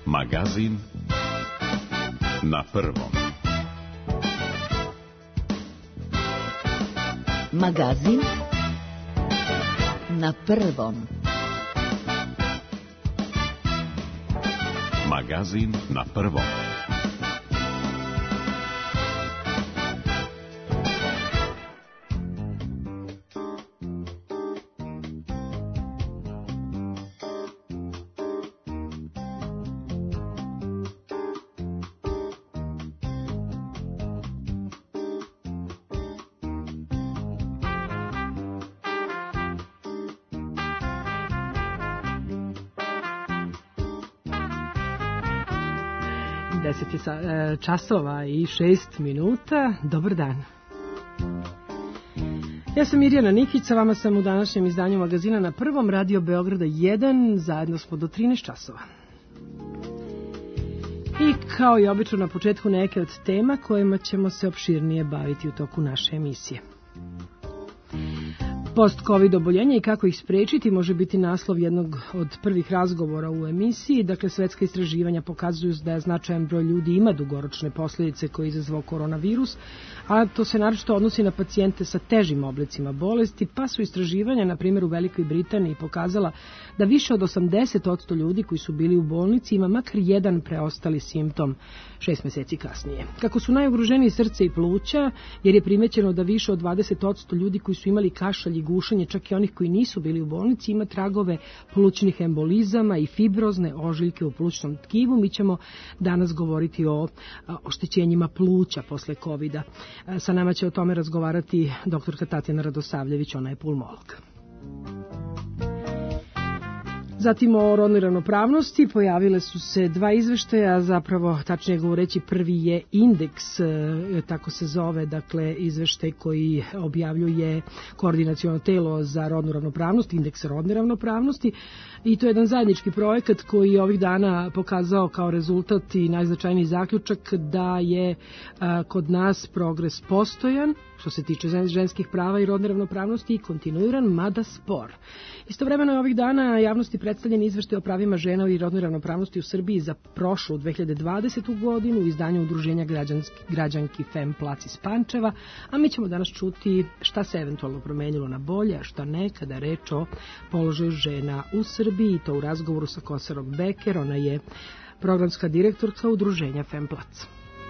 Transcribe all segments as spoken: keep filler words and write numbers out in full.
Magazin na prvom. Magazin na prvom. Magazin na prvom. deset časova i šest minuta. Dobar dan. Ja sam Mirjana Nikić, sa vama sam u današnjem izdanju Magazina na prvom, Radio Beograda jedan, zajedno smo do trinaest časova. I kao i obično na početku neke od tema kojima ćemo se opširnije baviti u toku naše emisije. Post-covid oboljenja i kako ih sprečiti može biti naslov jednog od prvih razgovora u emisiji. Dakle, svetska istraživanja pokazuju da je značajan broj ljudi ima dugoročne posljedice koje je izazvao koronavirus, a to se naročito odnosi na pacijente sa težim oblicima bolesti, pa su istraživanja, na primjer u Velikoj Britaniji, pokazala da više od osamdeset posto ljudi koji su bili u bolnici ima makar jedan preostali simptom šest meseci kasnije. Kako su najugroženiji srce i pluća, jer je primećeno da više od dvadeset posto ljudi koji su imali kašalj i gušenje, čak i onih koji nisu bili u bolnici, ima tragove plućnih embolizama i fibrozne ožiljke u plućnom tkivu. Mi ćemo danas govoriti o oštećenjima pluća posle kovida. Sa nama će o tome razgovarati doktorka Tatjana Radosavljević, ona je pulmolog. Zatim o rodnoj ravnopravnosti pojavile su se dva izveštaja, zapravo tačnije govoreći prvi je indeks, tako se zove, dakle izveštaj koji objavljuje koordinaciono telo za rodnu ravnopravnost, indeks rodne ravnopravnosti, i to je jedan zajednički projekat koji je ovih dana pokazao kao rezultat i najznačajniji zaključak da je a, kod nas progres postojan što se tiče ženskih prava i rodne ravnopravnosti i kontinuiran, mada spor. Istovremeno je ovih dana javnosti predstavljen izveštaj o pravima žena i rodnoj ravnopravnosti u Srbiji za prošlu dve hiljade dvadesetu godinu u izdanju Udruženja građanski, građanki Femplac iz Pančeva, a mi ćemo danas čuti šta se eventualno promenilo na bolje, a šta ne kada je reč o položaju žena u Srbiji, i to u razgovoru sa Kosarom Beker, ona je programska direktorka Udruženja Femplac.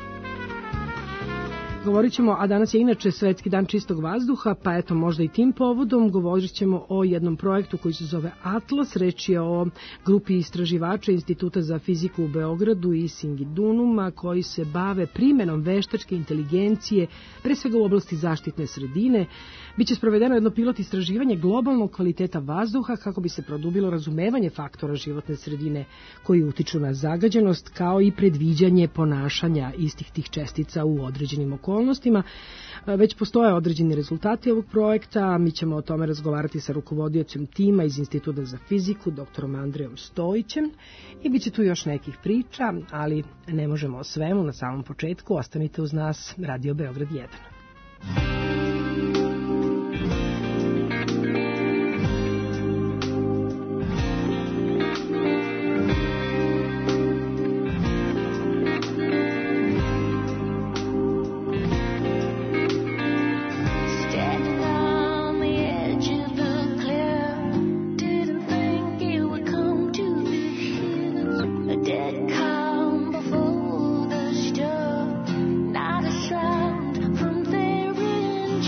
Govorit ćemo, a danas je inače Svetski dan čistog vazduha, pa eto možda i tim povodom govorit ćemo o jednom projektu koji se zove Atlas. Reč je o grupi istraživača Instituta za fiziku u Beogradu i Singidunuma koji se bave primenom veštačke inteligencije, pre svega u oblasti zaštitne sredine. Biće sprovedeno jedno pilot istraživanje globalnog kvaliteta vazduha kako bi se produbilo razumevanje faktora životne sredine koji utiču na zagađenost, kao i predviđanje ponašanja istih tih čestica u određenim okolnostima. Već postoje određeni rezultati ovog projekta, mi ćemo o tome razgovarati sa rukovodiocem tima iz Instituta za fiziku, doktorom Andrejom Stojićem, i bit će tu još nekih priča, ali ne možemo o svemu na samom početku. Ostanite uz nas, Radio Beograd jedan. Not a sound from there in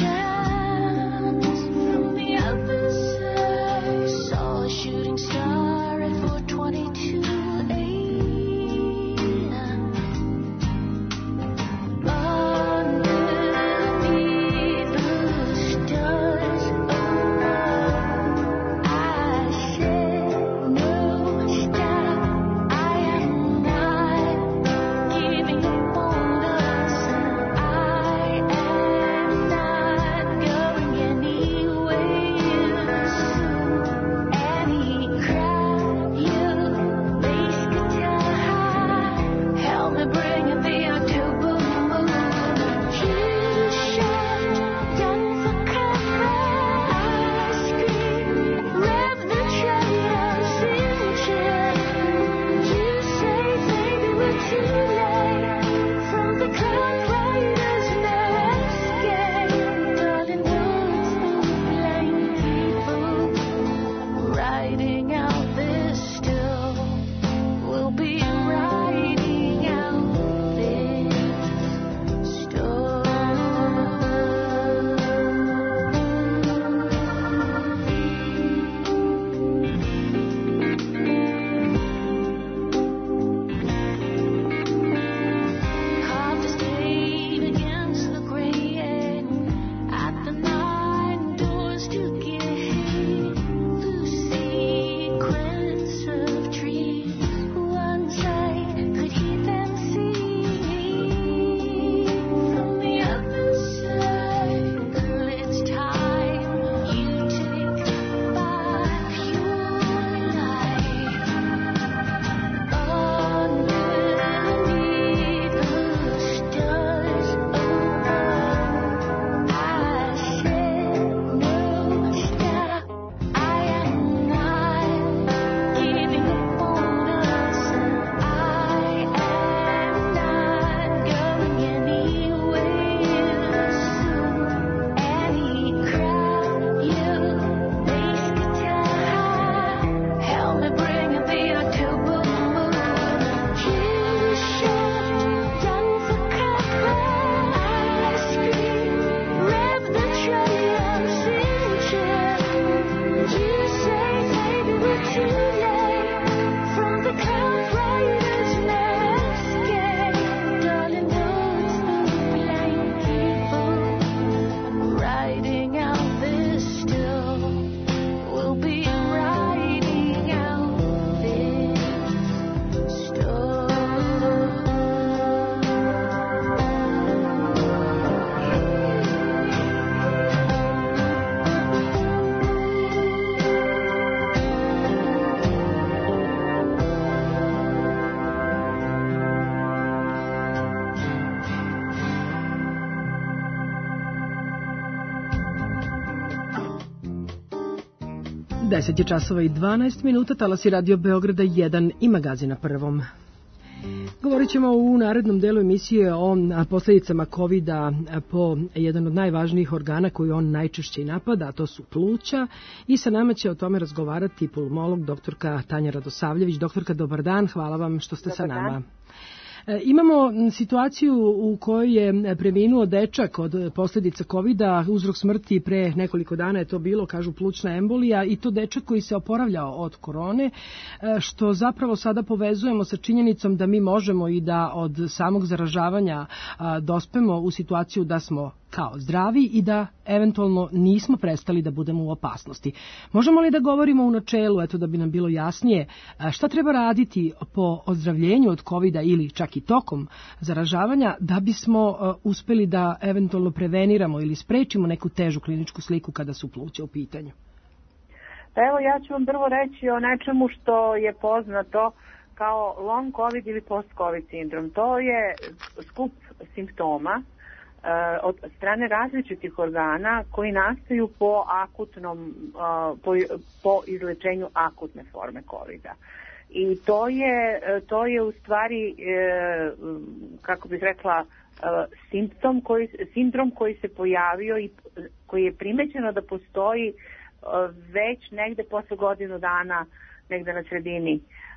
deset je časova i dvanaest minuta, talasi Radio Beograda jedan i magazina Prvom. Govorit ćemo u narednom delu emisije o posljedicama kovida po jedan od najvažnijih organa koji on najčešće napada, a to su pluća. I sa nama će o tome razgovarati pulmolog doktorka Tanja Radosavljević. Doktorka, dobar dan, hvala vam što ste dobar sa nama. Dan. Imamo situaciju u kojoj je preminuo dečak od posljedica kovida, uzrok smrti pre nekoliko dana je to bilo, kažu plućna embolija, i to dečak koji se oporavljao od korone, što zapravo sada povezujemo sa činjenicom da mi možemo i da od samog zaražavanja dospemo u situaciju da smo kao zdravi i da eventualno nismo prestali da budemo u opasnosti. Možemo li da govorimo u načelu, eto da bi nam bilo jasnije, šta treba raditi po ozdravljenju od kovida ili čak i tokom zaražavanja da bismo uspeli da eventualno preveniramo ili sprečimo neku težu kliničku sliku kada su pluća u pitanju? Pa evo, ja ću vam prvo reći o nečemu što je poznato kao long covid ili post-covid sindrom. To je skup simptoma od strane različitih organa koji nastaju po akutnom, po, po izlečenju akutne forme kovida. I to je, to je u stvari, kako bih rekla, simptom koji, sindrom koji se pojavio i koji je primećeno da postoji već negde posle godinu dana, negde na sredini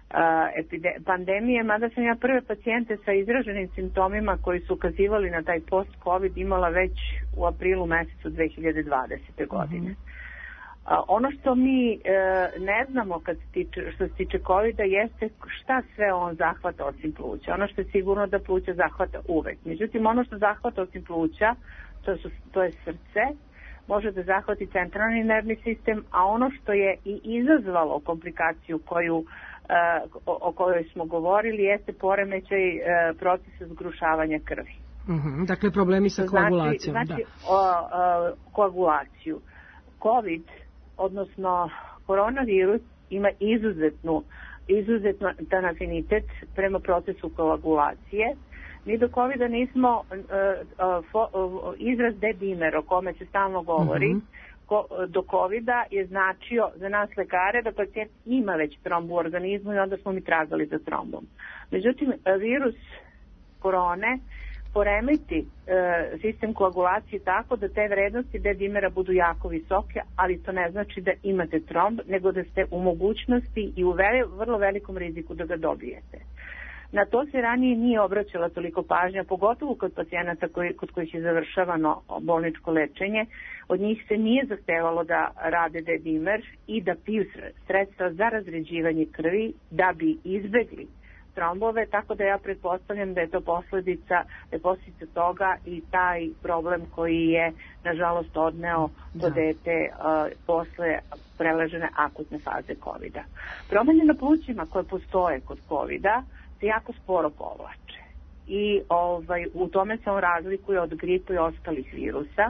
pandemije, mada sam ja prve pacijente sa izraženim simptomima koji su ukazivali na taj post-covid imala već u aprilu mesecu dve hiljade dvadesete. godine. Uh-huh. Ono što mi e, ne znamo kad se tiče, što se tiče covida jeste šta sve on zahvata osim pluća. Ono što je sigurno da pluća zahvata uvek. Međutim, ono što zahvata osim pluća, to, su, to je srce, može da zahvati centralni nervni sistem, a ono što je i izazvalo komplikaciju koju O, o kojoj smo govorili jeste poremećaj e, procesa zgrušavanja krvi. Uh-huh. Dakle, problemi sa koagulacijom. Znači, znači da. o, o, koagulaciju. COVID, odnosno koronavirus, ima izuzetnu, izuzetan afinitet prema procesu koagulacije. Mi do covida nismo e, fo, izraz D-dimer o kome se stalno govori, uh-huh. do covida je značio za nas lekare da pacijent ima već trombu u organizmu i onda smo mi tragali za trombom. Međutim, virus korone poremeti e, sistem koagulacije tako da te vrednosti D-dimera budu jako visoke, ali to ne znači da imate tromb, nego da ste u mogućnosti i u veli, vrlo velikom riziku da ga dobijete. Na to se ranije nije obraćala toliko pažnja, pogotovo kod pacijenata koji, kod kojih je završavano bolničko lečenje. Od njih se nije zahtevalo da rade D-dimer i da piju sredstva za razređivanje krvi da bi izbegli trombove, tako da ja pretpostavljam da je to posljedica, da je posljedica toga i taj problem koji je nažalost odneo do dete uh, posle preležene akutne faze covida. Promjene na plućima koje postoje kod covida se jako sporo povlače i ovaj, u tome se on razlikuje od gripa i ostalih virusa.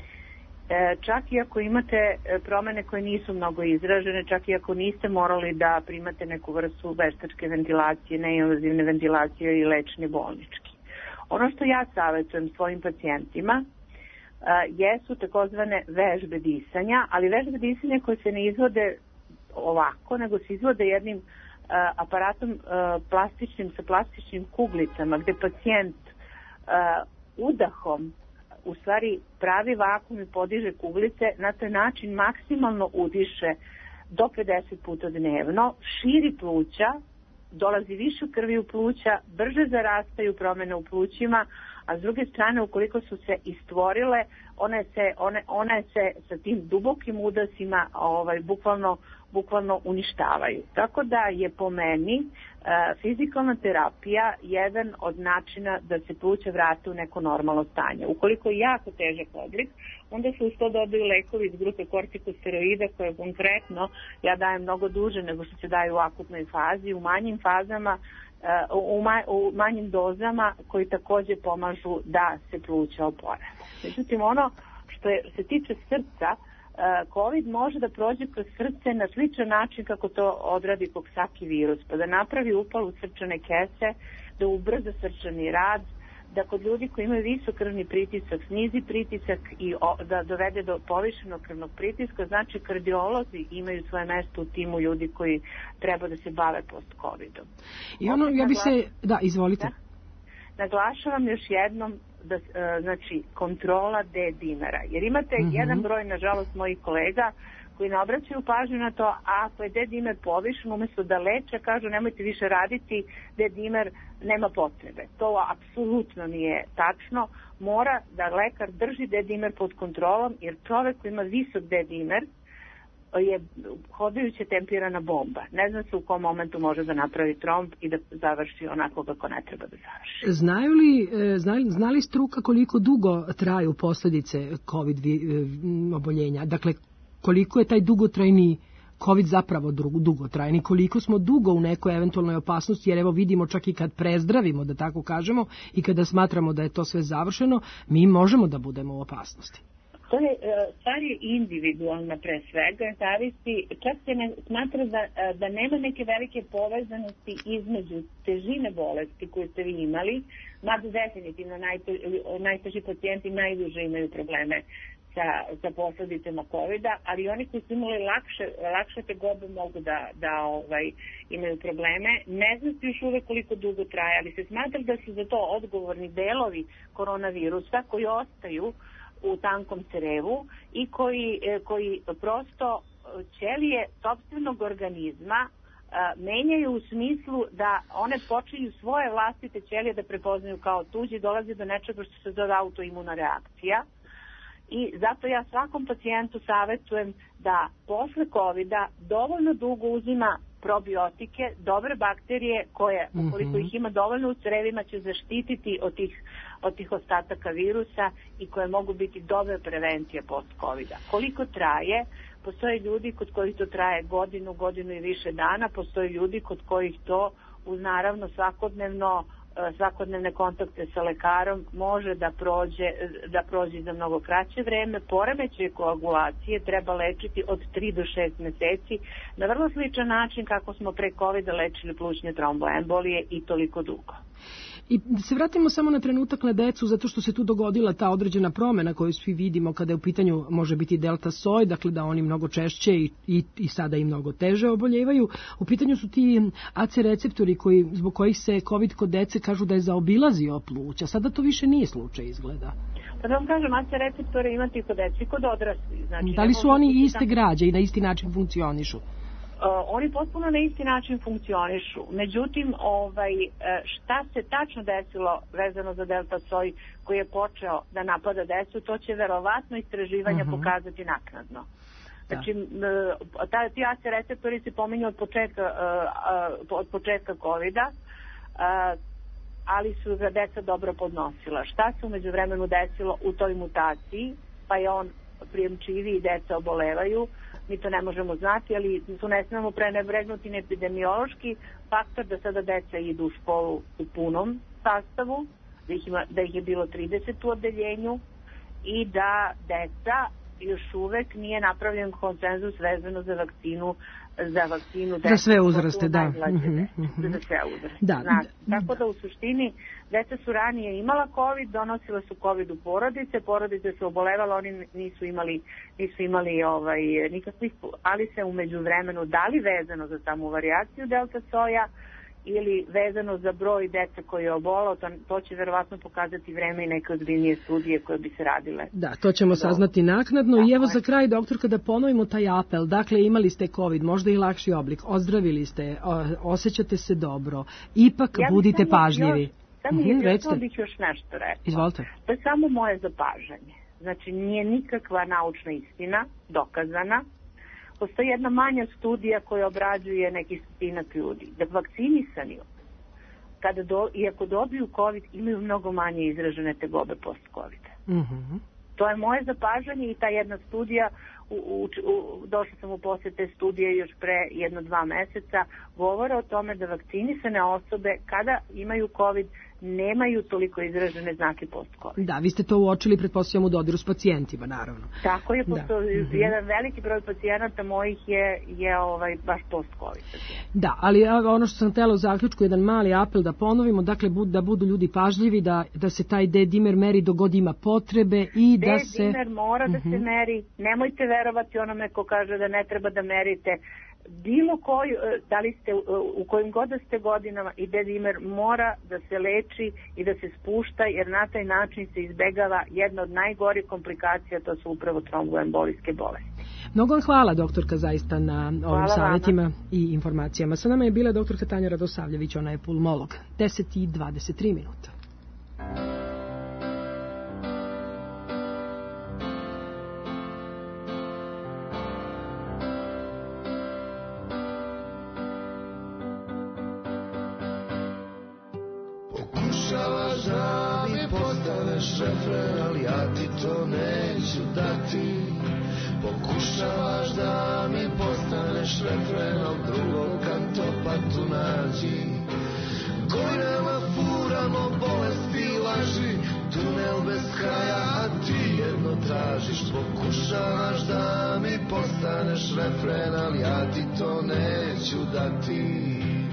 E, čak i ako imate promjene koje nisu mnogo izražene, čak i ako niste morali da primate neku vrstu veštačke ventilacije, neinvazivne ventilacije i lečenje bolnički. Ono što ja savjetujem svojim pacijentima a, jesu takozvane vežbe disanja, ali vežbe disanja koje se ne izvode ovako, nego se izvode jednim a, aparatom a, plastičnim sa plastičnim kuglicama gde pacijent a, udahom u stvari pravi vakum i podiže kuglice, na taj način maksimalno udiše do pedeset puta dnevno, širi pluća, dolazi više krvi u pluća, brže zarastaju promjene u plućima, a s druge strane, ukoliko su se istvorile, one se, one, one se sa tim dubokim udasima ovaj, bukvalno, bukvalno uništavaju. Tako da je po meni e, fizikalna terapija jedan od načina da se pluća vrate u neko normalno stanje. Ukoliko je jako težak oblik, onda se uz to dodaju lekovi iz grupe kortikosteroida koje konkretno ja dajem mnogo duže nego što se daju u akutnoj fazi, u manjim fazama, u, ma, u manjim dozama koji također pomažu da se pluća oporave. Međutim, ono što je, se tiče srca, COVID može da prođe kroz srce na sličan način kako to odradi Coxsackie virus, pa da napravi upal u srčane kese, da ubrza srčani rad, da kod ljudi koji imaju visok krvni pritisak snizi pritisak i o, da dovede do povišenog krvnog pritiska, znači kardiolozi imaju svoje mesto u timu ljudi koji treba da se bave post-covidom. I ono, ja bi se, da, izvolite. Da, naglašavam još jednom da, znači, kontrola D-dimera, jer imate mm-hmm. jedan broj, nažalost, mojih kolega koji ne obraćaju pažnju na to, a ako je D-dimer povišen, umjesto da leče, kažu nemojte više raditi, D-dimer nema potrebe. To apsolutno nije tačno. Mora da lekar drži D-dimer pod kontrolom, jer čovek koji ima visok D-dimer je hodajuća tempirana bomba. Ne zna se u kom momentu može da napravi tromb i da završi onako kako ne treba da završi. Znaju li, znali, znali struka koliko dugo traju posljedice COVID oboljenja? Dakle, koliko je taj dugotrajni COVID zapravo dugotrajni, koliko smo dugo u nekoj eventualnoj opasnosti, jer evo vidimo čak i kad prezdravimo, da tako kažemo, i kada smatramo da je to sve završeno, mi možemo da budemo u opasnosti. To je, stvar je individualna pre svega, zavisi, čak se ne smatra da, da nema neke velike povezanosti između težine bolesti koje ste vi imali, mada definitivno najteži, najteži pacijenti najduže imaju probleme sa, sa posledicama COVID-a, ali oni koji su imali lakše, lakše tegobe mogu da, da ovaj, imaju probleme. Ne znam se još uvek koliko dugo traje, ali se smatra da su za to odgovorni delovi koronavirusa koji ostaju u tankom crevu i koji, koji prosto ćelije sopstvenog organizma a, menjaju u smislu da one počinju svoje vlastite ćelije da prepoznaju kao tuđi, dolazi do nečega što se zove autoimuna reakcija. I zato ja svakom pacijentu savjetujem da posle COVID-a dovoljno dugo uzima probiotike, dobre bakterije koje, ukoliko ih ima dovoljno u crevima, će zaštititi od tih, od tih ostataka virusa i koje mogu biti dobra prevencija post-COVID-a. Koliko traje? Postoje ljudi kod kojih to traje godinu, godinu i više dana, postoje ljudi kod kojih to uz naravno svakodnevno svakodnevne kontakte sa lekarom može da prođe, da prođe za mnogo kraće vreme. Poremećaj koagulacije treba lečiti od tri do šest meseci na vrlo sličan način kako smo pre COVID-a lečili plućne tromboembolije i toliko dugo. I da se vratimo samo na trenutak na decu, zato što se tu dogodila ta određena promjena koju svi vidimo kada je u pitanju može biti delta soj, dakle da oni mnogo češće i, i, i sada i mnogo teže oboljevaju. U pitanju su ti A C E receptori koji, zbog kojih se COVID kod dece kažu da je zaobilazio pluća. Sada to više nije slučaj, izgleda. Pa da vam kažem, A C E receptore imate i kod dece i kod odraslih. Znači, da li su oni iste građe i na isti način funkcionišu? Uh, oni potpuno na isti način funkcionišu. Međutim, ovaj, šta se tačno desilo vezano za delta soj koji je počeo da napada decu, to će verovatno istraživanja uh-huh. pokazati naknadno. Znači, da. ta, ti A C E receptori se pominju od početka, uh, uh, od početka COVID-a, uh, ali su ga deca dobro podnosila. Šta se umeđu vremenu desilo u toj mutaciji, pa je on prijemčiviji i deca obolevaju, mi to ne možemo znati, ali tu ne smemo prenebregnuti epidemiološki faktor da sada deca idu u školu u punom sastavu, da ih, ima, da ih je bilo trideset u odeljenju i da deca još uvek nije napravljen konsenzus vezano za vakcinu za vakcinu za sve uzraste, da. Mm-hmm. Za sve uzraste. Da. Znači, tako da u suštini deca su ranije imala COVID, donosila su COVID u porodice, porodice su obolevala, oni nisu imali, nisu imali ovaj, nikakvih, ali se umeđu vremenu dali vezano za samu varijaciju delta soja ili vezano za broj dece koji je obolao, to, to će verovatno pokazati vreme i neke ozbiljnije studije koje bi se radile. Da, to ćemo saznati naknadno. Da, i evo za kraj, doktor, kada ponovimo taj apel, dakle imali ste COVID, možda i lakši oblik, ozdravili ste, osjećate se dobro, ipak ja budite pažljivi. Samo mm-hmm, je, bih još nešto rekla. Izvolite. To je samo moje zapažanje. Znači, nije nikakva naučna istina dokazana. Postoji jedna manja studija koja obrađuje neki stotinak ljudi. Da vakcinisani, kada do, iako dobiju COVID, imaju mnogo manje izražene tegobe post-COVID. Mm-hmm. To je moje zapažanje i ta jedna studija u, u, u, došla sam u posjete studije još pre jedno dva meseca, govore o tome da vakcinisane osobe kada imaju COVID nemaju toliko izražene znake post-COVID. Da, vi ste to uočili, pretpostavljam, u dodiru s pacijentima, naravno. Tako je, pošto da. jedan veliki broj pacijenata mojih je, je ovaj, baš post-COVID. Da, ali ono što sam htjela u zaključku, jedan mali apel da ponovimo, dakle, bud, da budu ljudi pažljivi, da, da se taj D-dimer meri dok god ima potrebe i da se... D-dimer mora da uh-huh. se meri, nemojte verovati onome ko kaže da ne treba da merite. Bilo koju, da li ste u kojim god da ste godinama, i D-dimer mora da se leči i da se spušta, jer na taj način se izbegava jedna od najgorih komplikacija, to su upravo tromboembolijske bolesti. Mnogo vam hvala, doktorka, zaista na ovim hvala savjetima vama i informacijama. Sa nama je bila doktorka Tanja Radosavljević, ona je pulmolog. deset i dvadeset tri minuta. Pokušavaš da mi postaneš refren, ali ja ti to neću dati. Pokušavaš da mi postaneš refren, al drugog kantopa tu nađi. Godinama furamo bolesti i laži, tunel bez kraja, a ti jedno tražiš. Pokušavaš da mi postaneš refren, ali ja ti to neću dati.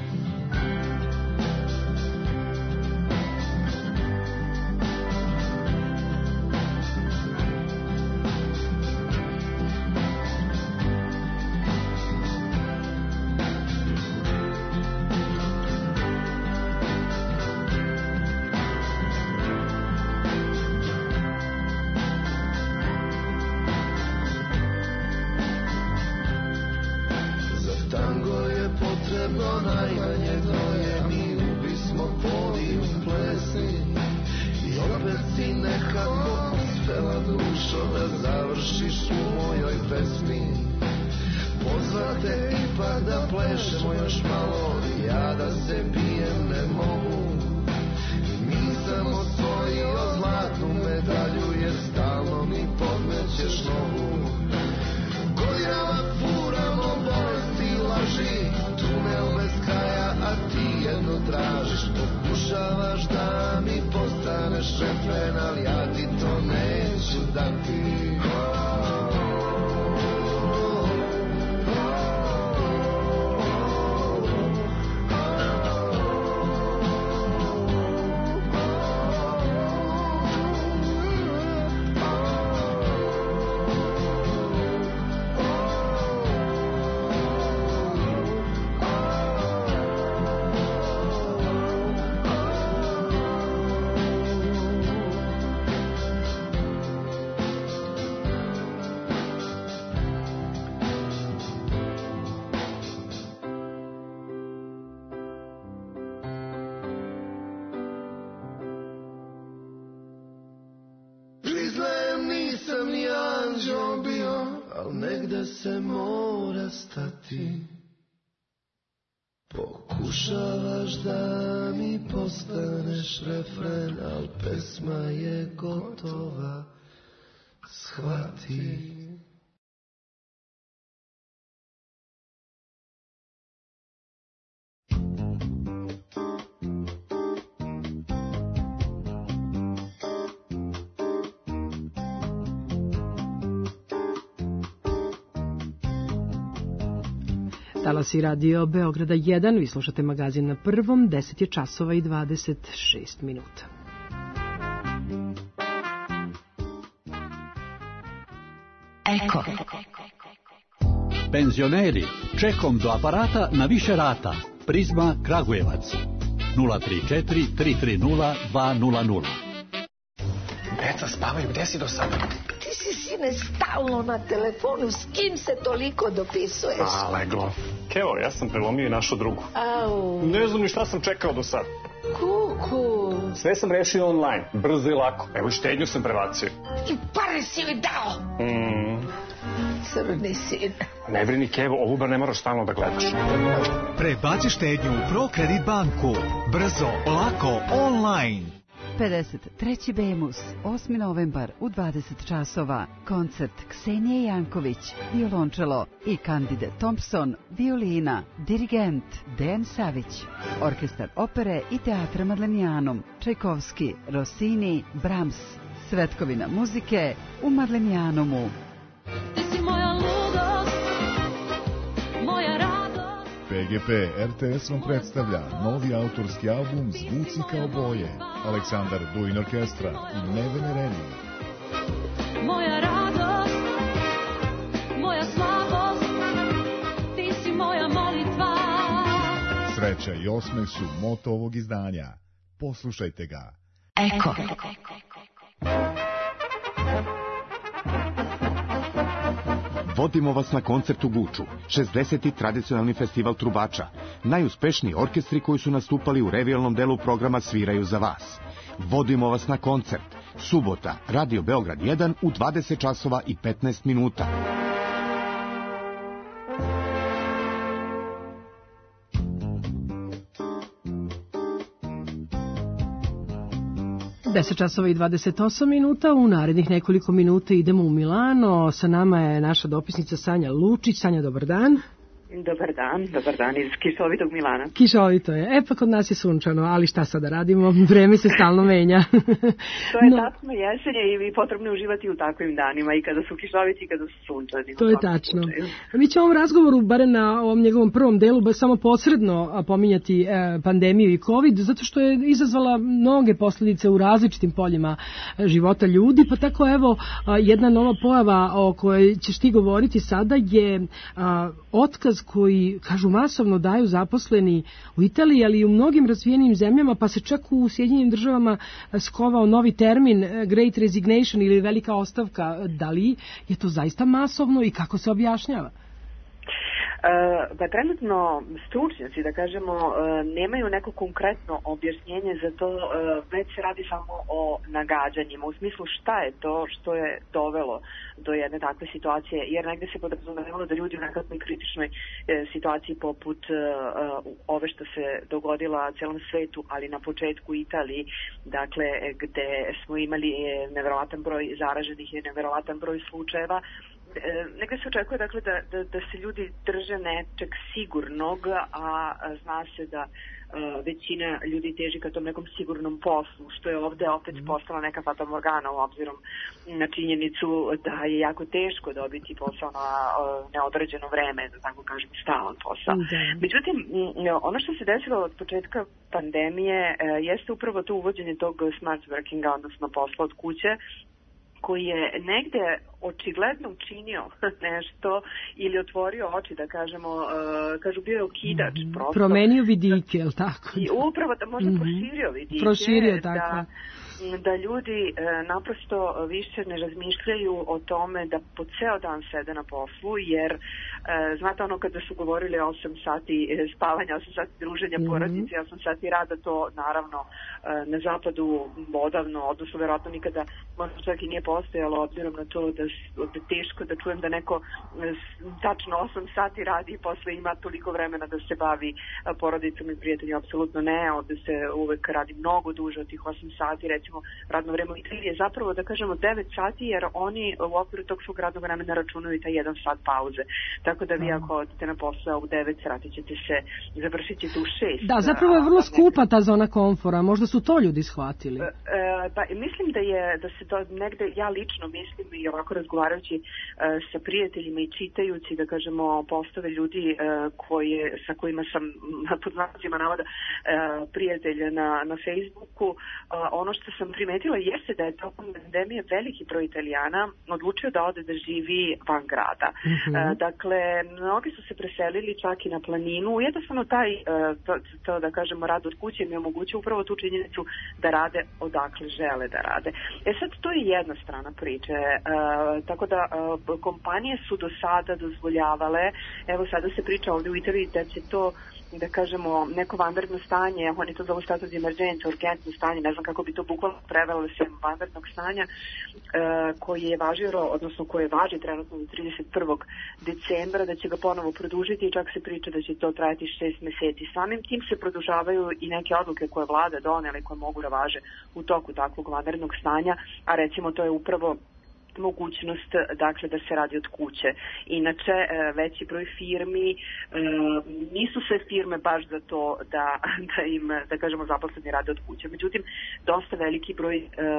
Se mora stati. Pokušavaš da mi postaneš refren, al pesma je gotova, shvati. Talasi radio Beograda jedan, vi slušate magazin Na prvom, deset je časova i dvadeset šest minuta. Eko. Penzioneri, čekom do aparata na više rata. Prizma Kragujevac. nula tri četiri tri tri nula dva nula nula. Deca spavaju, gde si do sada? Ti si, sine, stalno na telefonu, s kim se toliko dopisuješ? A, leglo. Kevo, ja sam prelomio i našu drugu. Au. Ne znam ni šta sam čekao do sad. Kuku. Sve sam rešio online, brzo i lako. Evo i štednju sam prebacio. I pare si mi dao. Mm. Crni sin. Ne brini, Kevo, ovu bar ne moraš stalno da gledaš. Prebaci štednju u ProKredit banku. Brzo, lako, online. pedeset treći Bemus, osmi novembar u dvadeset časova. Koncert Ksenije Janković, violončelo i Candide Thompson, violina, dirigent Dejan Savić. Orkestar opere i teatra Marlenijanum, Čajkovski, Rossini, Brahms. Svetkovina muzike u Marlenijanumu. Ti si moja ludost, moja radost. P G P R T S vam predstavlja novi autorski album Zvuci kao boje. Aleksandar Duin Orkestra i Nevene Reni. Moja radost, moja slabost, ti si moja molitva. Sreća i osmeh su moto ovog izdanja. Poslušajte ga. Eko. Vodimo vas na koncert u Guču, šezdeseti tradicionalni festival trubača. Najuspešniji orkestri koji su nastupali u revijalnom delu programa sviraju za vas. Vodimo vas na koncert. Subota, Radio Beograd jedan u dvadeset časova i petnaest minuta. deset časova i dvadeset osam minuta, u narednih nekoliko minuta idemo u Milano, sa nama je naša dopisnica Sanja Lučić. Sanja, dobar dan. Dobar dan, dobar dan iz kišovitog Milana. Kišovito je, e pa kod nas je sunčano, ali šta sada radimo, vreme se stalno menja. To je no. tačno jesenje i potrebno je uživati u takvim danima, i kada su kišoviti i kada su sunčani. To je tačno. Mi ćemo ovom razgovoru, bare na ovom njegovom prvom delu, ba samo posredno pominjati e, pandemiju i COVID, zato što je izazvala mnoge posljedice u različitim poljima života ljudi, pa tako evo jedna nova pojava o kojoj ćeš ti govoriti sada je a, otkaz koji, kažu, masovno daju zaposleni u Italiji, ali i u mnogim razvijenim zemljama, pa se čak u Sjedinjenim državama skovao novi termin Great Resignation ili velika ostavka. Da li je to zaista masovno i kako se objašnjava? Pa trenutno stručnjaci, da kažemo, nemaju neko konkretno objašnjenje za to, već se radi samo o nagađanjima, u smislu šta je to što je dovelo do jedne takve situacije, jer negde se podrazumevalo da ljudi u nekakvoj kritičnoj situaciji poput ove što se dogodila celom svetu, ali na početku Italiji, dakle, gde smo imali neverovatan broj zaraženih i neverovatan broj slučajeva, negde se očekuje, dakle, da, da, da se ljudi drže nečeg sigurnog, a zna se da uh, većina ljudi teži ka tom nekom sigurnom poslu, što je ovde opet postala neka fatamorgana, obzirom na činjenicu da je jako teško dobiti posao na uh, neodređeno vreme, da tako kažem, stalan posao. Mm-hmm. Međutim, ono što se desilo od početka pandemije uh, jeste upravo to uvođenje tog smart workinga, odnosno posla od kuće, koji je negde očigledno učinio nešto ili otvorio oči, da kažemo, uh, kažu bio je okidač. Mm-hmm. Prosto. Promenio vidike, je li tako? I upravo da možda mm-hmm. proširio vidike. Proširio, tako. Da, da ljudi e, naprosto više ne razmišljaju o tome da po ceo dan sede na poslu, jer e, znate ono kada su govorili osam sati spavanja, osam sati druženja mm-hmm. porodice, osam sati rada, to naravno e, na zapadu odavno, odnosno verovatno nikada možda čak i nije postojalo, obzirom na to da, da teško da čujem da neko e, tačno osam sati radi i posle ima toliko vremena da se bavi porodicom i prijateljima, apsolutno ne, ovde se uvek radi mnogo duže od tih osam sati, recimo radno vreme u Italiji je zapravo, da kažemo, devet sati, jer oni u okviru tog svog radnog vremena računaju i taj jedan sat pauze. Tako da vi ako odete na posao u devet sati ćete se, završit ćete u šest. Da, zapravo je vrlo skupa ta zona komfora, možda su to ljudi shvatili. E, pa mislim da je, da se to negde, ja lično mislim i ovako razgovarajući e, sa prijateljima i čitajući, da kažemo, postave ljudi e, koje, sa kojima sam pod znacima navoda e, prijatelj na, na Facebooku, e, ono što sam primetila jeste da je tokom pandemije veliki broj Italijana odlučio da ode da živi van grada. Mm-hmm. E, dakle, mnogi su se preselili čak i na planinu. Jednostavno taj, e, to, to da kažemo, rad od kuće mi omogućuje upravo tu činjenicu da rade odakle žele da rade. E sad, to je jedna strana priče. E, tako da kompanije su do sada dozvoljavale, evo sada se priča ovde u Italiji da će to, da kažemo, neko vanredno stanje, oni to zovu status emergency, urgentno stanje, ne znam kako bi to bukvalno prevelo sem vanrednog stanja, koji je važio, odnosno koje važi trenutno do trideset prvog decembra, da će ga ponovo produžiti i čak se priča da će to trajati šest meseci. Samim tim se produžavaju i neke odluke koje vlada donela i koje mogu da važe u toku takvog vanrednog stanja, a recimo to je upravo mogućnost, dakle, da se radi od kuće. Inače, veći broj firmi, nisu sve firme baš za to da, da im, da kažemo, zaposleni rade od kuće. Međutim, dosta veliki broj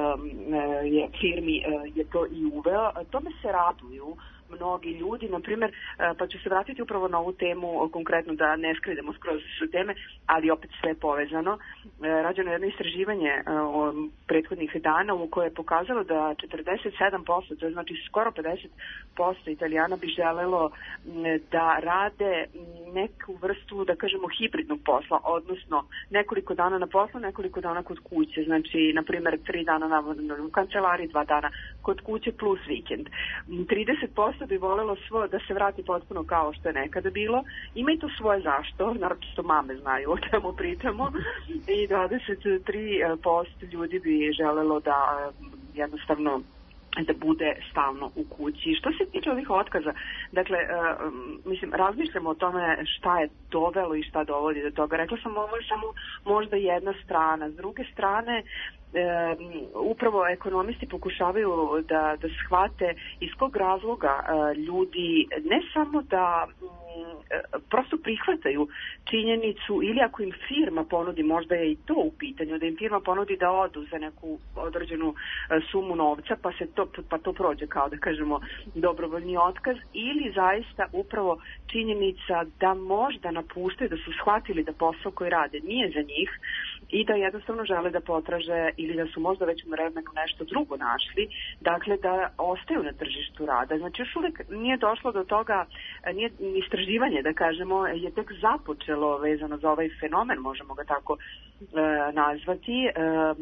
je firmi je to i uveo. Tome se raduju mnogi ljudi, na primjer, pa ću se vratiti upravo na ovu temu, konkretno da ne skridemo skroz s teme, ali opet sve je povezano. Rađeno je jedno istraživanje prethodnih dana u koje je pokazalo da četrdeset sedam posto, to je znači skoro pedeset posto Italijana bi želelo da rade neku vrstu, da kažemo, hibridnog posla, odnosno nekoliko dana na poslu, nekoliko dana kod kuće, znači, na primjer, tri dana na, u kancelariji, dva dana kod kuće plus vikend. trideset posto bi voljelo svo da se vrati potpuno kao što je nekada bilo. Ima i to svoje zašto, naročito mame znaju o čemu pričamo, i dvadeset tri posto ljudi bi želelo da jednostavno da bude stalno u kući. Što se tiče ovih otkaza, dakle, uh, mislim, razmišljamo o tome šta je dovelo i šta dovodi do toga. Rekla sam, ovo je samo možda jedna strana. S druge strane, Um, upravo ekonomisti pokušavaju da, da shvate iz kog razloga uh, ljudi ne samo da um, prosto prihvataju činjenicu, ili ako im firma ponudi, možda je i to u pitanju, da im firma ponudi da odu za neku određenu uh, sumu novca, pa se to, pa to prođe kao, da kažemo, dobrovoljni otkaz, ili zaista upravo činjenica da možda napuštaju, da su shvatili da posao koji rade nije za njih i da jednostavno žele da potraže ili da su možda već u vremenu nešto drugo našli, dakle da ostaju na tržištu rada. Znači još uvijek nije došlo do toga, nije istraživanje, da kažemo, je tek započelo vezano za ovaj fenomen, možemo ga tako e, nazvati. E,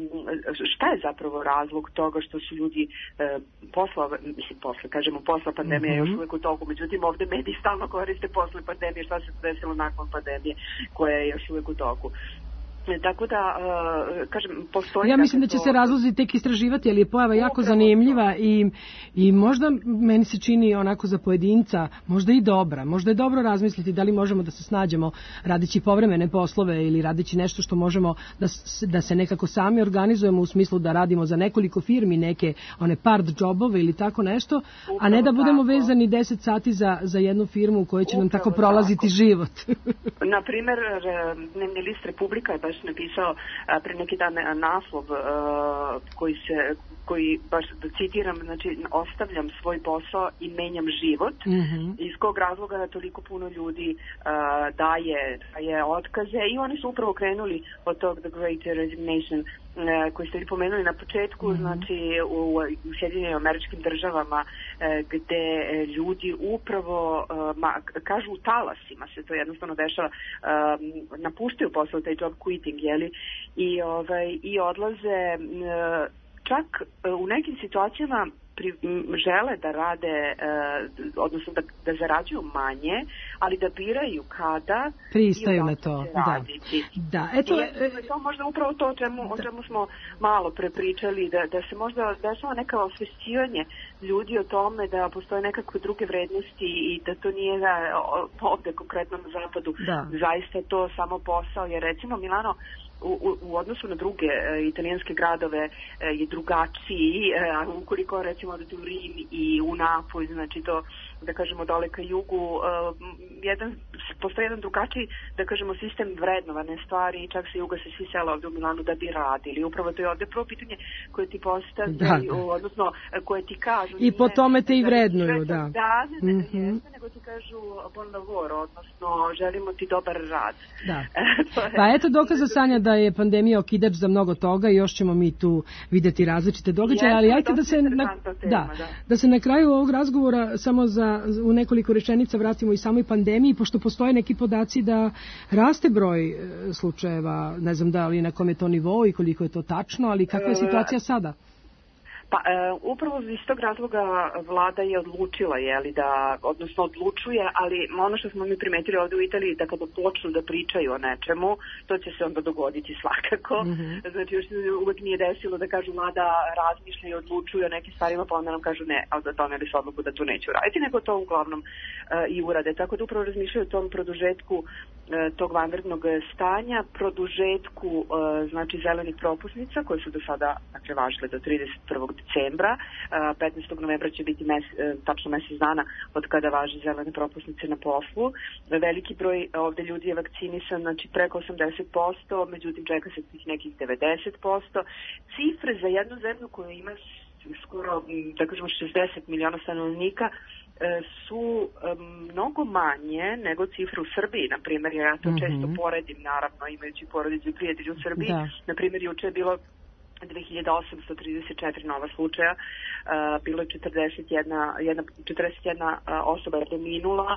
šta je zapravo razlog toga što su ljudi e, posla, mislim posle, kažemo posla pandemije mm-hmm. još uvijek u toku, međutim ovde mediji stalno koriste posle pandemije, šta se desilo nakon pandemije koja je još uvijek u toku. Tako da, uh, kažem, postoji... Ja mislim da će to... se razlozi tek istraživati, ali je pojava jako zanimljiva i, i možda meni se čini onako za pojedinca možda i dobra. Možda je dobro razmisliti da li možemo da se snađemo radeći povremene poslove ili radeći nešto što možemo da, da se nekako sami organizujemo u smislu da radimo za nekoliko firmi, neke one part džobove ili tako nešto, upravo a ne da budemo tako vezani deset sati za, za jednu firmu u kojoj će upravo nam tako prolaziti tako. život. Na primjer, dnevni list Republika je baš napisao a, pre neki dan naslov a, koji se koji baš da citiram, znači ostavljam svoj posao i menjam život. Mm-hmm. Iz kog razloga da toliko puno ljudi a, daje, daje otkaze i oni su upravo krenuli od tog The Great Resignation koji ste vi pomenuli na početku, mm-hmm. znači u, u Sjedinjenim Američkim Državama gde ljudi upravo ma, kažu u talasima se to jednostavno dešava, napuštaju posao, taj job quitting, jeli, i, ovaj, i odlaze čak u nekim situacijama pri, žele da rade, odnosno da, da zarađuju manje, ali da biraju kada pristaju na to. Da. Da. Eto, I je to možda upravo to o čemu, o čemu smo malo prepričali, da, da se možda dešava neka osvešćivanje ljudi o tome da postoje nekakve druge vrednosti i da to nije da, ovde konkretno na zapadu da. Zaista to samo posao, jer recimo Milano U, u, u odnosu na druge e, italijanske gradove e, je drugačiji, e, ukoliko recimo da u Rim i u Napolj, znači to da kažemo dole ka jugu, e, jedan, postoji jedan drugačiji, da kažemo, sistem vrednovane stvari, čak se juga se svi sela ovdje u Milanu da bi radili. Upravo to je ovdje prvo pitanje koje ti postavljaju, da, da. odnosno koje ti kažu. I po tome te i vrednuju, da. Da, ne, ne, mm-hmm. jeste, nego ti kažu bon lavoro, odnosno želimo ti dobar rad. Da. Pa eto dokaza, Sanja, da je pandemija okidač za mnogo toga i još ćemo mi tu vidjeti različite događaje, ali ajte da se, na, tema, da, da. da se na kraju ovog razgovora samo za u nekoliko rečenica vratimo i samoj pandemiji, pošto postoje neki podaci da raste broj slučajeva, ne znam da li na kom je to nivou i koliko je to tačno, ali kakva je situacija sada? Pa, e, upravo iz tog razloga vlada je odlučila, jeli, da, odnosno odlučuje, ali ono što smo mi primetili ovde u Italiji, da kada počnu da pričaju o nečemu, to će se onda dogoditi svakako. Mm-hmm. Znači, još uvek nije desilo da kažu vlada razmišlja i odlučuje o nekim stvarima, pa onda nam kažu ne, ali da doneli su odluku da tu neću raditi, nego to uglavnom e, i urade. Tako da upravo razmišljaju o tom produžetku e, tog vanrednog stanja, produžetku e, znači zelenih propusnica koje su do sada dakle, važile do trideset prvog decembra. petnaestog novembra će biti mes, tačno mesec dana od kada važi zelene propusnice na poslu. Veliki broj ovde ljudi je vakcinisan, znači preko osamdeset posto, međutim čeka se tih nekih devedeset posto. Cifre za jednu zemlju koja ima skoro, da kažemo, šezdeset miliona stanovnika su mnogo manje nego cifre u Srbiji, na primjer, ja to mm-hmm. često poredim, naravno, imajući porodicu i prijatelji u Srbiji. Da. Na primjer, juče je bilo dve hiljade osamsto trideset četiri nova slučaja, uh, bilo je četrdeset jedna, jedna, četrdeset jedna uh, osoba je preminula.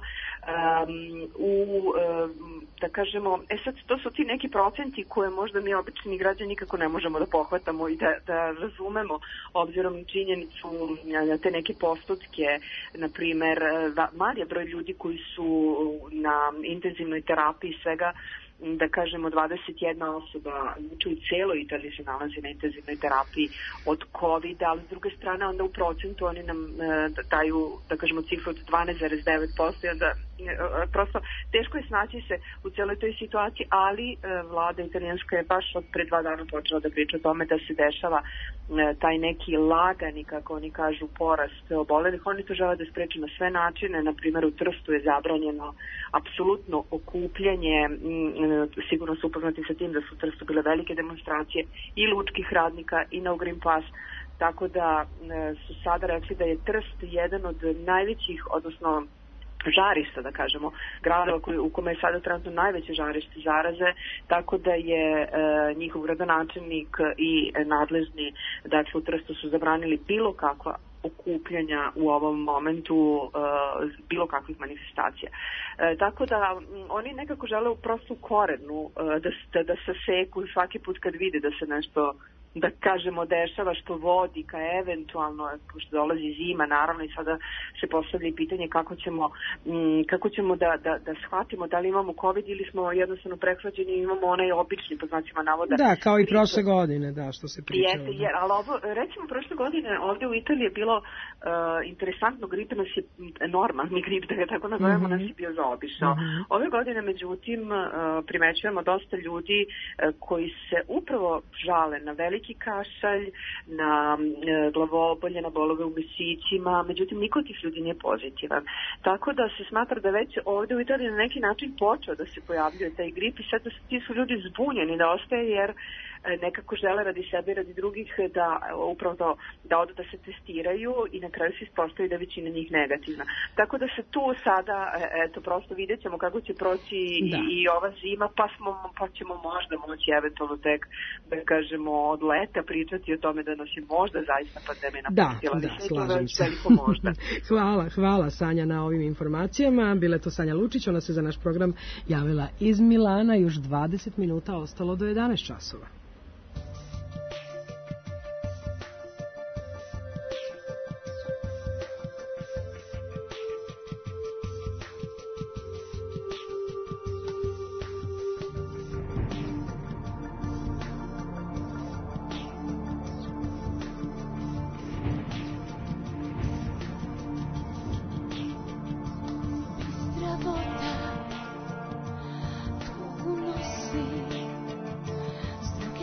Um, u, um, da kažemo, e sad, to su ti neki procenti koje možda mi obični građani nikako ne možemo da pohvatamo i da, da razumemo, obzirom na činjenicu na te neke postotke, na primer, da, mali je broj ljudi koji su na intenzivnoj terapiji svega, da kažemo dvadeset jedna osoba znači u celoj Italiji se nalazi na intenzivnoj terapiji od kovida, ali s druge strane onda u procentu oni nam e, daju, da kažemo, cifru od dvanaest zarez devet posto i onda e, prosto teško je snaći se u celoj toj situaciji, ali e, vlada italijanska je baš od pre dva dana počela da priča o tome da se dešava e, taj neki lagani, kako oni kažu, porast obolelih. Oni to žele da spreče na sve načine, na primjer u Trstu je zabranjeno apsolutno okupljanje, m, sigurno su upoznati sa tim da su u Trstu bile velike demonstracije i lučkih radnika i na Green Pass, tako da e, su sada rekli da je Trst jedan od najvećih, odnosno žarišta, da kažemo, gradova koji, u kome je sada trenutno najveće žarište zaraze, tako da je e, njihov gradonačelnik i nadležni, dakle u Trstu su zabranili bilo kakva okupljanja u ovom momentu, uh, bilo kakvih manifestacija. Uh, tako da m, oni nekako žele prosto u korenu uh, da, da, da saseku svaki put kad vide da se nešto, da kažemo, dešava što vodi ka eventualno, pošto dolazi zima naravno i sada se postavlja i pitanje kako ćemo, m, kako ćemo da, da, da shvatimo da li imamo COVID ili smo jednostavno prehlađeni i imamo onaj obični, po znacima navoda. Da, kao i prošle godine, da, što se pričalo. Jeste, jer, ali ovo, recimo prošle godine ovdje u Italiji je bilo uh, interesantno, grip nas je, normalni grip, da ga tako nazovemo, mm-hmm. nas je bio zaobišao. Mm-hmm. Ove godine, međutim, uh, primećujemo dosta ljudi uh, koji se upravo žale na veliki kašalj, na e, glavobolje, na bolove u mišićima, međutim niko od tih ljudi nije pozitivan. Tako da se smatra da već ovdje u Italiji na neki način počeo da se pojavljuje taj grip i sad da su, ti su ljudi zbunjeni da ostaje jer e, nekako žele radi sebe i radi drugih da upravo to, da odu da se testiraju i na kraju se ispostavi da većina njih negativna. Tako da se tu sada, eto, prosto vidjet ćemo kako će proći i, i ova zima, pa, smo, pa ćemo možda moći eventualno tek, da kažemo, od leta pričati o tome da nas je možda zaista pandemija napustila. Da, da, slažem se. Možda. Hvala, hvala Sanja na ovim informacijama. Bila je to Sanja Lučić, ona se za naš program javila iz Milana, još dvadeset minuta ostalo do jedanaest časova. Voda, tu nosi,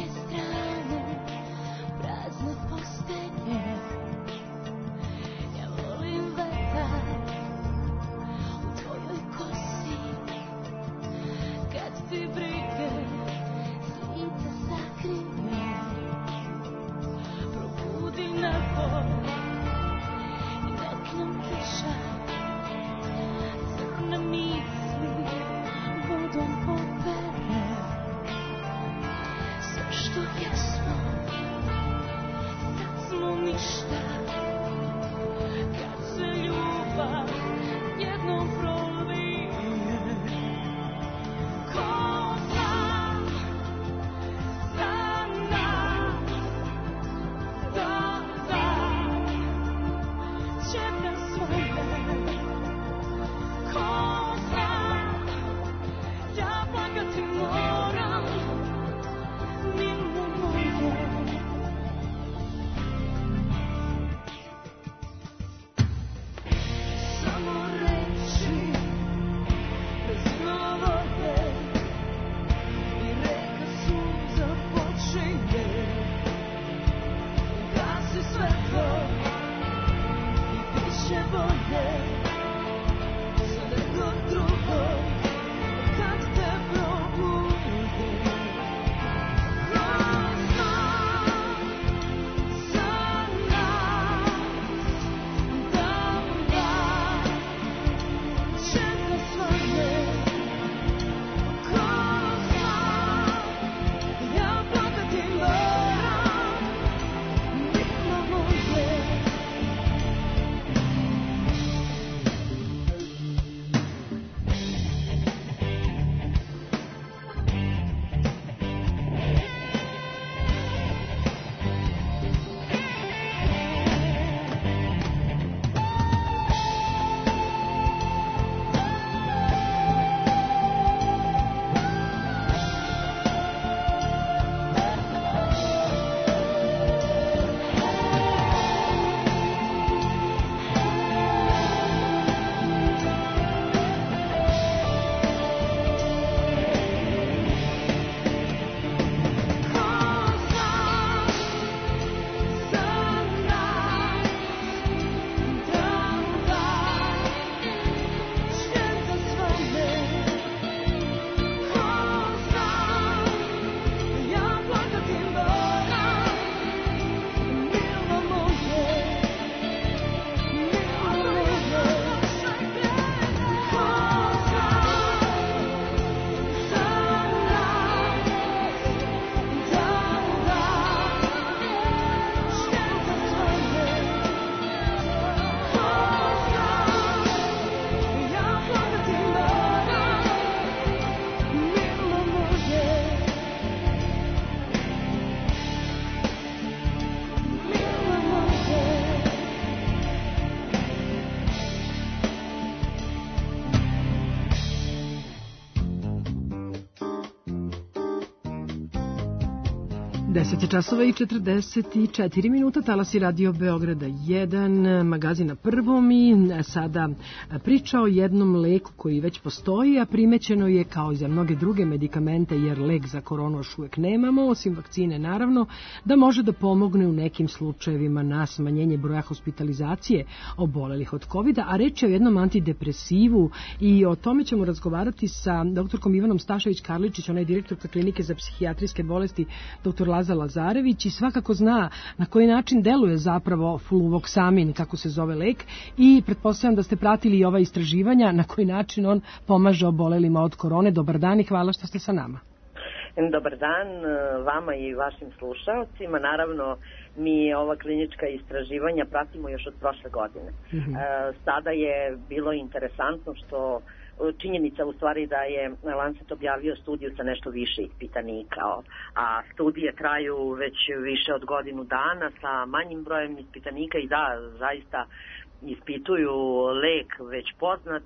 deset časova i četrdeset četiri minuta, talasi Radio Beograda jedan, magazin na prvom i sada priča o jednom leku koji već postoji, a primećeno je kao i za mnoge druge medikamente, jer lek za koronu još uvek nemamo, osim vakcine naravno, da može da pomogne u nekim slučajevima na smanjenje broja hospitalizacije obolelih od kovida, a reč je o jednom antidepresivu i o tome ćemo razgovarati sa doktorkom Ivanom Stašević-Karličić, ona je direktorka klinike za psihijatrijske bolesti doktor Lazar Lazarević i svakako zna na koji način deluje zapravo fluvoksamin, kako se zove lek, i pretpostavljam da ste pratili i ova istraživanja na koji način on pomaže obolelima od korone. Dobar dan i hvala što ste sa nama. Dobar dan vama i vašim slušalcima. Naravno, mi ova klinička istraživanja pratimo još od prošle godine. Mm-hmm. Sada je bilo interesantno što činjenica u stvari da je Lancet objavio studiju sa nešto više ispitanika, a studije traju već više od godinu dana sa manjim brojem ispitanika i da, zaista ispituju lek već poznat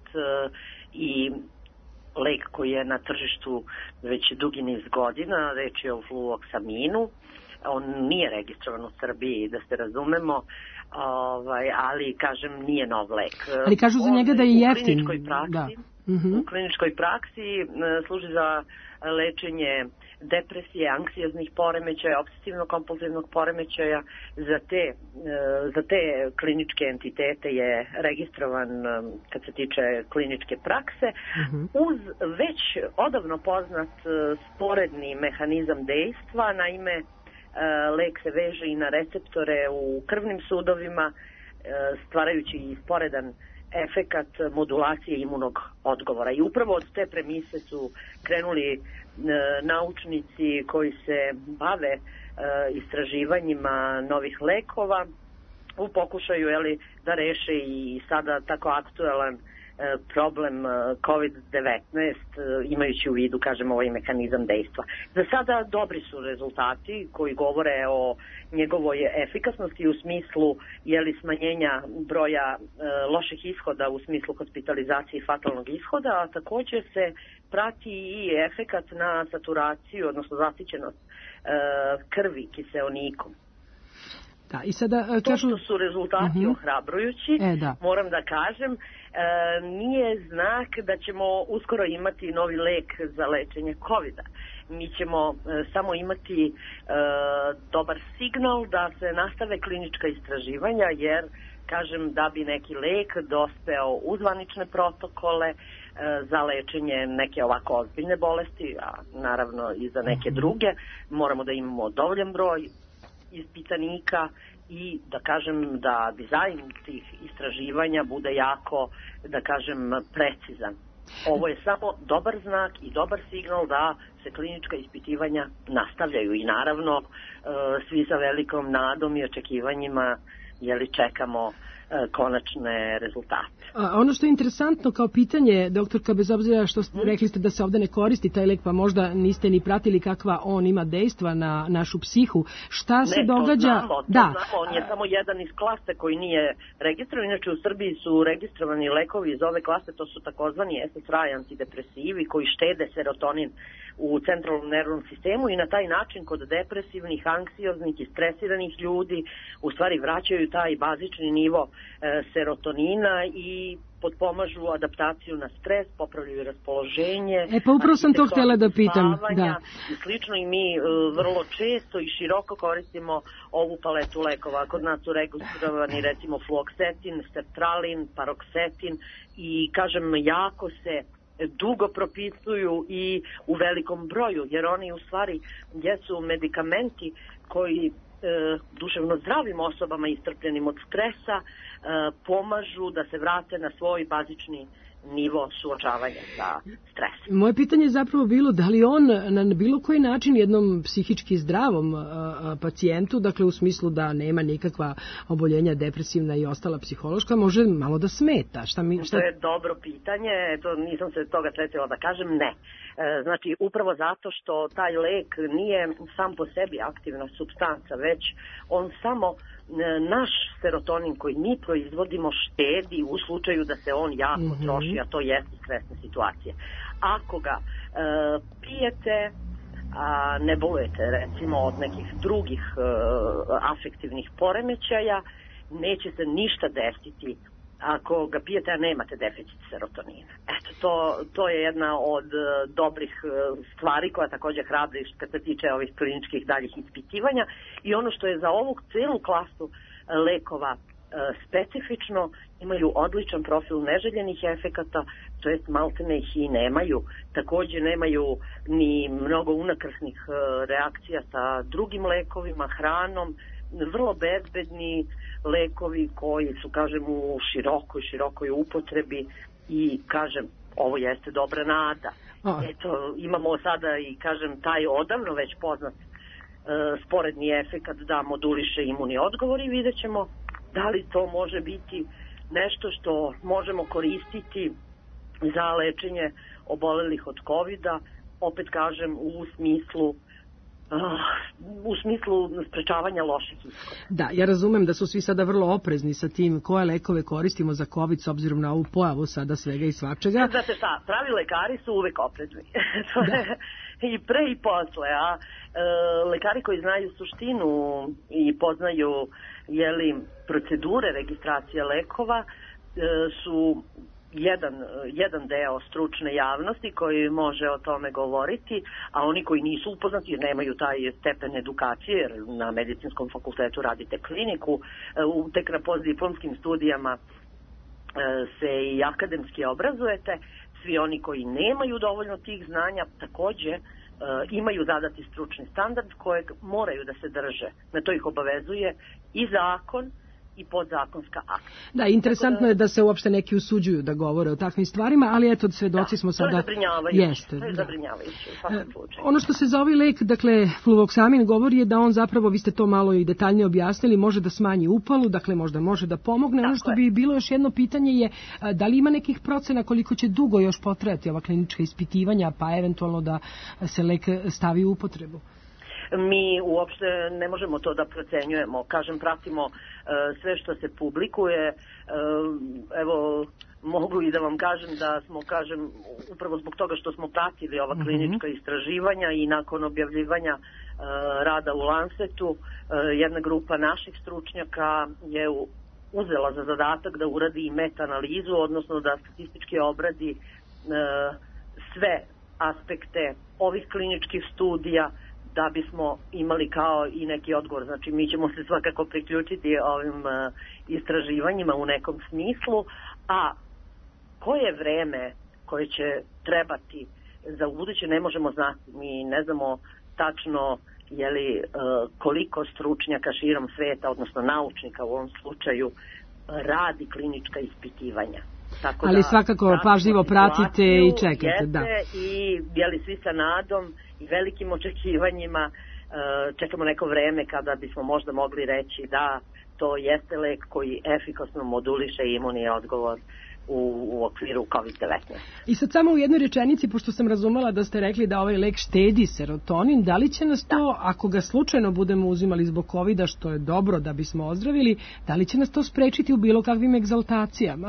i lek koji je na tržištu već dugi niz godina, reč je o fluvoksaminu. On nije registrovan u Srbiji, da se razumemo, ovaj, ali kažem nije nov lek. Ali kažu za njega da je jeftin. U kliničkoj praksi, da. Mm-hmm. U kliničkoj praksi služi za lečenje depresije, anksioznih poremećaja, obsesivno-kompulzivnog poremećaja. Za te, za te kliničke entitete je registrovan kad se tiče kliničke prakse, mm-hmm. uz već odavno poznat sporedni mehanizam dejstva. Naime, lek se veže i na receptore u krvnim sudovima, stvarajući i sporedan efekat modulacije imunog odgovora. I upravo od te premise su krenuli e, naučnici koji se bave e, istraživanjima novih lekova u pokušaju jeli, da reše i sada tako aktuelan problem kovid devetnaest, imajući u vidu, kažem, ovaj mehanizam dejstva. Za sada dobri su rezultati koji govore o njegovoj efikasnosti u smislu jeli, smanjenja broja e, loših ishoda u smislu hospitalizacije i fatalnog ishoda, a također se prati i efekat na saturaciju, odnosno zasićenost e, krvi kiseonikom. Da, i sada, to kažu... što su rezultati uh-huh. ohrabrujući, e, da. moram da kažem, e, nije znak da ćemo uskoro imati novi lek za lečenje kovida. Mi ćemo e, samo imati e, dobar signal da se nastave klinička istraživanja, jer, kažem, da bi neki lek dospeo u zvanične protokole e, za lečenje neke ovako ozbiljne bolesti, a naravno i za neke uh-huh. druge, moramo da imamo dovoljan broj ispitanika i da kažem da dizajn tih istraživanja bude jako, da kažem, precizan. Ovo je samo dobar znak i dobar signal da se klinička ispitivanja nastavljaju i naravno svi sa velikom nadom i očekivanjima jeli čekamo konačne rezultate. A ono što je interesantno kao pitanje, doktorka, bez obzira što ste, rekli ste da se ovde ne koristi taj lek, pa možda niste ni pratili kakva on ima dejstva na našu psihu. Šta ne, se događa? To znamo, to da. znamo, on je samo jedan iz klase koji nije registrovan. Inače u Srbiji su registrovani lekovi iz ove klase, to su takozvani es es er i antidepresivi koji štede serotonin u centralnom nervnom sistemu i na taj način kod depresivnih, anksioznih i stresiranih ljudi u stvari vraćaju taj bazični nivo e, serotonina i potpomažu adaptaciju na stres, popravljaju raspoloženje. E pa upravo sam to htjela da pitam. Da. I slično i mi e, vrlo često i široko koristimo ovu paletu lekova. Kod nas su registrovani recimo fluoksetin, sertralin, paroksetin i kažem jako se dugo propisuju i u velikom broju, jer oni u stvari jesu medikamenti koji e, duševno zdravim osobama istrpljenim od stresa e, pomažu da se vrate na svoj bazični nivo suočavanja sa stresom. Moje pitanje je zapravo bilo da li on na bilo koji način jednom psihički zdravom a, a, pacijentu, dakle u smislu da nema nikakva oboljenja depresivna i ostala psihološka, može malo da smeta. Šta mi, šta... To je dobro pitanje, to nisam se toga sretila da kažem, ne. E, znači, upravo zato što taj lek nije sam po sebi aktivna supstanca, već on samo naš serotonin koji mi proizvodimo štedi u slučaju da se on jako mm-hmm. troši, a to jeste stresne situacije. Ako ga e, pijete, a ne bolujete recimo od nekih drugih uh, afektivnih poremećaja, neće se ništa desiti ako ga pijete, a nemate deficit serotonina. Eto, to, to je jedna od uh, dobrih uh, stvari koja takođe hrabri kad se tiče ovih kliničkih daljih ispitivanja. I ono što je za ovu celu klasu uh, lekova specifično, imaju odličan profil neželjenih efekata, to jest maltene ih i nemaju. Takođe nemaju ni mnogo unakrsnih reakcija sa drugim lekovima, hranom, vrlo bezbedni lekovi koji su, kažem, u širokoj, širokoj upotrebi i, kažem, ovo jeste dobra nada. Eto, imamo sada i, kažem, taj odavno već poznat sporedni efekat da moduliše imunni odgovor i vidjet ćemo da li to može biti nešto što možemo koristiti za lečenje obolelih od kovida, opet kažem u smislu uh, u smislu sprečavanja loših ishoda. Da, ja razumem da su svi sada vrlo oprezni sa tim koje lekove koristimo za COVID s obzirom na ovu pojavu sada svega i svačega. Znate šta, pravi lekari su uvek oprezni. To je i pre i posle, a e, lekari koji znaju suštinu i poznaju jeli, procedure registracije lekova e, su jedan, jedan deo stručne javnosti koji može o tome govoriti, a oni koji nisu upoznati jer nemaju taj stepen edukacije, jer na medicinskom fakultetu radite kliniku, e, tek na postdiplomskim studijama e, se i akademski obrazujete, svi oni koji nemaju dovoljno tih znanja takođe Uh, imaju zadati stručni standard kojeg moraju da se drže. Na to ih obavezuje i zakon i podzakonska akta. Da, interesantno da, je da se uopšte neki usuđuju da govore o takvim stvarima, ali eto, svedoci da, smo sada... To je zabrinjavajuće. Jeste, to je da. zabrinjavajuće u svakom slučaju. Ono što se za ovaj lek, dakle, fluvoksamin govori je da on zapravo, vi ste to malo i detaljnije objasnili, može da smanji upalu, dakle možda može da pomogne. Tako ono što je. Bi bilo još jedno pitanje je da li ima nekih procena koliko će dugo još potrajati ova klinička ispitivanja, pa eventualno da se lek stavi u upotrebu? Mi uopšte ne možemo to da procenjujemo. Kažem, pratimo uh, sve što se publikuje. Uh, evo, mogu i da vam kažem da smo, kažem, upravo zbog toga što smo pratili ova klinička mm-hmm. istraživanja i nakon objavljivanja uh, rada u Lancetu, uh, jedna grupa naših stručnjaka je u, uzela za zadatak da uradi i meta-analizu, odnosno da statistički obradi uh, sve aspekte ovih kliničkih studija da bismo imali kao i neki odgovor. Znači, mi ćemo se svakako priključiti ovim uh, istraživanjima u nekom smislu, a koje vreme koje će trebati za ubuduće ne možemo znati. Mi ne znamo tačno jeli, uh, koliko stručnjaka širom sveta, odnosno naučnika u ovom slučaju, radi klinička ispitivanja. Tako ali da, svakako pažljivo pratite i čekate. Jeste, da. I jeli svi sa nadom i velikim očekivanjima čekamo neko vreme kada bismo možda mogli reći da to jeste lek koji efikasno moduliše imunni odgovor u, u okviru kovid devetnaest. I sad samo u jednoj rečenici, pošto sam razumela da ste rekli da ovaj lek štedi serotonin, da li će nas to, da. Ako ga slučajno budemo uzimali zbog kovida, što je dobro da bismo ozdravili, da li će nas to sprečiti u bilo kakvim egzaltacijama?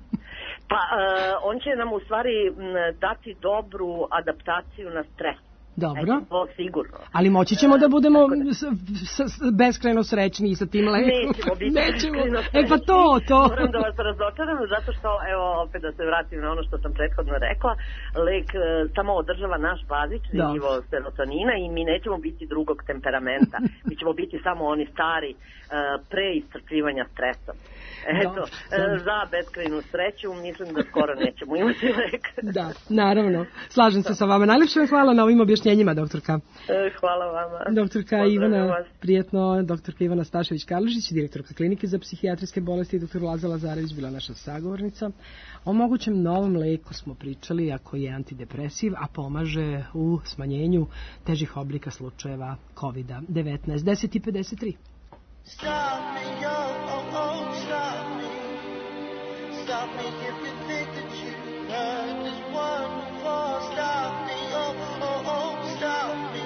Pa, uh, on će nam u stvari m, dati dobru adaptaciju na stres. Dobro. E, to sigurno. Ali moći ćemo da budemo da... S, s, s, beskrajno srećni sa tim lekom. Nećemo biti beskrajno srećni. E pa to, to. Moram da vas razočaram, zato što, evo, opet da se vratim na ono što sam prethodno rekla, lek e, samo održava naš bazični da. nivo serotonina i mi nećemo biti drugog temperamenta. Mi ćemo biti samo oni stari e, pre iscrpljivanja stresom. Eto, e, za beskrajnu sreću mislim da skoro nećemo imati lek. Da, naravno. Slažem se sa vama. Najlepše vam hvala na ovim objašnjenjima, doktorka. E, hvala vama. Doktorka Ivana, vas. Prijetno, doktorka Ivana Stašević-Karlišić, direktorka klinike za psihijatrijske bolesti, doktor Laza Lazarević bila naša sagovornica. O mogućem novom leku smo pričali, ako je antidepresiv, a pomaže u smanjenju težih oblika slučajeva kovid devetnaest. deset i pedeset tri. Stop me, oh, oh, oh, stop me. Stop me if you think that you heard this one before. Stop me, oh, oh, oh, stop me.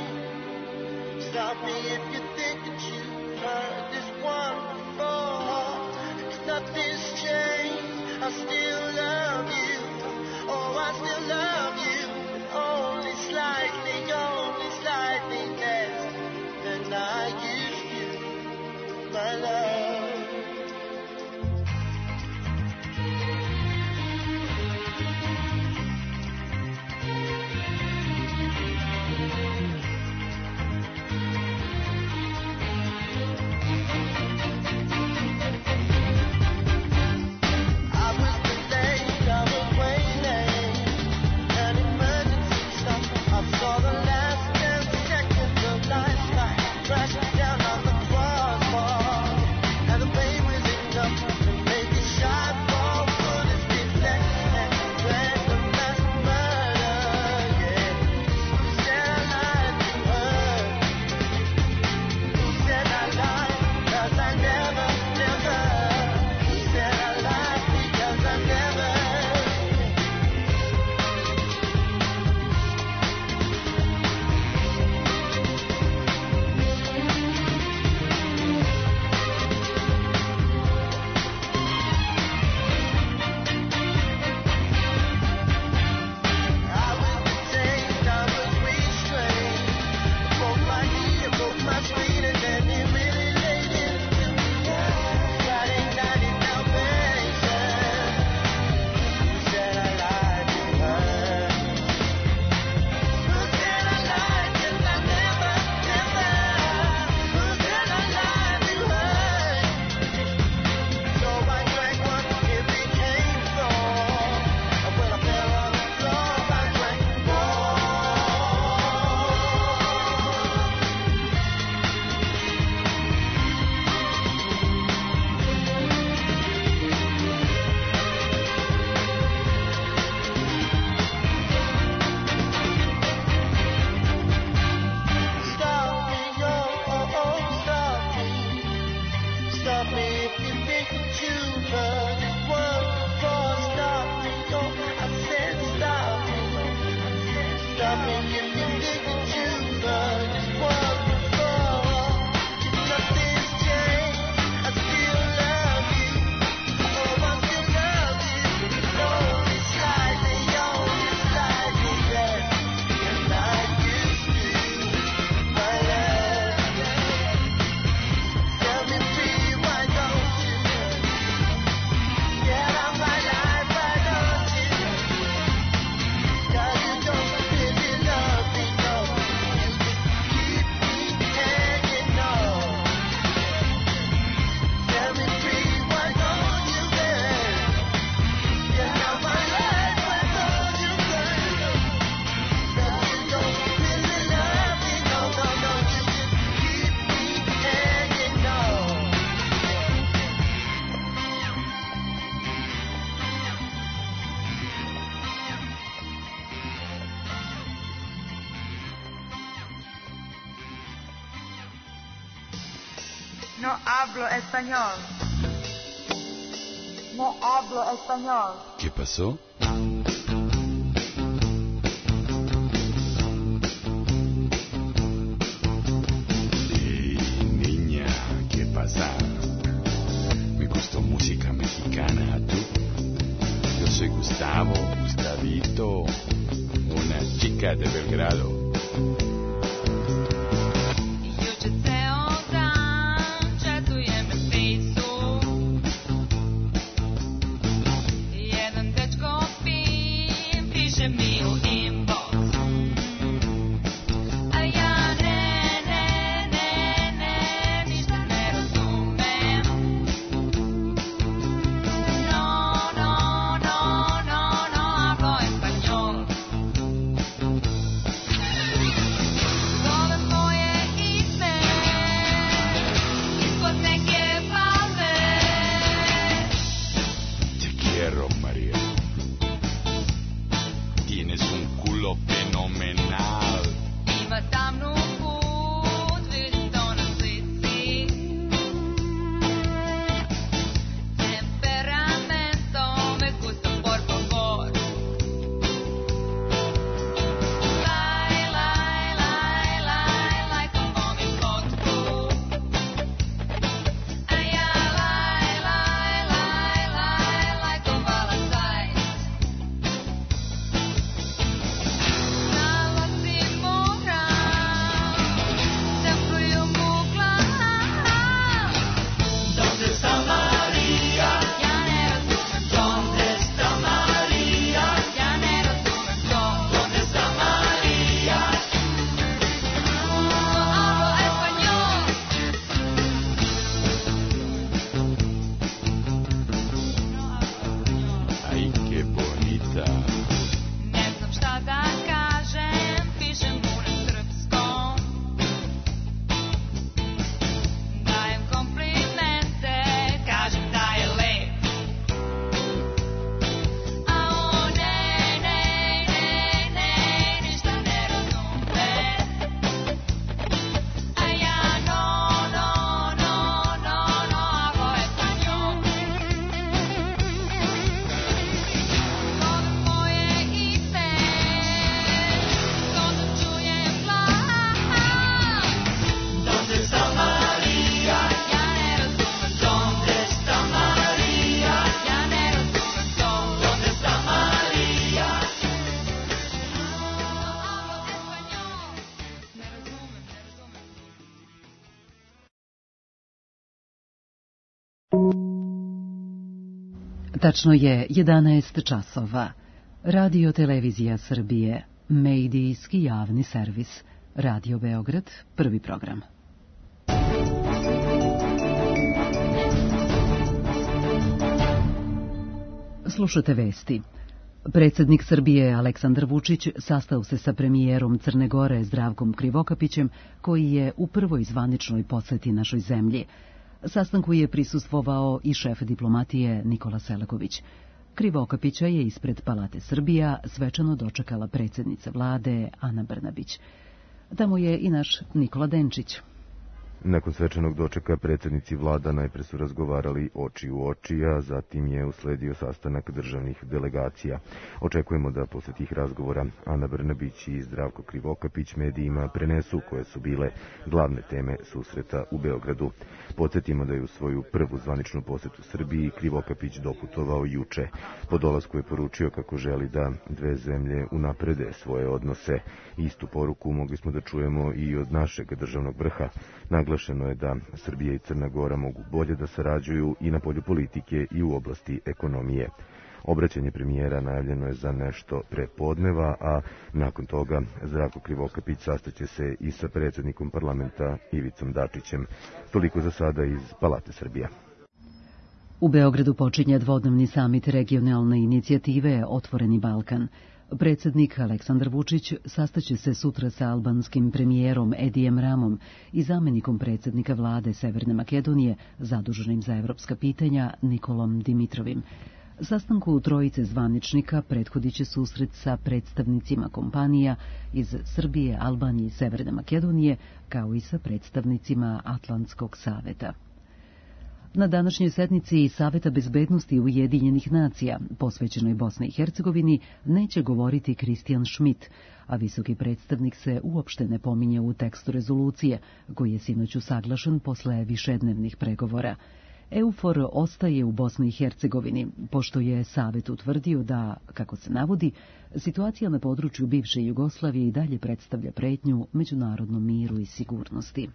Stop me if you think that you heard this one before. Cause nothing's changed, I still love you. Oh, I still love you, only slightly, only slightly. No hablo español. No hablo español. ¿Qué pasó? Hey, niña, ¿qué pasa? Me gustó música mexicana, ¿tú? Yo soy Gustavo, Gustavito, una chica de Belgrado. Tačno je jedanaest časova. Radio Televizija Srbije, medijski javni servis. Radio Beograd, prvi program. Slušate vesti. Predsjednik Srbije Aleksandar Vučić sastao se sa premijerom Crne Gore Zdravkom Krivokapićem, koji je u prvoj zvaničnoj poseti našoj zemlji. Sastanku je prisustvovao i šef diplomatije Nikola Selaković. Krivokapića je ispred Palate Srbija svečano dočekala predsjednica vlade Ana Brnabić. Tamo je i naš Nikola Denčić. Nakon svečanog dočeka predsjednici vlada najpre su razgovarali oči u oči, a zatim je usledio sastanak državnih delegacija. Očekujemo da posle tih razgovora Ana Brnabić i Zdravko Krivokapić medijima prenesu koje su bile glavne teme susreta u Beogradu. Podsjetimo da je u svoju prvu zvaničnu posetu Srbiji Krivokapić doputovao juče. Po dolasku je poručio kako želi da dve zemlje unaprede svoje odnose. Istu poruku mogli smo da čujemo i od našeg državnog vrha. Naglašeno je da Srbija i Crna Gora mogu bolje da sarađuju i na polju politike i u oblasti ekonomije. Obraćanje premijera najavljeno je za nešto pre podneva, a nakon toga Zdravko Krivokapić sastaće se i sa predsjednikom parlamenta Ivicom Dačićem. Toliko za sada iz Palate Srbija. U Beogradu počinje dvodnevni samit regionalne inicijative Otvoreni Balkan. Predsjednik Aleksandar Vučić sastaće se sutra sa albanskim premijerom Edijem Ramom i zamenikom predsjednika vlade Severne Makedonije, zaduženim za evropska pitanja, Nikolom Dimitrovim. Sastanku trojice zvaničnika prethodit će susret sa predstavnicima kompanija iz Srbije, Albanije i Severne Makedonije, kao i sa predstavnicima Atlantskog saveta. Na današnjoj sednici Saveta bezbednosti Ujedinjenih nacija, posvećenoj Bosni i Hercegovini, neće govoriti Kristijan Schmidt, a visoki predstavnik se uopšte ne pominje u tekstu rezolucije, koji je sinoć usaglašen posle višednevnih pregovora. EUFOR ostaje u Bosni i Hercegovini, pošto je Savet utvrdio da, kako se navodi, situacija na području bivše Jugoslavije i dalje predstavlja pretnju međunarodnom miru i sigurnosti.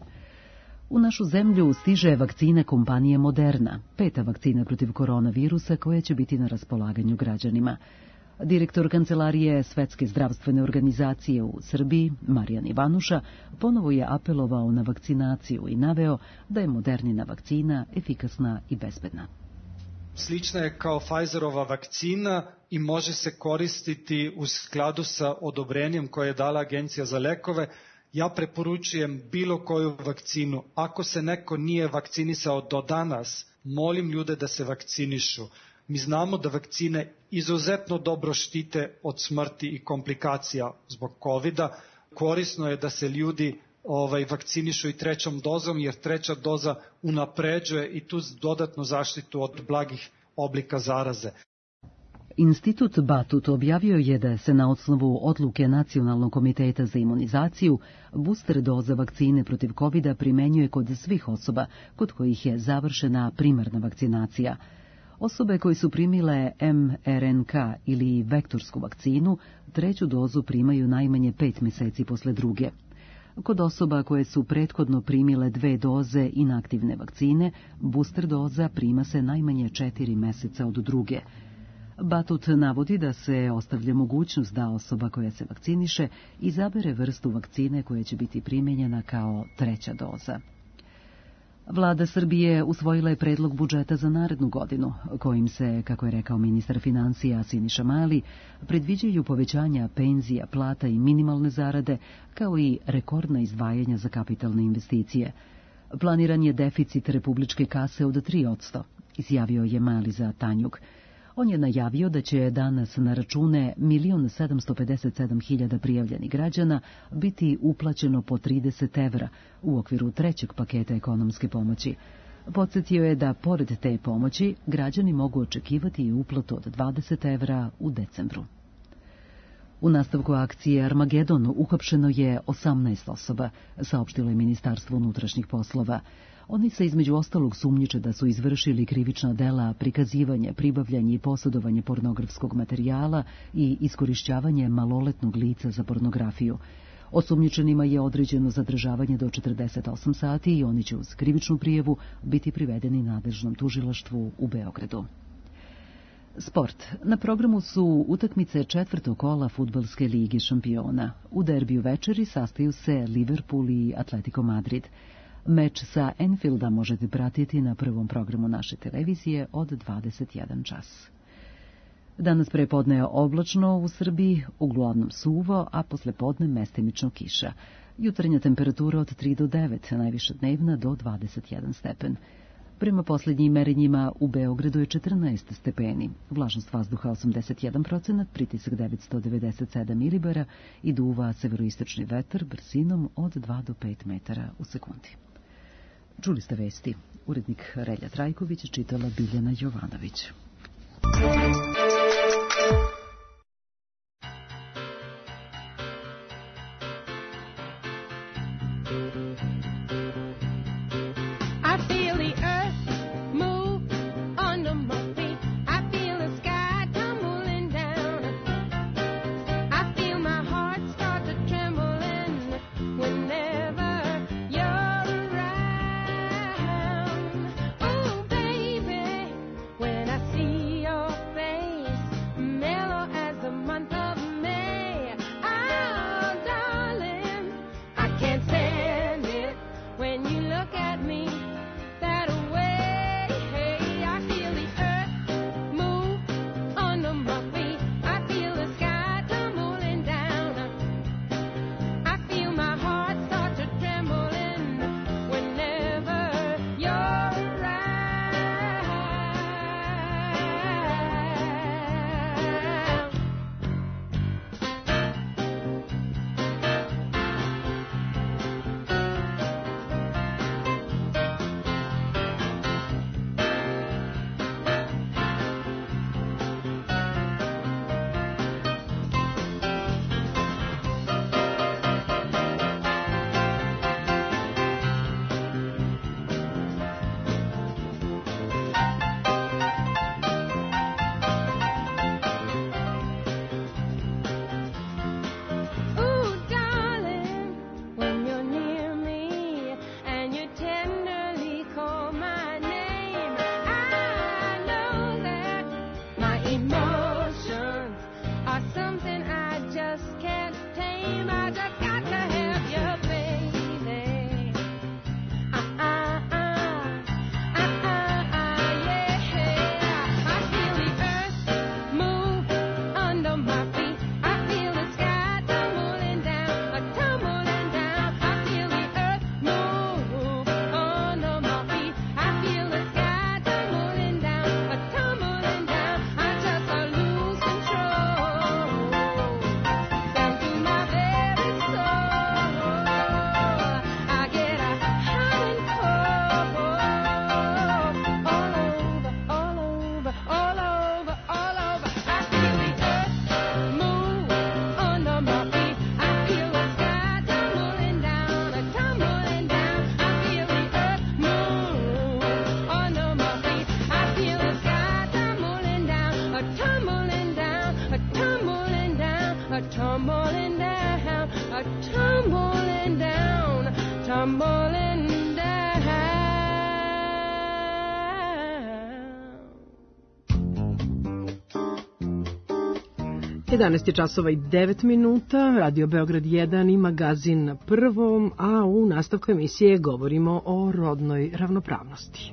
U našu zemlju stiže vakcina kompanije Moderna, peta vakcina protiv koronavirusa koja će biti na raspolaganju građanima. Direktor Kancelarije Svetske zdravstvene organizacije u Srbiji, Marijan Ivanuša, ponovo je apelovao na vakcinaciju i naveo da je Modernina vakcina efikasna i bezbedna. Slična je kao Pfizerova vakcina i može se koristiti u skladu sa odobrenjem koje je dala Agencija za lekove. Ja preporučujem bilo koju vakcinu. Ako se neko nije vakcinisao do danas, molim ljude da se vakcinišu. Mi znamo da vakcine izuzetno dobro štite od smrti i komplikacija zbog kovida. Korisno je da se ljudi ovaj, vakcinišu i trećom dozom, jer treća doza unapređuje i tu dodatnu zaštitu od blagih oblika zaraze. Institut Batut objavio je da se na osnovu odluke Nacionalnog komiteta za imunizaciju booster doza vakcine protiv kovida primenjuje kod svih osoba kod kojih je završena primarna vakcinacija. Osobe koje su primile em er en ka ili vektorsku vakcinu treću dozu primaju najmanje pet meseci posle druge. Kod osoba koje su prethodno primile dve doze inaktivne vakcine, booster doza prima se najmanje četiri meseca od druge. Batut navodi da se ostavlja mogućnost da osoba koja se vakciniše izabere vrstu vakcine koja će biti primenjena kao treća doza. Vlada Srbije usvojila je predlog budžeta za narednu godinu, kojim se, kako je rekao ministar financija Siniša Mali, predviđaju povećanja penzija, plata i minimalne zarade, kao i rekordna izdvajanja za kapitalne investicije. Planiran je deficit republičke kase od tri posto, izjavio je Mali za Tanjug. On je najavio da će danas na račune milion sedamsto pedeset sedam hiljada prijavljenih građana biti uplaćeno po trideset evra u okviru trećeg paketa ekonomske pomoći. Podsjetio je da, pored te pomoći, građani mogu očekivati i uplatu od dvadeset evra u decembru. U nastavku akcije Armagedon uhapšeno je osamnaest osoba, saopštilo je Ministarstvo unutrašnjih poslova. Oni se između ostalog sumnjiče da su izvršili krivična dela prikazivanje, pribavljanje i posjedovanje pornografskog materijala i iskorišćavanje maloletnog lica za pornografiju. Osumnjičenima je određeno zadržavanje do četrdeset osam sati i oni će uz krivičnu prijavu biti privedeni nadležnom tužilaštvu u Beogradu. Sport. Na programu su utakmice četvrtog kola Fudbalske lige šampiona. U derbiju večeri sastaju se Liverpool i Atletico Madrid. Meč sa Anfielda možete pratiti na prvom programu naše televizije od dvadeset jedan čas. Danas prepodne je oblačno u Srbiji, uglavnom suvo, a posle podne mestimično kiša. Jutarnja temperatura od tri do devet, najviša dnevna do dvadeset jedan stepen. Prema posljednjim merenjima u Beogradu je četrnaest stepeni, vlažnost vazduha osamdeset jedan procenat, pritisak devetsto devedeset sedam milibara i duva severoistočni vetar brzinom od dva do pet metara u sekundi. Čuli ste vesti. Urednik Relja Trajković, čitala Biljana Jovanović. Can't stand tumbling down, a tumbling down, tumbling down. jedanaest je časova i devet minuta, Radio Beograd jedan i magazin na Prvom, a u nastavku emisije govorimo o rodnoj ravnopravnosti.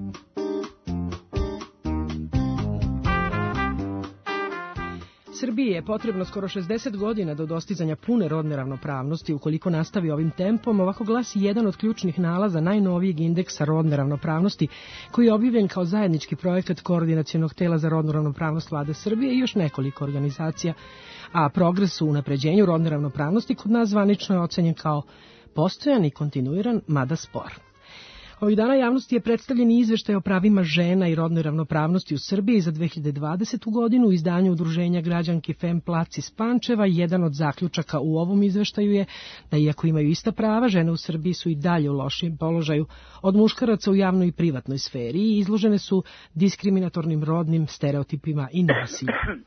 Srbiji je potrebno skoro šezdeset godina do dostizanja pune rodne ravnopravnosti. Ukoliko nastavi ovim tempom, ovako glasi jedan od ključnih nalaza najnovijeg indeksa rodne ravnopravnosti, koji je objavljen kao zajednički projekat Koordinacionog tela za rodnu ravnopravnost Vlade Srbije i još nekoliko organizacija. A progres u unapređenju rodne ravnopravnosti kod nas zvanično je ocenjen kao postojan i kontinuiran, mada spor. Ovih dana javnosti je predstavljen izveštaj o pravima žena i rodnoj ravnopravnosti u Srbiji za dve hiljade dvadesetu godinu u izdanju udruženja građanki Femplac iz Pančeva. Jedan od zaključaka u ovom izveštaju je da iako imaju ista prava, žene u Srbiji su i dalje u lošijem položaju od muškaraca u javnoj i privatnoj sferi i izložene su diskriminatornim rodnim stereotipima i nasilju.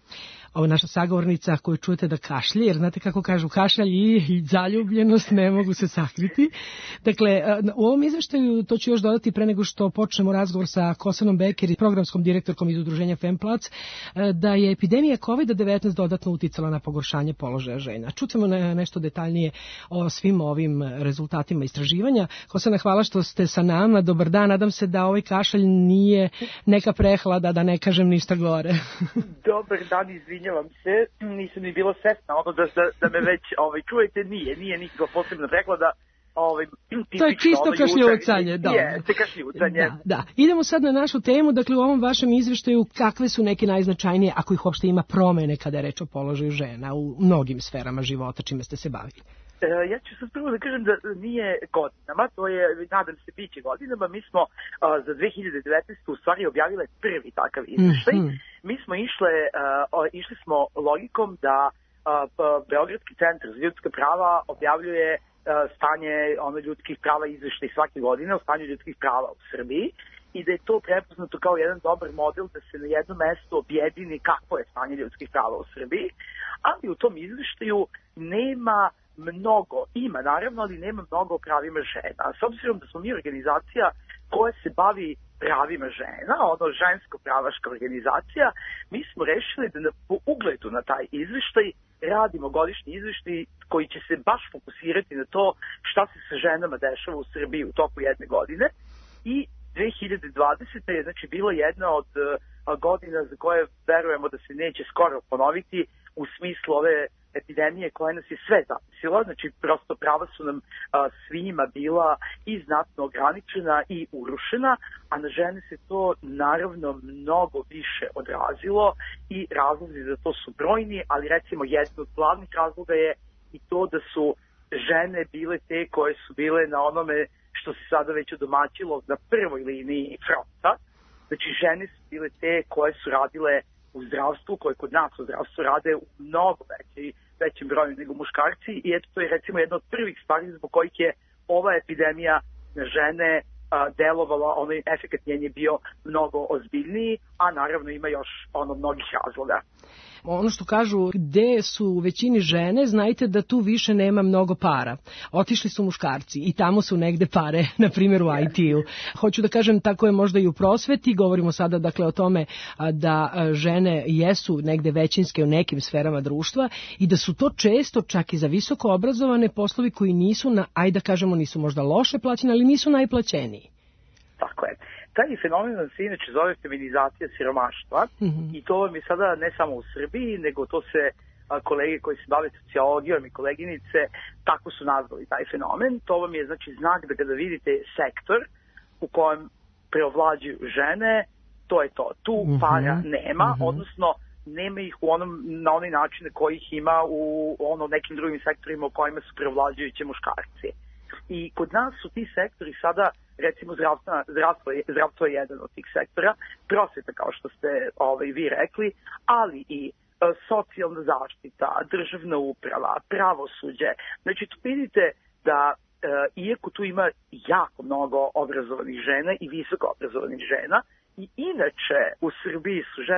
Ovo naša sagovornica koju čujete da kašlje, jer znate kako kažu, kašalj i zaljubljenost ne mogu se sakriti. Dakle, u ovom izveštaju, to ću još dodati pre nego što počnemo razgovor sa Kosanom Beker, programskom direktorkom iz udruženja Femplac, da je epidemija kovid devetnaest dodatno uticala na pogoršanje položaja žena. Čućemo nešto detaljnije o svim ovim rezultatima istraživanja. Kosana, hvala što ste sa nama. Dobar dan, nadam se da ovaj kašalj nije neka prehlada, da ne kažem ništa gore. Dobar dan, izvinjam vam se, nisam ni bila svesna ono da, da, da me već ovaj, čujete, nije, nije nikakva posebna preklada. Ovaj, tipično, to je čisto ovaj, kašljucanje. Jeste, kašljucanje. Da, da. Idemo sad na našu temu, dakle u ovom vašem izveštaju kakve su neke najznačajnije, ako ih uopšte ima, promene kada je reč o položaju žena u mnogim sferama života čime ste se bavili. E, ja ću sad prvo da kažem da nije godinama, to je, nadam se, biće godinama. Mi smo a, za dve hiljade devetnaestu u stvari objavile prvi takav izveštaj. Mm-hmm. Mi smo išle, a, išli smo logikom da a, Beogradski centar za ljudska prava objavljuje a, stanje ono, ljudskih prava izveštaj svake godine o stanju ljudskih prava u Srbiji i da je to prepoznato kao jedan dobar model da se na jednom mestu objedini kakvo je stanje ljudskih prava u Srbiji, ali u tom izveštaju nema mnogo, ima naravno, ali nema mnogo o pravima žena. S obzirom da smo mi organizacija koja se bavi pravima žena, ono žensko-pravaška organizacija, mi smo rešili da na, po ugledu na taj izveštaj radimo godišnji izveštaj koji će se baš fokusirati na to šta se sa ženama dešava u Srbiji u toku jedne godine i dve hiljade dvadesete je znači bila jedna od uh, godina za koje verujemo da se neće skoro ponoviti u smislu ove epidemije koja nas je sve zapisila, znači prosto prava su nam a, svima bila i znatno ograničena i urušena, a na žene se to naravno mnogo više odrazilo i razlozi za to su brojni, ali recimo jedan od glavnih razloga je i to da su žene bile te koje su bile na onome što se sada već odomaćilo na prvoj liniji fronta, znači žene su bile te koje su radile u zdravstvu, koje kod nas u zdravstvu rade u mnogo veći, većim broju nego muškarci i eto to je recimo jedna od prvih stvari zbog kojih je ova epidemija na žene a, delovala, onaj efekat njen je bio mnogo ozbiljniji, a naravno ima još ono mnogih razloga. Ono što kažu, gde su u većini žene, znajte da tu više nema mnogo para. Otišli su muškarci i tamo su negde pare, na primjer u I T-u. Hoću da kažem, tako je možda i u prosveti. Govorimo sada dakle o tome da žene jesu negde većinske u nekim sferama društva i da su to često čak i za visoko obrazovane poslovi koji nisu, na, ajde da kažemo, nisu možda loše plaćeni, ali nisu najplaćeniji. Tako je. Taj fenomen se inače zove feminizacija siromaštva mm-hmm. i to vam je sada ne samo u Srbiji, nego to se a, kolege koji se bave sociologijom i koleginice tako su nazvali taj fenomen. To vam je znači znak da kada vidite sektor u kojem preovlađuju žene, to je to. Tu mm-hmm. para nema, mm-hmm. odnosno nema ih u onom, na onaj način na koji ih ima u ono, nekim drugim sektorima u kojima su preovlađujuće muškarci. I kod nas su ti sektori sada, recimo zdravstvo, zdravstvo, je, zdravstvo je jedan od tih sektora, prosveta kao što ste ovaj, vi rekli, ali i e, socijalna zaštita, državna uprava, pravosuđe. Znači tu vidite da e, iako tu ima jako mnogo obrazovanih žena i visoko obrazovanih žena, i inače u Srbiji su žene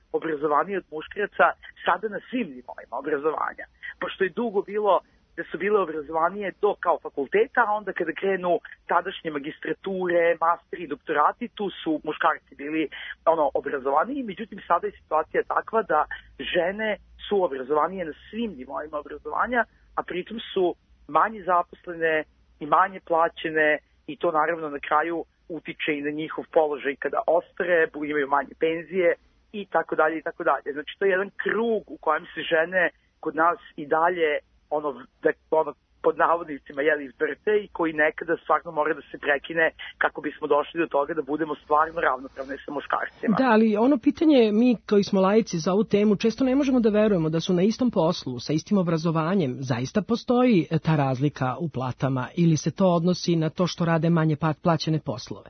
obrazovanije od muškaraca sada na svim nivoima obrazovanja. Pošto je dugo bilo da su bile obrazovanije do kao fakulteta, a onda kada krenu tadašnje magistrature, masteri i doktorati, tu su muškarci bili ono obrazovaniji, međutim sada je situacija takva da žene su obrazovanije na svim nivoima obrazovanja, a pritom su manje zaposlene i manje plaćene i to naravno na kraju utiče i na njihov položaj kada ostare, imaju manje penzije i tako dalje i tako dalje. Znači to je jedan krug u kojem se žene kod nas i dalje ono, da, ono pod navodnicima jeli vrte i koji nekada stvarno mora da se prekine kako bismo došli do toga da budemo stvarno ravnopravne sa muškarcima. Da, ali ono pitanje, mi koji smo laici za ovu temu, često ne možemo da verujemo da su na istom poslu, sa istim obrazovanjem, zaista postoji ta razlika u platama ili se to odnosi na to što rade manje plaćene poslove?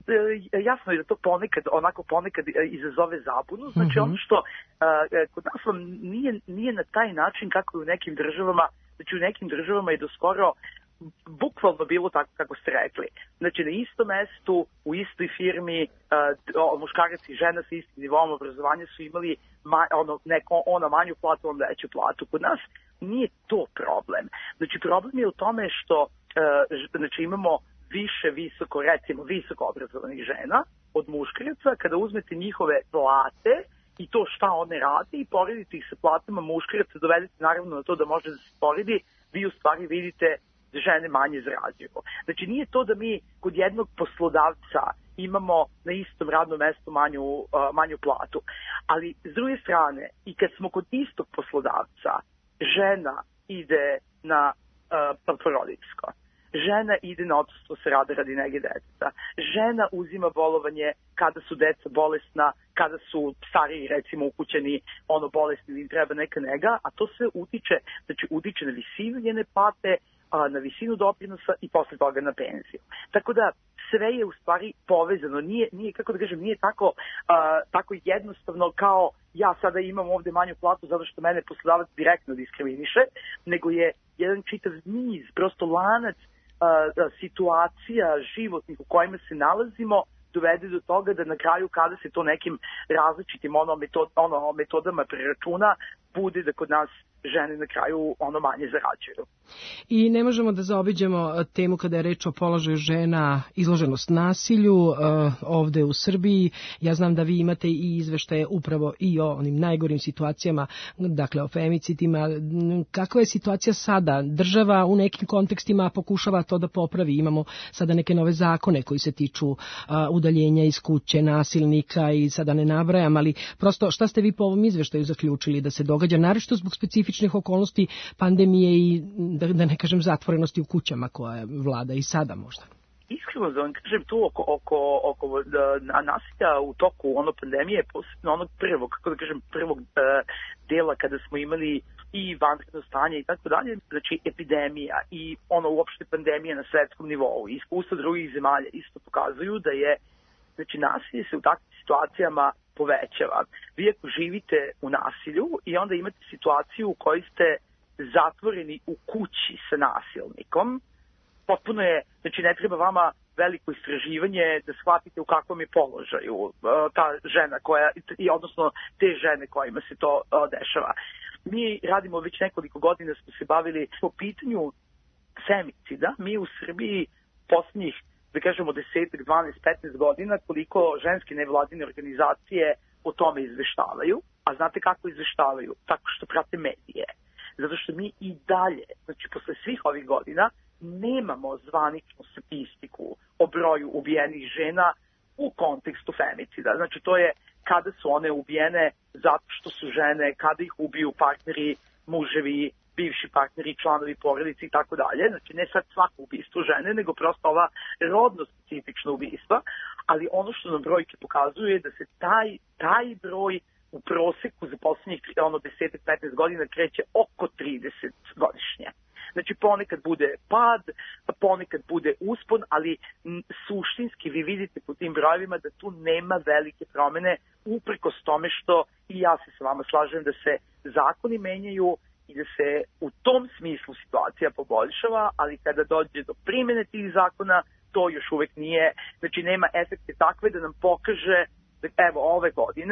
Jasno je da to ponekad, onako ponekad izazove zabunu, znači mm-hmm. ono što uh, kod nas vam nije, nije na taj način kako je u nekim državama, znači u nekim državama je do skoro bukvalno bilo tako kako ste rekli. Znači na istom mestu, u istoj firmi, uh, muškarac i žena sa istim nivom obrazovanja su imali ma, ono, neko, ona manju platu, on veću platu. Kod nas nije to problem. Znači problem je u tome što uh, znači imamo više visoko, recimo visoko obrazovanih žena od muškaraca, kada uzmete njihove plate i to šta one rade i poredite ih sa platama muškaraca, dovedete naravno na to da može da se poredi, vi u stvari vidite da žene manje zarađuju. Znači nije to da mi kod jednog poslodavca imamo na istom radnom mestu manju, uh, manju platu, ali s druge strane i kad smo kod istog poslodavca, žena ide na uh, porodiljsko. Žena ide na odsustvo sa rada radi nege deteta. Žena uzima bolovanje kada su deca bolesna, kada su stariji recimo ukućeni, ono bolesni ili im treba neka nega, a to sve utiče, znači utiče na visinu njene plate, na visinu doprinosa i posle toga na penziju. Tako da sve je u stvari povezano, nije, nije kako da kažem, nije tako, a, tako jednostavno kao ja sada imam ovde manju platu zato što mene poslodavac direktno diskriminiše, nego je jedan čitav niz, prosto lanac a, situacija životnih u kojima se nalazimo dovede do toga da na kraju kada se to nekim različitim ono, metod, ono metodama preračuna bude da kod nas žene na kraju ono manje zarađuju. I ne možemo da zaobiđemo temu kada je reč o položaju žena, izloženost nasilju uh, ovde u Srbiji. Ja znam da vi imate i izveštaje upravo i o onim najgorim situacijama, dakle o femicitima. Kakva je situacija sada? Država u nekim kontekstima pokušava to da popravi. Imamo sada neke nove zakone koji se tiču uh, udaljenja iz kuće, nasilnika i sada ne nabrajam, ali prosto šta ste vi po ovom izveštaju zaključili da se događa, naročito zbog specifičnih okolnosti pandemije i da, da ne kažem zatvorenosti u kućama koja vlada i sada možda? Iskreno da vam kažem tu oko, oko, oko da, nasilja u toku ono pandemije, posebno onog prvog, kako da kažem, prvog uh, dela kada smo imali i vanredno stanje i tako dalje, znači epidemija i ono uopšte pandemija na svetskom nivou i iskustva drugih zemalja isto pokazuju da je, znači nasilje se u takvim situacijama povećava. Vi ako živite u nasilju i onda imate situaciju u kojoj ste zatvoreni u kući sa nasilnikom, potpuno je, znači ne treba vama veliko istraživanje da shvatite u kakvom je položaju ta žena koja, i odnosno te žene kojima se to dešava. Mi radimo već nekoliko godina, smo se bavili po pitanju femicida. Mi u Srbiji posljednjih, da kažemo, deset, dvanaest, petnaest godina koliko ženske nevladine organizacije o tome izveštavaju. A znate kako izveštavaju? Tako što prate medije. Zato što mi i dalje, znači posle svih ovih godina, nemamo zvaničnu statistiku o broju ubijenih žena u kontekstu femicida. Znači to je kada su one ubijene zato što su žene, kada ih ubiju partneri, muževi, bivši partneri, članovi porodice i tako dalje. Znači ne sad svako ubistvo žene, nego prosto ova rodno specifična ubistva, ali ono što nam brojke pokazuje je da se taj, taj broj u proseku za posljednjih ono, deset do petnaest godina kreće oko trideset godišnje. Znači ponekad bude pad, ponekad bude uspon, ali suštinski vi vidite po tim brojevima da tu nema velike promene uprkos tome što i ja se s vama slažem da se zakoni menjaju i da se u tom smislu situacija poboljšava, ali kada dođe do primjene tih zakona, to još uvek nije, znači nema efekte takve da nam pokaže da evo ove godine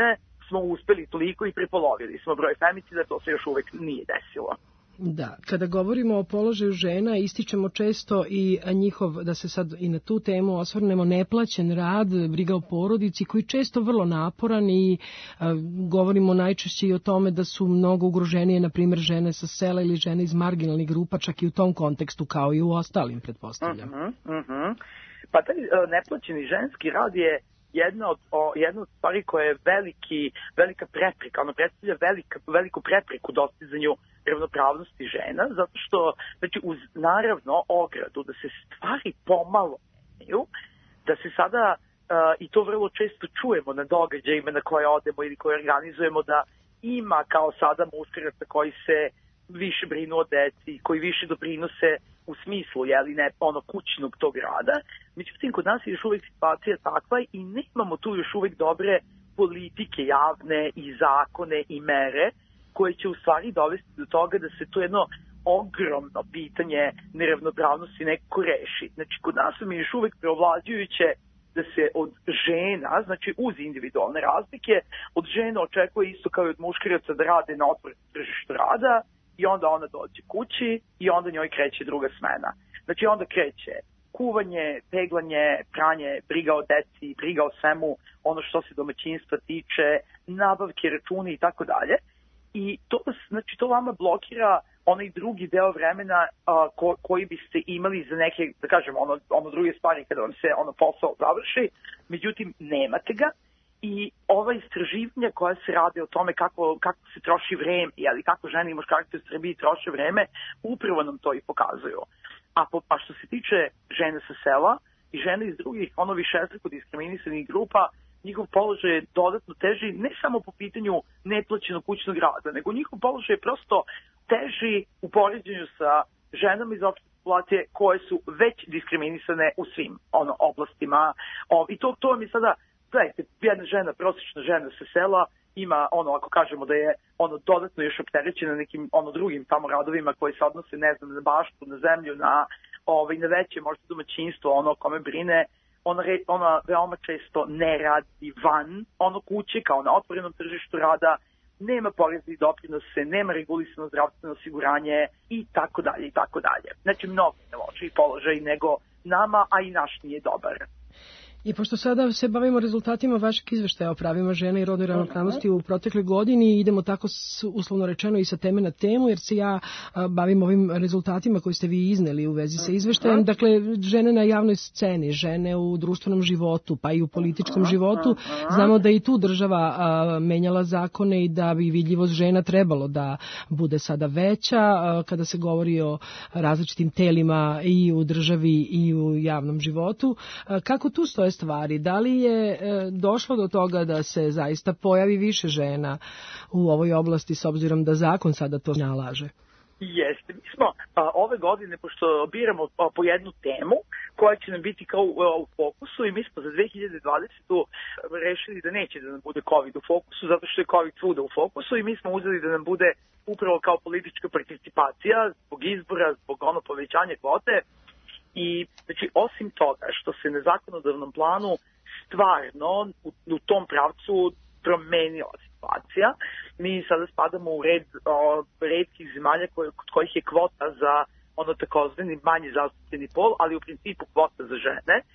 smo uspeli toliko i prepolovili smo broj femicida, to se još uvek nije desilo. Da, kada govorimo o položaju žena, ističemo često i njihov, da se sad i na tu temu osvrnemo, neplaćen rad, briga o porodici, koji često vrlo naporan i a, govorimo najčešće i o tome da su mnogo ugroženije, na primjer, žene sa sela ili žene iz marginalnih grupa, čak i u tom kontekstu, kao i u ostalim, pretpostavljam. Uh-huh, uh-huh. Pa taj uh, neplaćeni ženski rad je jedna od, o, jedna od stvari koja je veliki, velika prepreka, ono predstavlja velika, veliku prepreku dostizanju ravnopravnosti žena, zato što, znači, uz naravno ogradu da se stvari pomalo menjaju, da se sada, uh, i to vrlo često čujemo na događajima na koje odemo ili koje organizujemo, da ima kao sada muškaraca koji se više brinu o deci, koji više doprinose u smislu, jeli, ne, ono, kućnog tog rada. Međutim, kod nas je još uvijek situacija takva i nemamo tu još uvijek dobre politike javne i zakone i mere koje će u stvari dovesti do toga da se to jedno ogromno pitanje neravnopravnosti nekako reši. Znači, kod nas je još uvijek preovlađujuće da se od žena, znači uz individualne razlike, od žena očekuje isto kao i od muškaraca da rade na otvorenom tržištu rada i onda ona dođe kući i onda njoj kreće druga smena. Znači, onda kreće kuvanje, peglanje, pranje, briga o deci, briga o svemu, ono što se domaćinstva tiče, nabavke, računi i tako dalje. I to, znači, to vama blokira onaj drugi deo vremena a, ko, koji biste imali za neke, da kažem, ono, ono druge stvari kada vam se ono posao završi, međutim nemate ga. I ova istraživanja koja se rade o tome kako, kako se troši vreme, ali kako žene i muškarci u Srbiji troše vreme, upravo nam to i pokazuju. A, po, a što se tiče žene sa sela i žene iz drugih, ono višestruko diskriminisanih grupa, njihov položaj je dodatno teži ne samo po pitanju neplaćenog kućnog rada, nego njihov položaj je prosto teži u poređenju sa ženama iz opšte populacije koje su već diskriminisane u svim ono, oblastima. O, I to, to vam je sada, gledajte, jedna žena, prosječna žena sa sela, ima, ono, ako kažemo da je ono dodatno još opterećena nekim ono drugim tamo radovima koji se odnose, ne znam, na baštu, na zemlju, na, ovaj, na veće možda domaćinstvo, ono kome brine, ona, ona veoma često ne radi van ono kuće kao na otvorenom tržištu rada, nema porezi i doprinose, nema regulisano zdravstveno osiguranje i tako dalje i tako dalje. Znači, mnogo je lošiji položaj nego nama, a i naš nije dobar. I pošto sada se bavimo rezultatima vašeg izveštaja o pravima žena i rodnoj ravnopravnosti u protekle godini, idemo tako s, uslovno rečeno i sa teme na temu, jer se ja a, bavim ovim rezultatima koji ste vi izneli u vezi sa izveštajem. Dakle, žene na javnoj sceni, žene u društvenom životu, pa i u političkom životu. Znamo da i tu država a, menjala zakone i da bi vidljivost žena trebalo da bude sada veća, a, kada se govori o različitim telima i u državi i u javnom životu. A, kako tu stoje stvari? Da li je e, došlo do toga da se zaista pojavi više žena u ovoj oblasti s obzirom da zakon sada to nalaže? Jeste. Mi smo a, ove godine, pošto biramo a, po jednu temu koja će nam biti kao a, u fokusu i mi smo za dve hiljade dvadesetu rešili da neće da nam bude COVID u fokusu zato što je COVID svuda u fokusu i mi smo uzeli da nam bude upravo kao politička participacija zbog izbora, zbog ono povećanja kvote. I, znači, osim toga što se na zakonodavnom planu stvarno u, u tom pravcu promenila situacija, mi sada spadamo u red o, redkih zemalja koje, kod kojih je kvota za ono takozvani manje zastupljeni pol, ali u principu kvota za žene e,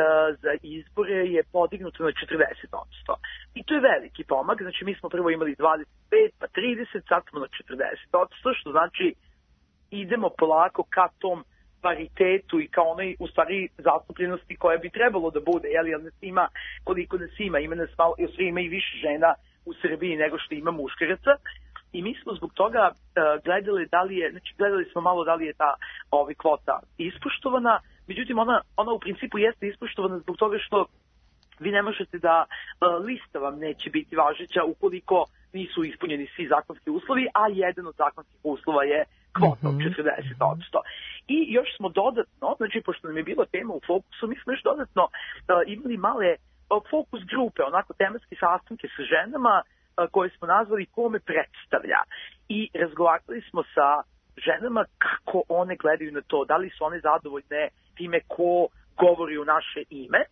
za izbore je podignuto na četrdeset posto. I to je veliki pomak, znači mi smo prvo imali dvadeset pet, pa trideset, sad smo na četrdeset posto, što znači idemo polako ka tom paritetu i kao onoj, u stvari, zastupljenosti koja bi trebalo da bude, jel, jel nas ima, koliko nas ima, ima nas malo, jer ima i više žena u Srbiji nego što ima muškaraca, i mi smo zbog toga uh, gledali da li je, znači gledali smo malo da li je ta ovaj, kvota ispoštovana, međutim ona, ona u principu jeste ispoštovana zbog toga što vi ne možete da uh, lista vam neće biti važeća ukoliko nisu ispunjeni svi zakonski uslovi, a jedan od zakonskih uslova je kvota od četrdeset posto. I još smo dodatno, znači pošto nam je bila tema u fokusu, mi smo još dodatno uh, imali male uh, fokus grupe, onako tematske sastanke sa ženama uh, koje smo nazvali Kome predstavlja. I razgovarali smo sa ženama kako one gledaju na to, da li su one zadovoljne time ko govori u naše ime.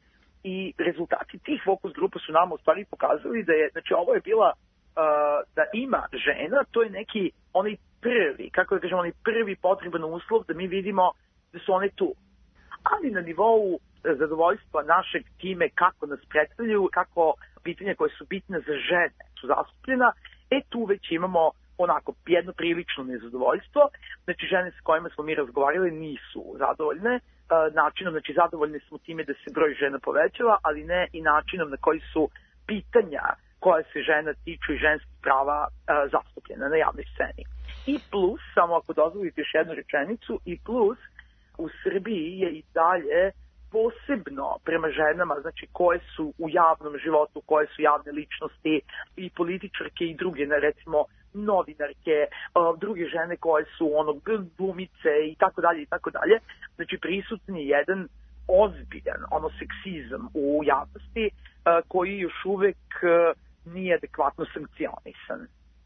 i rezultati tih fokus grupa su nama u stvari pokazali da je, znači ovo je bila, uh, da ima žena, to je neki onaj prvi, kako da kažem, onaj prvi potreban uslov da mi vidimo da su one tu. Ali na nivou zadovoljstva našeg time, kako nas predstavljaju, kako pitanja koje su bitne za žene su zastupljena, e tu već imamo onako jedno prilično nezadovoljstvo. Znači žene s kojima smo mi razgovarali nisu zadovoljne načinom, znači zadovoljni smo time da se broj žena povećava, ali ne i načinom na koji su pitanja koja se žena tiču i ženskih prava zastupljena na javnoj sceni. I plus, samo ako dozvolite još jednu rečenicu, i plus u Srbiji je i dalje posebno prema ženama, znači koje su u javnom životu, koje su javne ličnosti i političarke i druge, recimo novinarke, druge žene koje su ono glumice i tako dalje i tako dalje. Znači prisutni je jedan ozbiljan ono seksizam u javnosti koji još uvek nije adekvatno sankcionisan.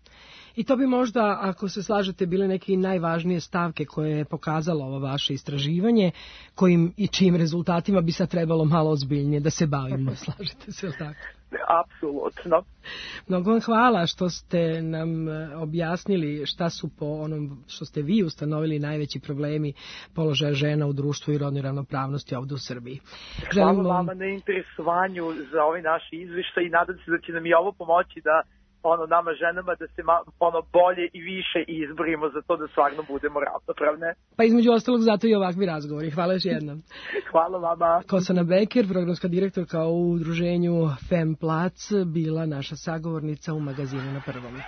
I to bi možda, ako se slažete, bile neke najvažnije stavke koje je pokazalo ovo vaše istraživanje, kojim i čijim rezultatima bi sad trebalo malo ozbiljnije da se bavimo. Slažete se, tako? Apsolutno. Mnogo vam hvala što ste nam objasnili šta su po onom što ste vi ustanovili najveći problemi položaja žena u društvu i rodnoj ravnopravnosti ovdje u Srbiji. Hvala Želimo... vama na interesovanju za ovaj naš izvještaj i nadam se da će nam i ovo pomoći da ono nama ženama da se ma, ono bolje i više izborimo za to da stvarno budemo ravnopravne. Pa između ostalog zato i ovakvi razgovori. Hvala još jednom. Hvala vama. Kosana Beker, programska direktorka u udruženju Femplac, bila naša sagovornica u magazinu Na prvom.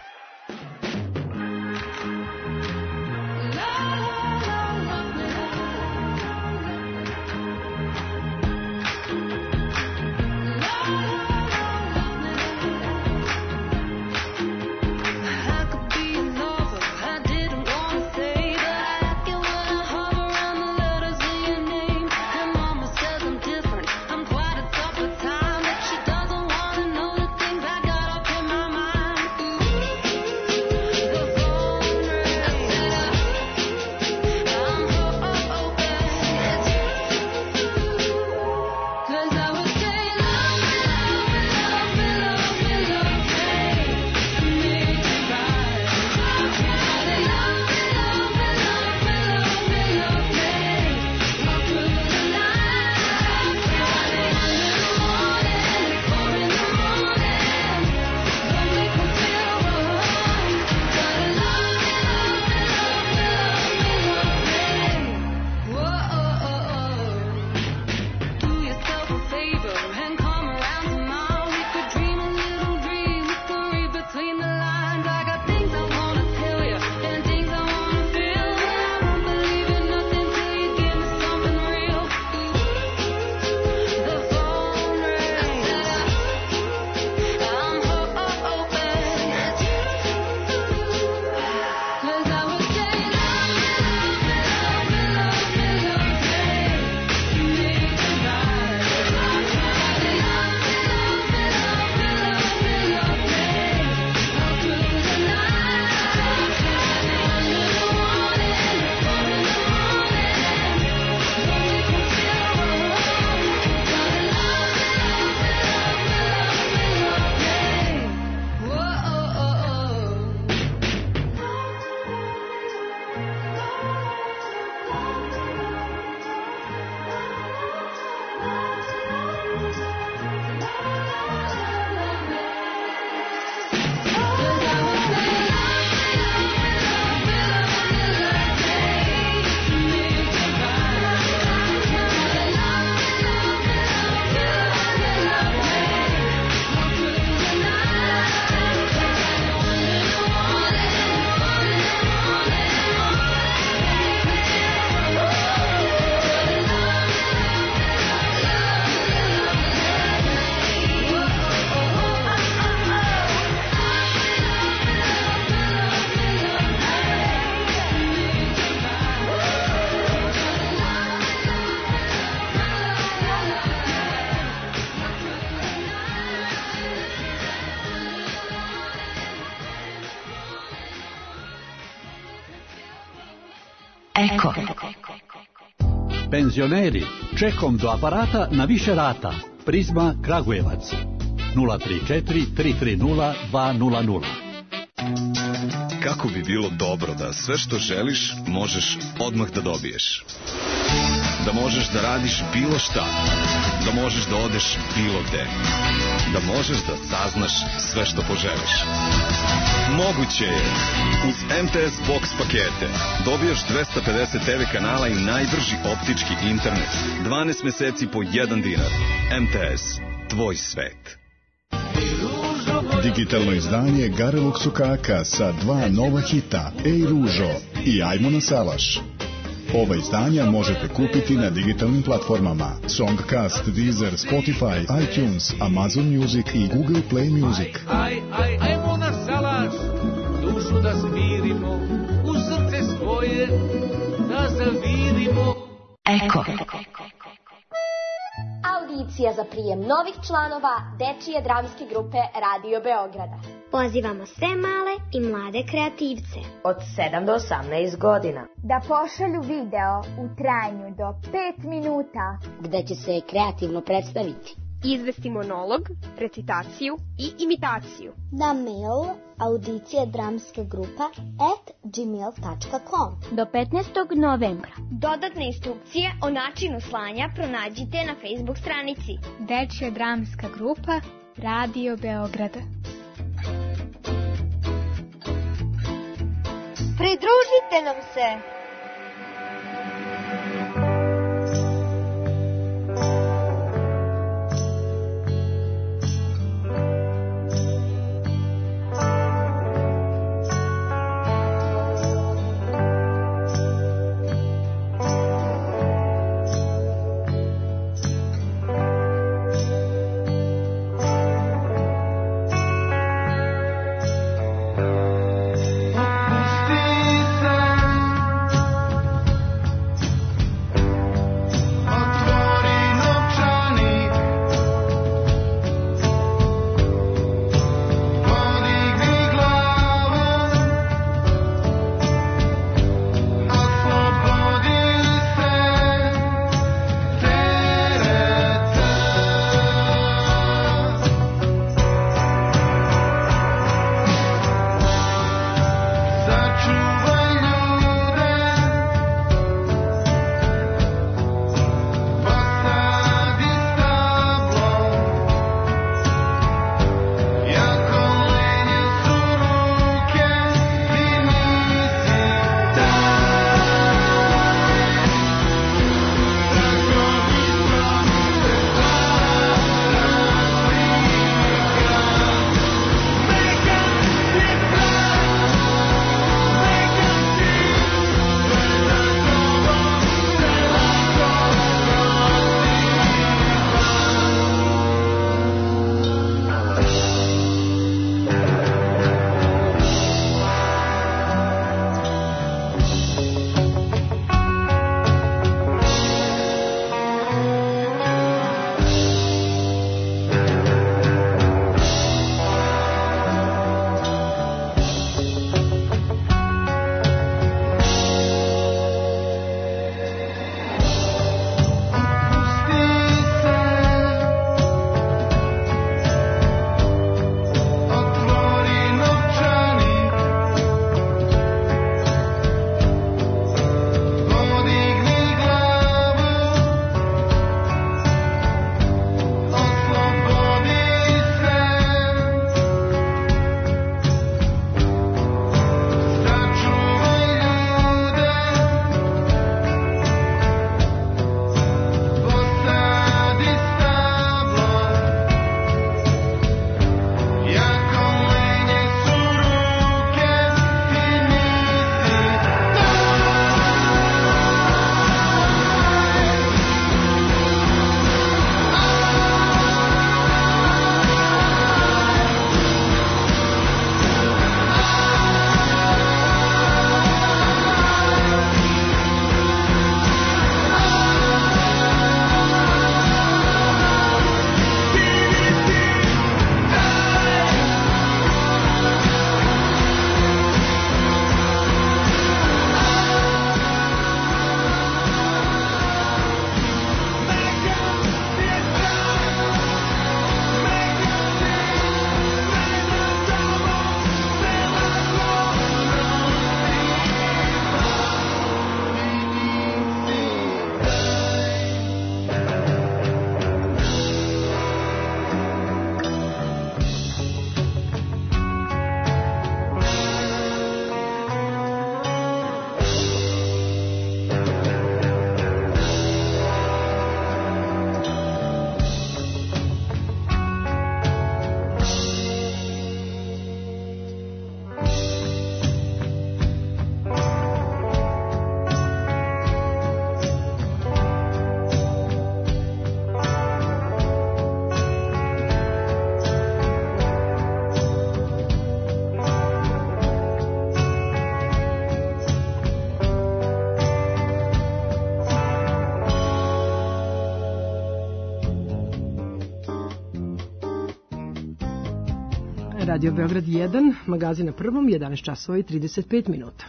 Penzioneri, čekom do aparata na više rata. Prizma Kragujevac nula tri četiri tri tri nula dva nula nula. Kako bi bilo dobro da sve što želiš možeš odmah da dobiješ. Da možeš da radiš bilo šta. Da možeš da odeš bilo gde. Da možeš da saznaš sve što poželiš. Moguće je. Uz M T S Box pakete dobijaš dvesta pedeset te ve kanala i najbrži optički internet. dvanaest meseci po jedan dinar. M T S. Tvoj svet. Digitalno izdanje Garelog Sokaka sa dva nova hita Ej Ružo i Ajmo na salaš. Ova izdanja možete kupiti na digitalnim platformama Songcast, Deezer, Spotify, iTunes, Amazon Music i Google Play Music. Aj, aj, ajmo na salaš, dušu da smirimo, u srce svoje da zavirimo. Eko. Audicija za prijem novih članova Dečije dramske grupe Radio Beograda. Pozivamo sve male i mlade kreativce Od sedam do osamnaest godina. da pošalju video u trajanju do pet minuta Gde će se kreativno predstaviti. izvesti monolog, recitaciju i imitaciju Na mail audicija dramska grupa at gmail tačka com do petnaestog novembra. Dodatne instrukcije o načinu slanja pronađite na Facebook stranici Dečija dramska grupa Radio Beograda. Pridružite nam se! Pusti se Radio Beograd jedan, magazin na prvom, jedanaest časova i trideset pet minuta.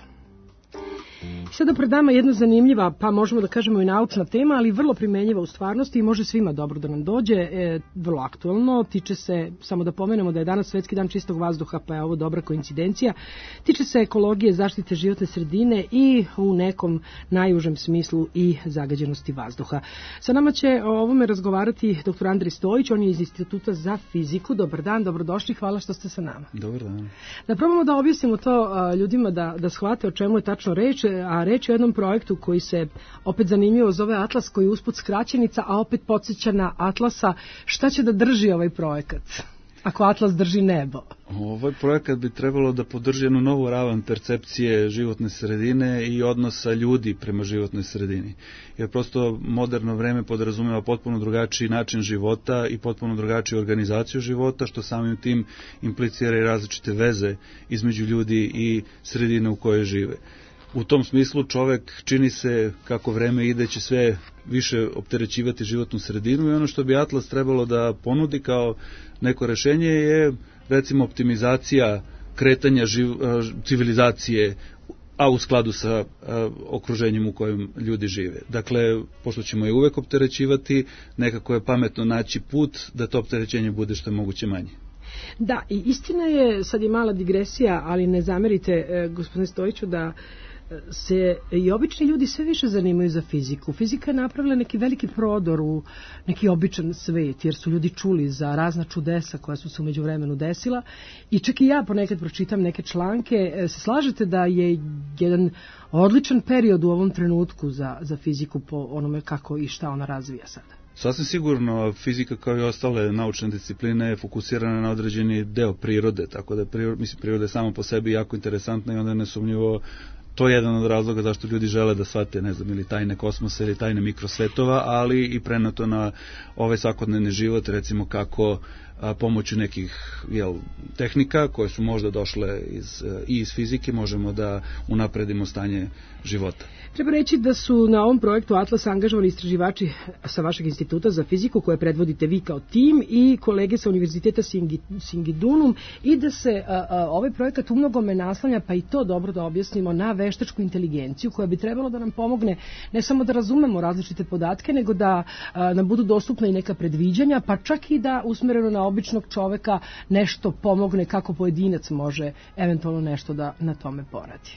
Sada pred nama jedna zanimljiva, pa možemo da kažemo i naučna tema, ali vrlo primenjiva u stvarnosti i može svima dobro da nam dođe, e, vrlo aktuelno, tiče se, samo da pomenemo da je danas Svetski dan čistog vazduha, pa je ovo dobra koincidencija, tiče se ekologije, zaštite životne sredine i u nekom najužem smislu i zagađenosti vazduha. Sa nama će o ovome razgovarati doktor Andrej Stojić, on je iz Instituta za fiziku. Dobar dan, dobrodošli, hvala što ste sa nama. Dobar dan. Da probamo da objasnimo to a, ljudima da, da shvate o čemu je tačno reč, a reč je o jednom projektu koji se opet zanimljivo zove Atlas, koji je usput skraćenica, a opet podsjeća na Atlasa. Šta će da drži ovaj projekat, ako Atlas drži nebo? Ovaj projekat bi trebalo da podrži jednu novu ravan percepcije životne sredine i odnosa ljudi prema životnoj sredini. Jer prosto moderno vreme podrazumeva potpuno drugačiji način života i potpuno drugačiju organizaciju života, što samim tim implicira i različite veze između ljudi i sredine u kojoj žive. U tom smislu čovek, čini se kako vreme ide, će sve više opterećivati životnu sredinu i ono što bi Atlas trebalo da ponudi kao neko rešenje je recimo optimizacija kretanja živ, civilizacije, a u skladu sa a, okruženjem u kojem ljudi žive. Dakle, pošto ćemo je uvek opterećivati, nekako je pametno naći put da to opterećenje bude što je moguće manje. Da, i istina je, sad je mala digresija, ali ne zamerite, e, gospodine Stojiću, da se i obični ljudi sve više zanimaju za fiziku. Fizika je napravila neki veliki prodor u neki običan svet, jer su ljudi čuli za razna čudesa koja su se umeđu vremenu desila i čak i ja ponekad pročitam neke članke. Se slažete da je jedan odličan period u ovom trenutku za, za fiziku po onome kako i šta ona razvija sada? Sasvim sigurno, fizika kao i ostale naučne discipline je fokusirana na određeni deo prirode, tako da prirode, mislim, priroda je samo po sebi jako interesantna i onda je nesumnjivo to je jedan od razloga zašto ljudi žele da shvate, ne znam, ili tajne kosmosa ili tajne mikrosvetova, ali i prenato na ovaj svakodnevni život, recimo kako a, pomoću nekih jel, tehnika koje su možda došle iz, i iz fizike možemo da unapredimo stanje života. Treba reći da su na ovom projektu Atlas angažovani istraživači sa vašeg instituta za fiziku koje predvodite vi kao tim i kolege sa Univerziteta Singidunum i da se a, a, ovaj projekat umnogome naslanja, pa i to dobro da objasnimo, na veštačku inteligenciju koja bi trebalo da nam pomogne ne samo da razumemo različite podatke, nego da a, nam budu dostupna i neka predviđanja, pa čak i da usmereno na običnog čoveka nešto pomogne kako pojedinac može eventualno nešto da na tome poradi.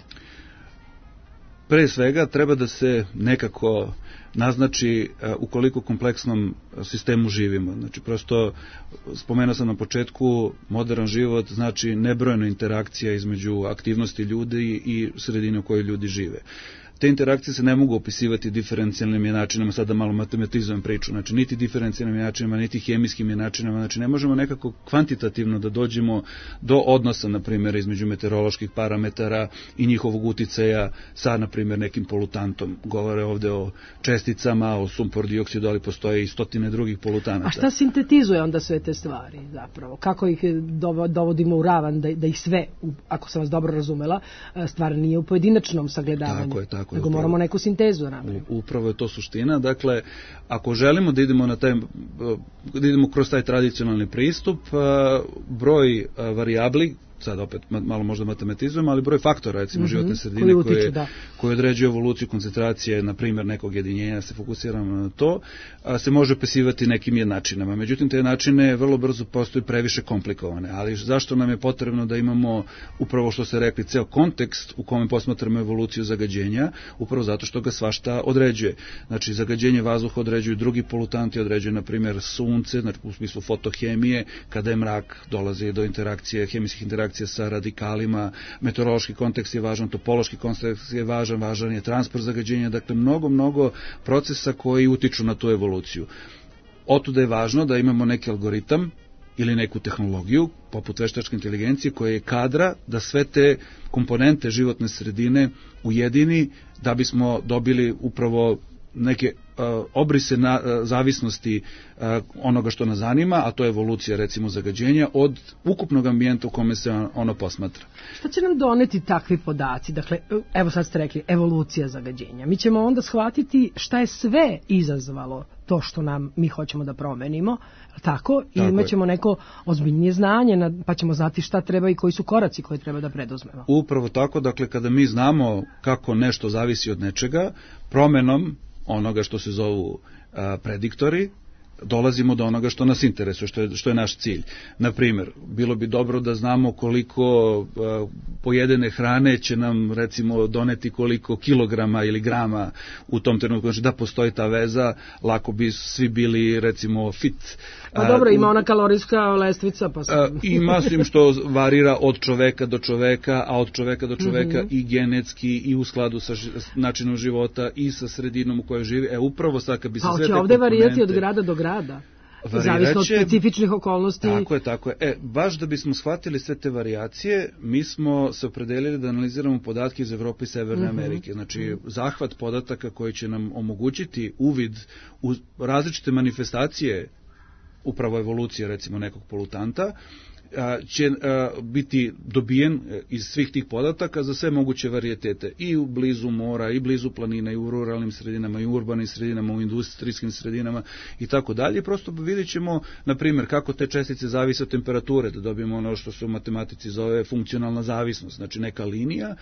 Pre svega treba da se nekako naznači u koliko kompleksnom sistemu živimo. Znači, prosto, spomenuo sam na početku, modern život znači nebrojeno interakcija između aktivnosti ljudi i sredine u kojoj ljudi žive. Te interakcije se ne mogu opisivati diferencijalnim jednačinama, sada malo matematizujem priču, znači niti diferencijalnim jednačinama, niti hemijskim jednačinama, znači ne možemo nekako kvantitativno da dođemo do odnosa, na primjer, između meteoroloških parametara i njihovog uticaja sa, na primjer, nekim polutantom. Govore ovde o česticama, o sumpor dioksidu, ali postoje i stotine drugih polutanata. A šta sintetizuje onda sve te stvari zapravo? Kako ih dovodimo u ravan da, da ih sve, ako sam vas dobro razumela, stvar nije u pojedinačnom sagledavanju? Tako je, tako. Nego moramo neku sintezu napraviti. Upravo je to suština. Dakle, ako želimo da idemo, na taj, da idemo kroz taj tradicionalni pristup, broj varijabli, sad opet malo možda matematizujemo, ali broj faktora, recimo, mm-hmm, životne sredine koji, utiču, koje, da. koje određuju evoluciju koncentracije, na primjer, nekog jedinjenja, se fokusiramo na to, a, se može opisivati nekim jednačinama. Međutim, te jednačine vrlo brzo postaju previše komplikovane. Ali zašto nam je potrebno da imamo, upravo što ste rekli, ceo kontekst u kome posmatramo evoluciju zagađenja, upravo zato što ga svašta određuje. Znači, zagađenje vazduha određuju drugi polutanti, određuju, na primjer, sunce, znači, u smislu fotohemije, kada je mrak, dolazi do interakcije, hemijskih interakcija sa radikalima, meteorološki kontekst je važan, topološki kontekst je važan, važan je transport zagađenja, dakle mnogo, mnogo procesa koji utiču na tu evoluciju. Otuda je važno da imamo neki algoritam ili neku tehnologiju, poput veštačke inteligencije, koja je kadra da sve te komponente životne sredine ujedini da bismo dobili upravo neke uh, obrise na, uh, zavisnosti uh, onoga što nas zanima, a to je evolucija recimo zagađenja od ukupnog ambijenta u kome se ono posmatra. Šta će nam doneti takvi podaci? Dakle, evo sad ste rekli, evolucija zagađenja. Mi ćemo onda shvatiti šta je sve izazvalo to što nam mi hoćemo da promenimo, tako? I tako imat ćemo neko ozbiljnije znanje, pa ćemo znati šta treba i koji su koraci koje treba da preduzmemo. Upravo tako, dakle, kada mi znamo kako nešto zavisi od nečega, promenom onoga što se zovu a, prediktori, dolazimo do onoga što nas interesuje, što je, što je naš cilj. Na primjer, bilo bi dobro da znamo koliko uh, pojedene hrane će nam, recimo, doneti koliko kilograma ili grama u tom trenutku. Znači, da postoji ta veza, lako bi svi bili, recimo, fit. Pa dobro, ima ona kalorijska lestvica. Pa sam... uh, ima svim što varira od čoveka do čoveka, a od čoveka do čoveka mm-hmm. i genetski, i u skladu sa ži, načinom života, i sa sredinom u kojoj živi. E, upravo sad kad bi se pa, sve te komponente... ovde varijati od grada do grada. Zavisno od specifičnih okolnosti. Tako je, tako je. E, baš da bismo shvatili sve te varijacije, mi smo se opredelili da analiziramo podatke iz Evrope i Severne mm-hmm. Amerike. Znači, zahvat podataka koji će nam omogućiti uvid u različite manifestacije upravo evolucije, recimo, nekog polutanta, će biti dobijen iz svih tih podataka za sve moguće varijetete i u blizu mora, i blizu planina, i u ruralnim sredinama, i u urbanim sredinama, u industrijskim sredinama i tako dalje. Prosto vidjet ćemo, na primjer, kako te čestice zavise od temperature, da dobijemo ono što se u matematici zove funkcionalna zavisnost, znači neka linija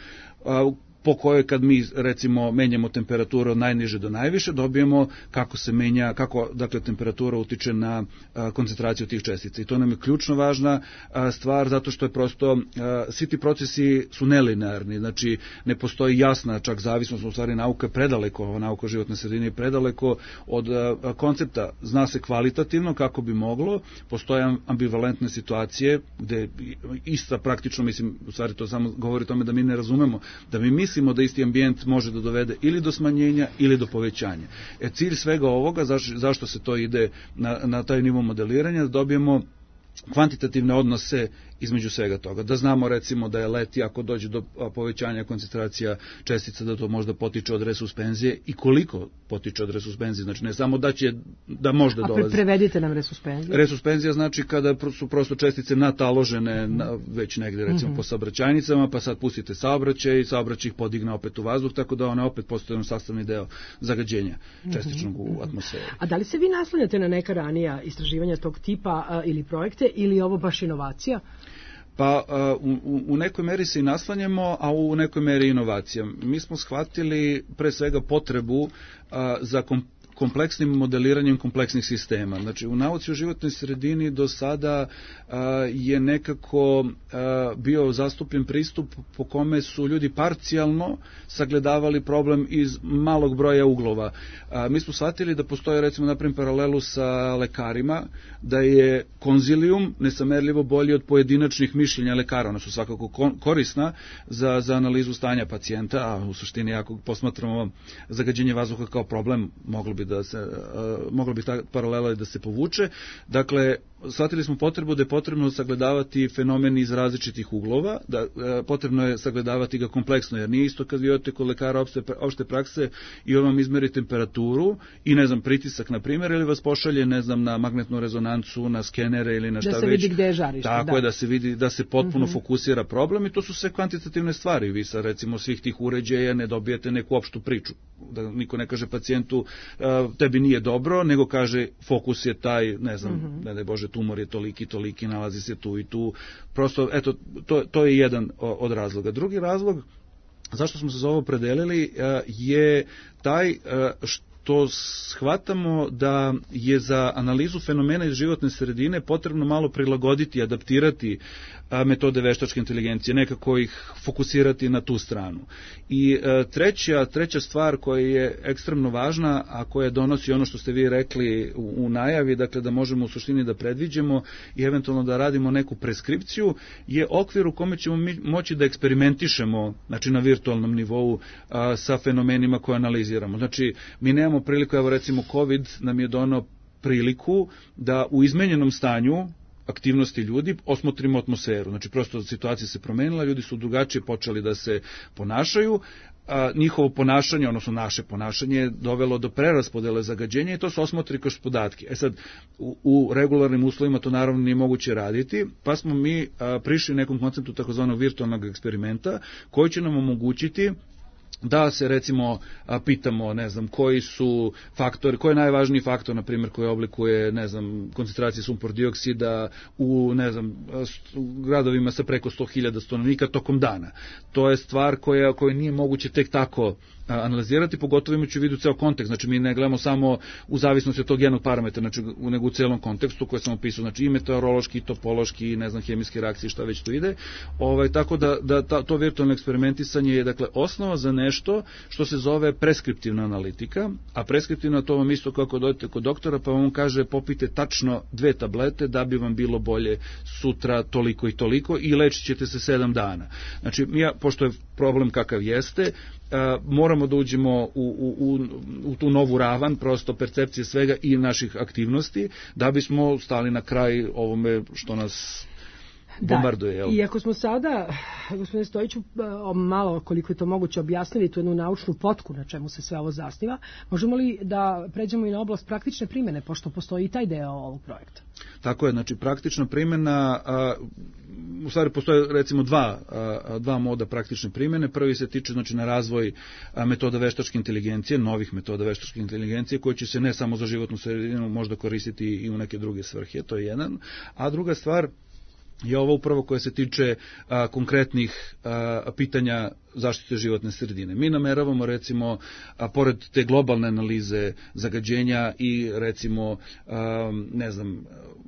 po kojoj kad mi, recimo, menjamo temperaturu od najniže do najviše, dobijemo kako se menja, kako, dakle, temperatura utiče na a, koncentraciju tih čestica. I to nam je ključno važna a, stvar, zato što je prosto, a, svi ti procesi su nelinearni, znači ne postoji jasna čak zavisnost, u stvari nauka je predaleko, ova nauka životne sredine je predaleko od a, koncepta, zna se kvalitativno kako bi moglo, postoje ambivalentne situacije, gde ista praktično, mislim, u stvari to samo govori o tome da mi ne razumemo, da mi mislimo mislimo da isti ambijent može da dovede ili do smanjenja ili do povećanja. E, cilj svega ovoga, zašto, zašto se to ide na, na taj nivo modeliranja, da dobijemo kvantitativne odnose između svega toga. Da znamo, recimo, da je leti, ako dođe do povećanja koncentracija čestica, da to možda potiče od resuspenzije i koliko potiče od resuspenzije. Znači, ne samo da će, da možda dolazi. A pre, prevedite nam resuspenziju. Resuspenzija znači kada su prosto čestice nataložene na, već negde, recimo, mm-hmm. po saobraćajnicama, pa sad pustite saobraćaj i saobraćaj ih podigne opet u vazduh, tako da one opet postaju sastavni deo zagađenja čestičnog mm-hmm. u atmosferi. A da li se vi naslanjate na neka ranija istraživanja tog tipa a, ili projekte, ili ovo baš inovacija? Pa u, u nekoj meri se i naslanjamo, a u nekoj meri inovacija. Mi smo shvatili pre svega potrebu a, za kom, kompleksnim modeliranjem kompleksnih sistema. Znači, u nauci o životnoj sredini do sada a, je nekako a, bio zastupljen pristup po kome su ljudi parcijalno sagledavali problem iz malog broja uglova. A, mi smo shvatili da postoje, recimo, napravim paralelu sa lekarima, da je konzilijum nesamerljivo bolji od pojedinačnih mišljenja lekara. Ona su svakako korisna za, za analizu stanja pacijenta, a u suštini, ako posmatramo zagađenje vazduha kao problem, moglo bi da se, uh, mogla bi ta paralela da se povuče. Dakle, shvatili smo potrebu da je potrebno sagledavati fenomen iz različitih uglova, da uh, potrebno je sagledavati ga kompleksno, jer nije isto kad vi odete kod lekara opšte, opšte prakse i on vam izmeri temperaturu i, ne znam, pritisak, na primjer, ili vas pošalje, ne znam, na magnetnu rezonancu, na skenere ili na šta već. Da se vidi gde je žarište. Tako da. je, da se vidi, da se potpuno mm-hmm. fokusira problem, i to su sve kvantitativne stvari. Vi sa, recimo, svih tih uređaja ne dobijete neku opštu priču. Da niko ne kaže pacijentu uh, tebi nije dobro, nego kaže fokus je taj, ne znam, mm-hmm. ne daj Bože, tumor je toliki, toliki, nalazi se tu i tu. Prosto, eto, to, to je jedan od razloga. Drugi razlog zašto smo se za ovo predelili uh, je taj uh, što to shvatamo da je za analizu fenomena iz životne sredine potrebno malo prilagoditi, adaptirati a, metode veštačke inteligencije, nekako ih fokusirati na tu stranu. I a, treća, treća stvar koja je ekstremno važna, a koja donosi ono što ste vi rekli u, u najavi, dakle da možemo u suštini da predviđemo i eventualno da radimo neku preskripciju, je okvir u kome ćemo mi moći da eksperimentišemo, znači na virtualnom nivou, a, sa fenomenima koje analiziramo. Znači, mi nemamo priliku, evo recimo COVID nam je donao priliku da u izmenjenom stanju aktivnosti ljudi osmotrimo atmosferu. Znači, prosto situacija se promenila, ljudi su drugačije počeli da se ponašaju, a, njihovo ponašanje, odnosno naše ponašanje je dovelo do preraspodele zagađenja i to se osmotri kroz podatke. E sad, u, u regularnim uslovima to naravno nije moguće raditi, pa smo mi a, prišli nekom konceptu takozvanog virtualnog eksperimenta koji će nam omogućiti da se recimo pitamo, ne znam, koji su faktori, koji je najvažniji faktor, na primjer, koji oblikuje, ne znam, koncentracije sumpor dioksida u, ne znam, gradovima sa preko sto hiljada stanovnika tokom dana. To je stvar koja, koja nije moguće tek tako analizirati, pogotovo imajući u vidu ceo kontekst. Znači, mi ne gledamo samo u zavisnosti od tog jednog parametra, znači, nego u celom kontekstu koji sam opisao, znači i meteorološki, i topološki, i ne znam, hemijske reakcije, šta već tu ide. Ovaj, tako da, da ta, to virtualno eksperimentisanje je, dakle, osnova za nešto što se zove preskriptivna analitika, a preskriptivna to vam isto kako dođete kod doktora, pa vam kaže popite tačno dve tablete da bi vam bilo bolje sutra toliko i toliko i lečit ćete se sedam dana. Znači, ja, pošto je problem kakav jeste, moramo da uđemo u, u, u, u tu novu ravan, prosto percepcije svega i naših aktivnosti, da bismo stali na kraj ovome što nas bombarduje. Da, i ako smo sada, gospodine Stojiću, malo koliko je to moguće objasnili tu jednu naučnu potku na čemu se sve ovo zasniva, možemo li da pređemo i na oblast praktične primjene, pošto postoji i taj deo ovog projekta? Tako je, znači praktična primjena, a, u stvari postoje recimo dva, a, dva moda praktične primjene. Prvi se tiče znači na razvoj a, metoda veštačke inteligencije, novih metoda veštačke inteligencije koji će se ne samo za životnu sredinu možda koristiti i u neke druge svrhe, to je jedan. A druga stvar je ovo upravo koje se tiče a, konkretnih a, pitanja zaštite životne sredine. Mi nameravamo recimo, a, pored te globalne analize zagađenja i recimo, a, ne znam,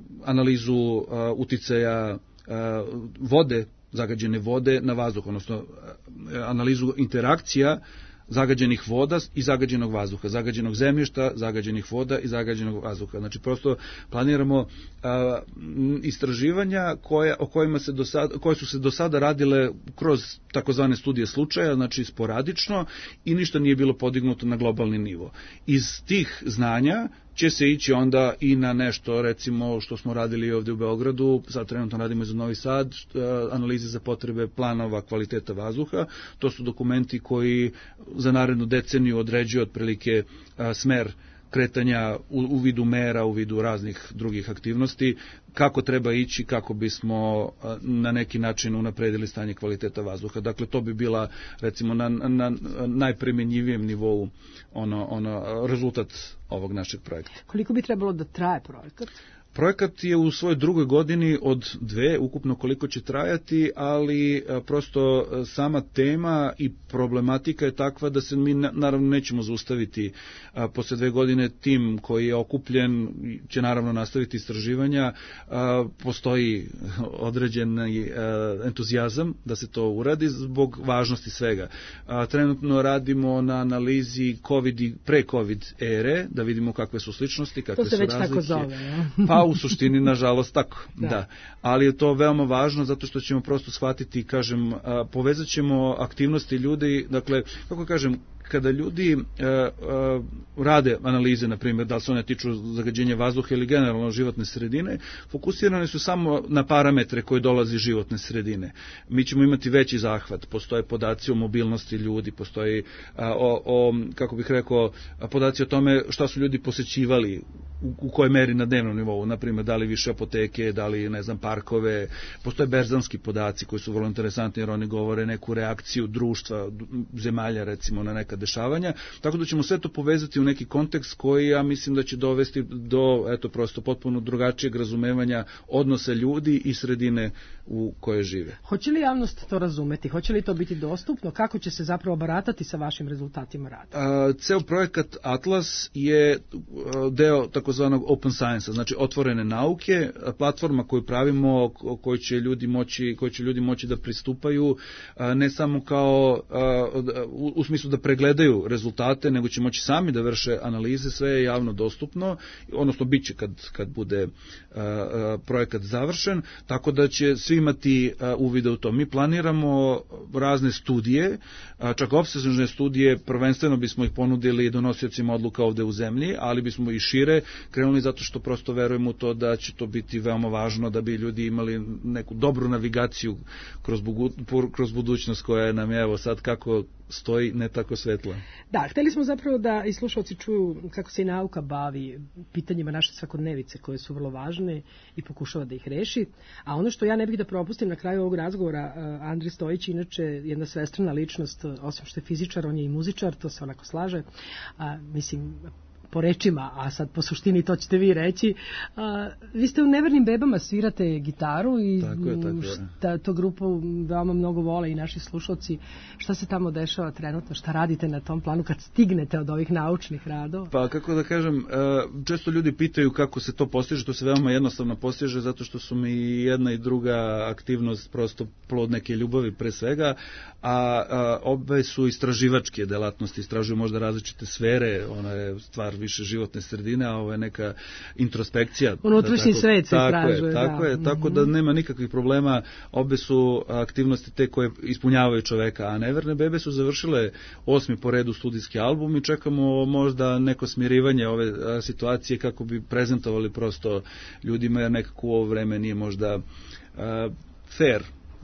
analizu a, uticaja a, vode, zagađene vode na vazduh, odnosno a, analizu interakcija zagađenih voda i zagađenog vazduha, zagađenog zemljišta, zagađenih voda i zagađenog vazduha. Znači, prosto planiramo a, istraživanja koja, o kojima se do sada, koje su se do sada radile kroz takozvane studije slučaja, znači sporadično, i ništa nije bilo podignuto na globalni nivo. Iz tih znanja će se ići onda i na nešto, recimo, što smo radili ovdje u Beogradu, sad trenutno radimo za Novi Sad, analize za potrebe planova kvaliteta vazduha. To su dokumenti koji za narednu deceniju određuju otprilike smer kretanja u, u vidu mera, u vidu raznih drugih aktivnosti, kako treba ići kako bismo na neki način unapredili stanje kvaliteta vazduha. Dakle, to bi bila, recimo, na, na najprimenjivijem nivou ono, ono, rezultat ovog našeg projekta. Koliko bi trebalo da traje projekat? Projekat je u svojoj drugoj godini od dve, ukupno koliko će trajati, ali prosto sama tema i problematika je takva da se mi naravno nećemo zaustaviti. Posle dve godine tim koji je okupljen će naravno nastaviti istraživanja. Postoji određen entuzijazam da se to uradi zbog važnosti svega. Trenutno radimo na analizi COVID i pre-COVID ere, da vidimo kakve su sličnosti, kakve su razlike. To se već tako zove, ja? Pa u suštini, nažalost, tako, da. da. Ali je to veoma važno zato što ćemo prosto shvatiti, kažem, povezat ćemo aktivnosti ljudi, dakle, kako kažem, kada ljudi e, e, rade analize, na primjer, da li se one tiču zagađenja vazduha ili generalno životne sredine, fokusirane su samo na parametre koji dolazi životne sredine. Mi ćemo imati veći zahvat, postoje podaci o mobilnosti ljudi, postoji a, o, o, kako bih rekao, podaci o tome šta su ljudi posećivali, u, u kojoj meri na dnevnom nivou, na primjer, da li više apoteke, da li, ne znam, parkove, postoje berzanski podaci koji su vrlo interesantni jer oni govore neku reakciju društva, zemalja, recimo, na neka dešavanja, tako da ćemo sve to povezati u neki kontekst koji ja mislim da će dovesti do, eto, prosto potpuno drugačijeg razumevanja odnosa ljudi i sredine u kojoj žive. Hoće li javnost to razumeti? Hoće li to biti dostupno? Kako će se zapravo baratati sa vašim rezultatima rada? A, ceo projekat Atlas je deo takozvanog open science, znači otvorene nauke, platforma koju pravimo, koju će ljudi moći, koju će ljudi moći da pristupaju, a, ne samo kao a, u, u smislu da pregledaju gledaju rezultate, nego će moći sami da vrše analize, sve je javno dostupno, odnosno bit će kad, kad bude uh, projekat završen, tako da će svi imati uh, uvide u to. Mi planiramo razne studije, uh, čak opsežne studije, prvenstveno bismo ih ponudili donosiocima odluka ovde u zemlji, ali bismo i šire krenuli zato što prosto verujemo u to da će to biti veoma važno da bi ljudi imali neku dobru navigaciju kroz, bugu, kroz budućnost koja nam je evo sad kako stoji ne tako svetla. Da, hteli smo zapravo da i slušalci čuju kako se i nauka bavi pitanjima naše svakodnevice koje su vrlo važne i pokušava da ih reši. A ono što ja ne bih da propustim na kraju ovog razgovora, Andri Stojić, inače jedna svestrana ličnost, osim što je fizičar, on je i muzičar, to se onako slaže. A, mislim, po rečima, a sad po suštini to ćete vi reći. A, vi ste u Nevernim bebama, svirate gitaru i tako je, tako je. Šta, to grupu veoma mnogo vole i naši slušalci. Šta se tamo dešava trenutno? Šta radite na tom planu kad stignete od ovih naučnih radova? Pa kako da kažem, često ljudi pitaju kako se to postiže, to se veoma jednostavno postiže zato što su mi jedna i druga aktivnost prosto plod neke ljubavi pre svega, a, a obe su istraživačke delatnosti, istražuju možda različite sfere, ona je stvar više životne sredine, a ovo je neka introspekcija. Unutrašnji da, svet se istražuje. Tako da. je, tako da nema nikakvih problema, obe su aktivnosti te koje ispunjavaju čoveka, a Neverne bebe su završile osmi po redu studijski album i čekamo možda neko smirivanje ove situacije kako bi prezentovali prosto ljudima, jer nekako u ovo vreme nije možda uh, fair.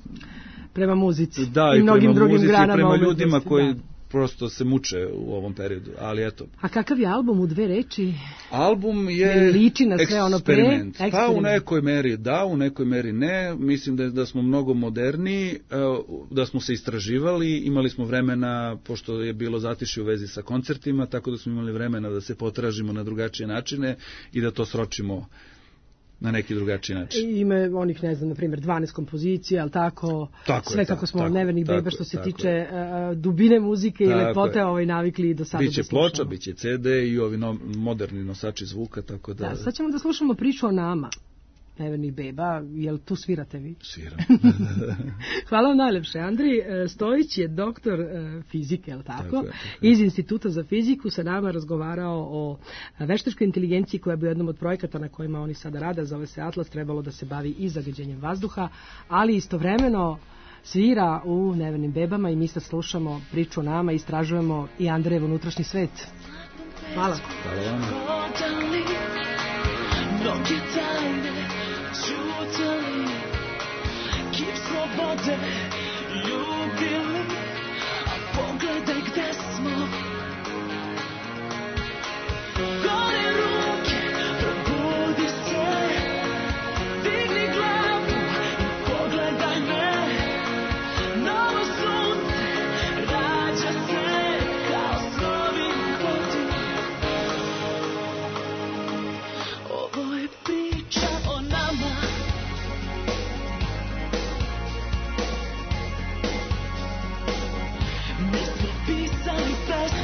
Prema muzici da, i, i mnogim drugim muzici, granama. Prema ljudima da. koji prosto se muče u ovom periodu, ali eto. A kakav je album u dve reči? Album je liči na sve ono pre? Eksperiment. Pa u nekoj meri da, u nekoj meri ne. Mislim da, da smo mnogo moderni, da smo se istraživali, imali smo vremena, pošto je bilo zatišje u vezi sa koncertima, tako da smo imali vremena da se potražimo na drugačije načine i da to sročimo na neki drugačiji način. Ime onih, ne znam, na primjer, dvanaest kompozicija, ali tako, tako sve je, kako smo od Nevernih beba što se tiče uh, dubine muzike tako i lepote je. Ovaj navikli do sada. Biće ploča, biće ce de i ovi no, moderni nosači zvuka, tako da... Da, sad ćemo da slušamo priču o nama. Nevernih beba, jel tu svirate vi? Sviram. Hvala vam najlepše. Andri Stojić je doktor fizike, je li tako? Tako je, tako je. Iz Instituta za fiziku sa nama razgovarao o veštačkoj inteligenciji koja bi u jednom od projekata na kojima oni sada rade, zove se Atlas, trebalo da se bavi i zagađenjem vazduha, ali istovremeno svira u Nevernim bebama i mi sad slušamo priču o nama, istražujemo i Andrejev unutrašnji svet. Hvala. Hvala vam. Mnogi tajne čutali, kip slobode ljubili, a pogledaj gde smo. Gore ruke, probudi se, digni glavu i pogledaj me. Novo sunce rađa se kao snovi u vodi. Ovo je priča o nama. Mi smo pisali pesmu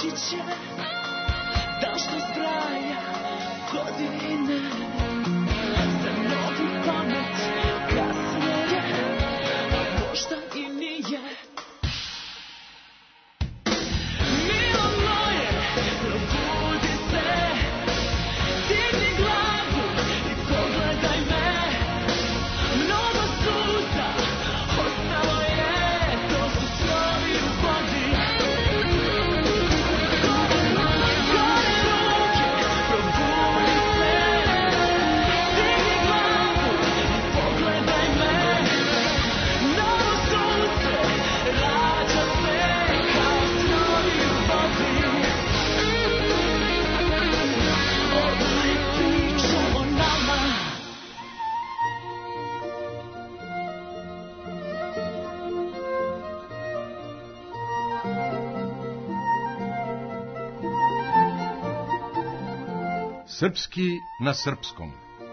doći će dan što zbraja godine za novu pamet kasnije, a možda i nije. Milo moje, probudi se, digni glavu i pogledaj me. Mnogo suza ostalo je, to su slovi u vodi. Gore ruke, probudi se, digni glavu i pogledaj me. Mnogo sunce rađa se kao slovi u vodi. Ovo je priča o nama. Srpski na srpskom.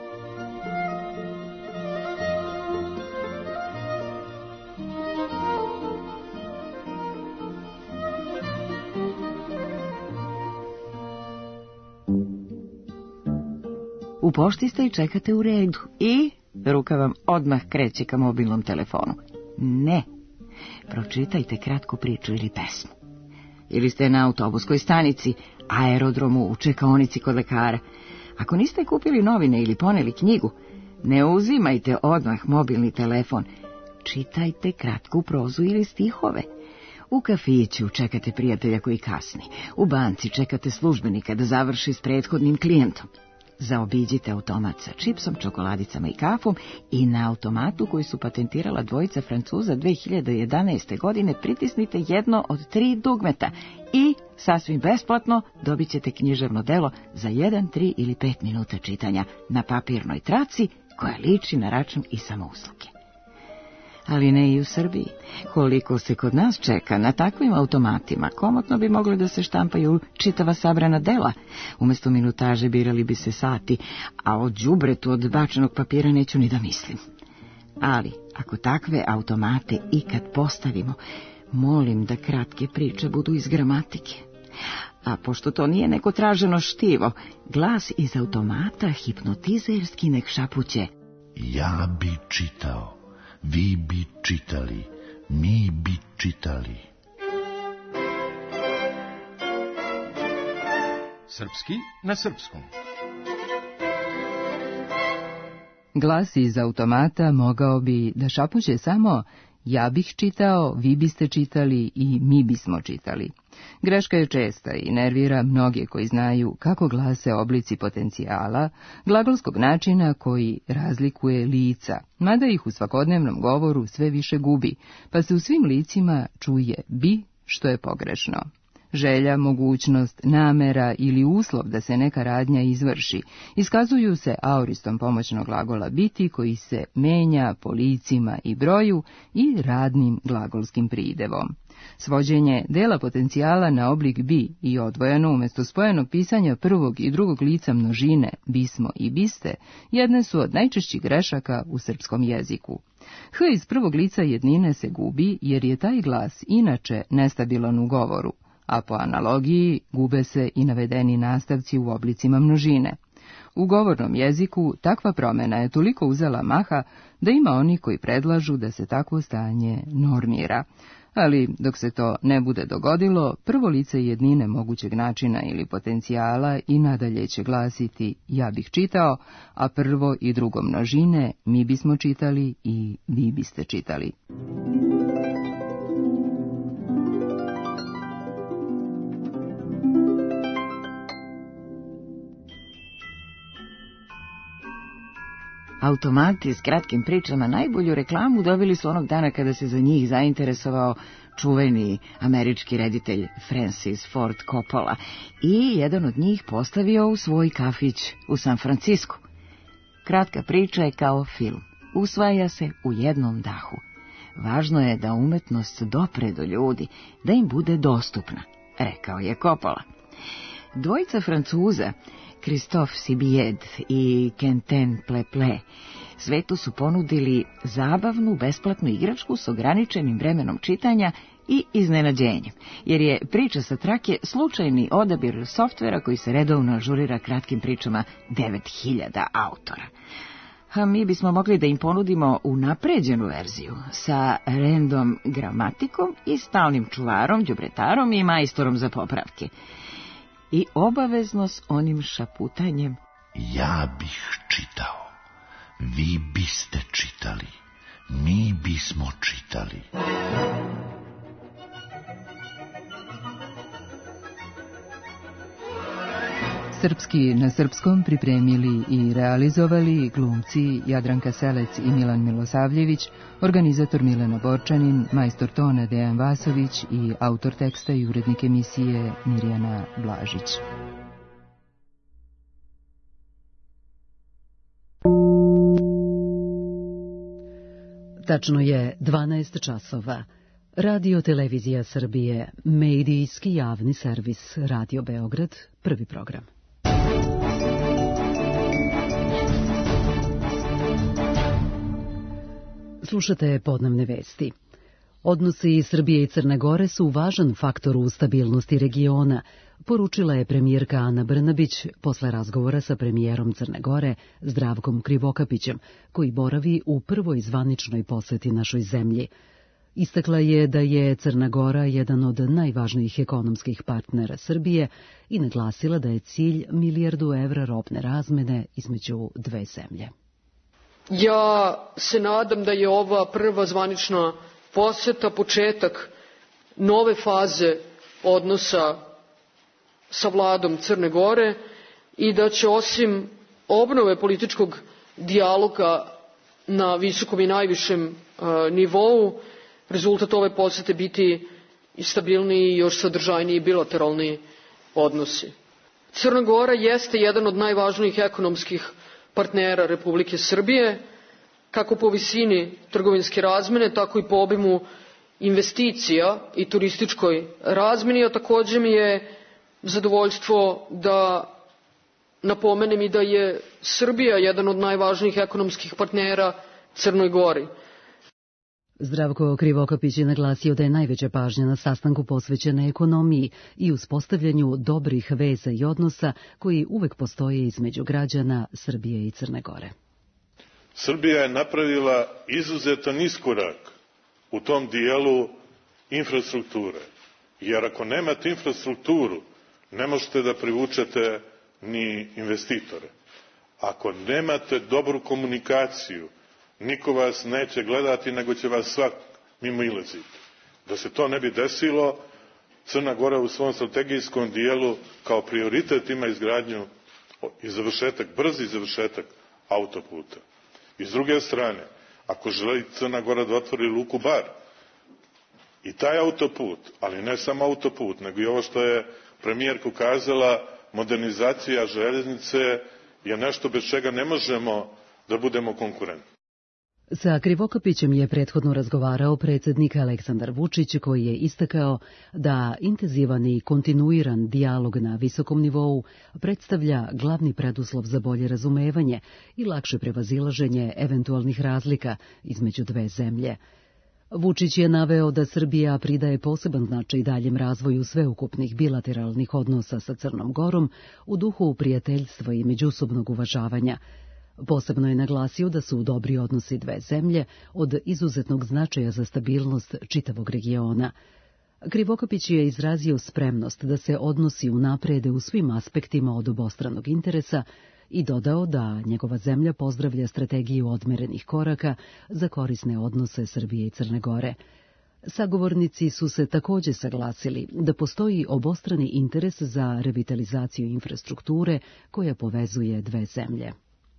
U pošti ste i čekate u redu i ruka vam odmah kreće ka mobilnom telefonu. Ne, pročitajte kratku priču ili pesmu. Ili ste na autobuskoj stanici, aerodromu, u čekaonici kod lekara. Ako niste kupili novine ili poneli knjigu, ne uzimajte odmah mobilni telefon. Čitajte kratku prozu ili stihove. U kafiću čekate prijatelja koji kasni. U banci čekate službenika da završi s prethodnim klijentom. Zaobiđite automat sa čipsom, čokoladicama i kafom i na automatu koji su patentirala dvojica Francuza dve hiljade jedanaeste. godine pritisnite jedno od tri dugmeta i sasvim besplatno dobit ćete književno delo za jedan, tri ili pet minuta čitanja na papirnoj traci koja liči na račun i samousluge. Ali ne i u Srbiji. Koliko se kod nas čeka na takvim automatima, komotno bi mogli da se štampaju čitava sabrana dela. Umjesto minutaže birali bi se sati, a o đubretu od bačenog papira neću ni da mislim. Ali, ako takve automate ikad postavimo, molim da kratke priče budu iz gramatike. A pošto to nije neko traženo štivo, glas iz automata hipnotizerski nek šapuće. Ja bi čitao. Vi bi čitali, mi bi čitali. Srpski na srpskom. Glas iz automata mogao bi da šapuće samo ja bih čitao, vi biste čitali i mi bismo čitali. Greška je česta i nervira mnoge koji znaju kako glase oblici potencijala, glagolskog načina koji razlikuje lica, mada ih u svakodnevnom govoru sve više gubi, pa se u svim licima čuje bi, što je pogrešno. Želja, mogućnost, namera ili uslov da se neka radnja izvrši iskazuju se aoristom pomoćnog glagola biti koji se menja po licima i broju i radnim glagolskim pridevom. Svođenje dela potencijala na oblik bi i odvojeno umjesto spojenog pisanja prvog i drugog lica množine bismo i biste jedne su od najčešćih grešaka u srpskom jeziku. H iz prvog lica jednine se gubi jer je taj glas inače nestabilan u govoru, a po analogiji gube se i navedeni nastavci u oblicima množine. U govornom jeziku takva promjena je toliko uzela maha da ima oni koji predlažu da se takvo stanje normira. Ali dok se to ne bude dogodilo, prvo lice jednine mogućeg načina ili potencijala i nadalje će glasiti ja bih čitao, a prvo i drugo množine mi bismo čitali i vi biste čitali. Automati s kratkim pričama najbolju reklamu dobili su onog dana kada se za njih zainteresovao čuveni američki reditelj Francis Ford Coppola i jedan od njih postavio u svoj kafić u San Francisku. Kratka priča je kao film. Usvaja se u jednom dahu. Važno je da umetnost dopre do ljudi, da im bude dostupna, rekao je Coppola. Dvojica Francuza, Christophe Sibied i Quentin Pleple, svetu su ponudili zabavnu, besplatnu igračku s ograničenim vremenom čitanja i iznenađenjem, jer je priča sa trake slučajni odabir softvera koji se redovno ažurira kratkim pričama devet hiljada autora. A mi bismo mogli da im ponudimo unapređenu verziju sa random gramatikom i stalnim čuvarom, đubretarom i majstorom za popravke. I obavezno s onim šaputanjem: ja bih čitao, vi biste čitali, mi bismo čitali. Srpski na srpskom pripremili i realizovali glumci Jadranka Selec i Milan Milosavljević, organizator Milena Borčanin, majstor tona Dejan Vasović i autor teksta i urednik emisije Mirjana Blažić. Tačno je dvanaest časova. Radio Televizija Srbije, medijski javni servis Radio Beograd, prvi program. Slušate podnevne vesti. Odnosi Srbije i Crne Gore su važan faktor u stabilnosti regiona, poručila je premijerka Ana Brnabić posle razgovora sa premijerom Crne Gore Zdravkom Krivokapićem, koji boravi u prvoj zvaničnoj poseti našoj zemlji. Istakla je da je Crna Gora jedan od najvažnijih ekonomskih partnera Srbije i naglasila da je cilj milijardu evra robne razmene između dve zemlje. Ja se nadam da je ova prva zvanična poseta početak nove faze odnosa sa vladom Crne Gore i da će osim obnove političkog dijaloga na visokom i najvišem uh, nivou rezultat ove posete biti i stabilniji i još sadržajniji bilateralni odnosi. Crna Gora jeste jedan od najvažnijih ekonomskih partnera Republike Srbije, kako po visini trgovinske razmene, tako i po obimu investicija i turističkoj razmeni, a takođe mi je zadovoljstvo da napomenem i da je Srbija jedan od najvažnijih ekonomskih partnera Crnoj Gori. Zdravko Krivokapić je naglasio da je najveća pažnja na sastanku posvećena ekonomiji i uspostavljanju dobrih veza i odnosa koji uvek postoje između građana Srbije i Crne Gore. Srbija je napravila izuzetan iskorak u tom dijelu infrastrukture, jer ako nemate infrastrukturu, ne možete da privučete ni investitore. Ako nemate dobru komunikaciju, niko vas neće gledati, nego će vas svak mimo ilaziti. Da se to ne bi desilo, Crna Gora u svom strategijskom dijelu kao prioritet ima izgradnju i završetak, brzi završetak autoputa. I s druge strane, ako želi Crna Gora da otvori luku Bar, i taj autoput, ali ne samo autoput, nego i ovo što je premijerka ukazala, modernizacija željeznice je nešto bez čega ne možemo da budemo konkurentni. Sa Krivokapićem je prethodno razgovarao predsjednik Aleksandar Vučić, koji je istakao da intenzivan i kontinuiran dijalog na visokom nivou predstavlja glavni preduslov za bolje razumevanje i lakše prevazilaženje eventualnih razlika između dve zemlje. Vučić je naveo da Srbija pridaje poseban značaj daljem razvoju sveukupnih bilateralnih odnosa sa Crnom Gorom u duhu prijateljstva i međusobnog uvažavanja. Posebno je naglasio da su dobri odnosi dve zemlje od izuzetnog značaja za stabilnost čitavog regiona. Krivokapić je izrazio spremnost da se odnosi unaprede u svim aspektima od obostranog interesa i dodao da njegova zemlja pozdravlja strategiju odmerenih koraka za korisne odnose Srbije i Crne Gore. Sagovornici su se takođe saglasili da postoji obostrani interes za revitalizaciju infrastrukture koja povezuje dve zemlje.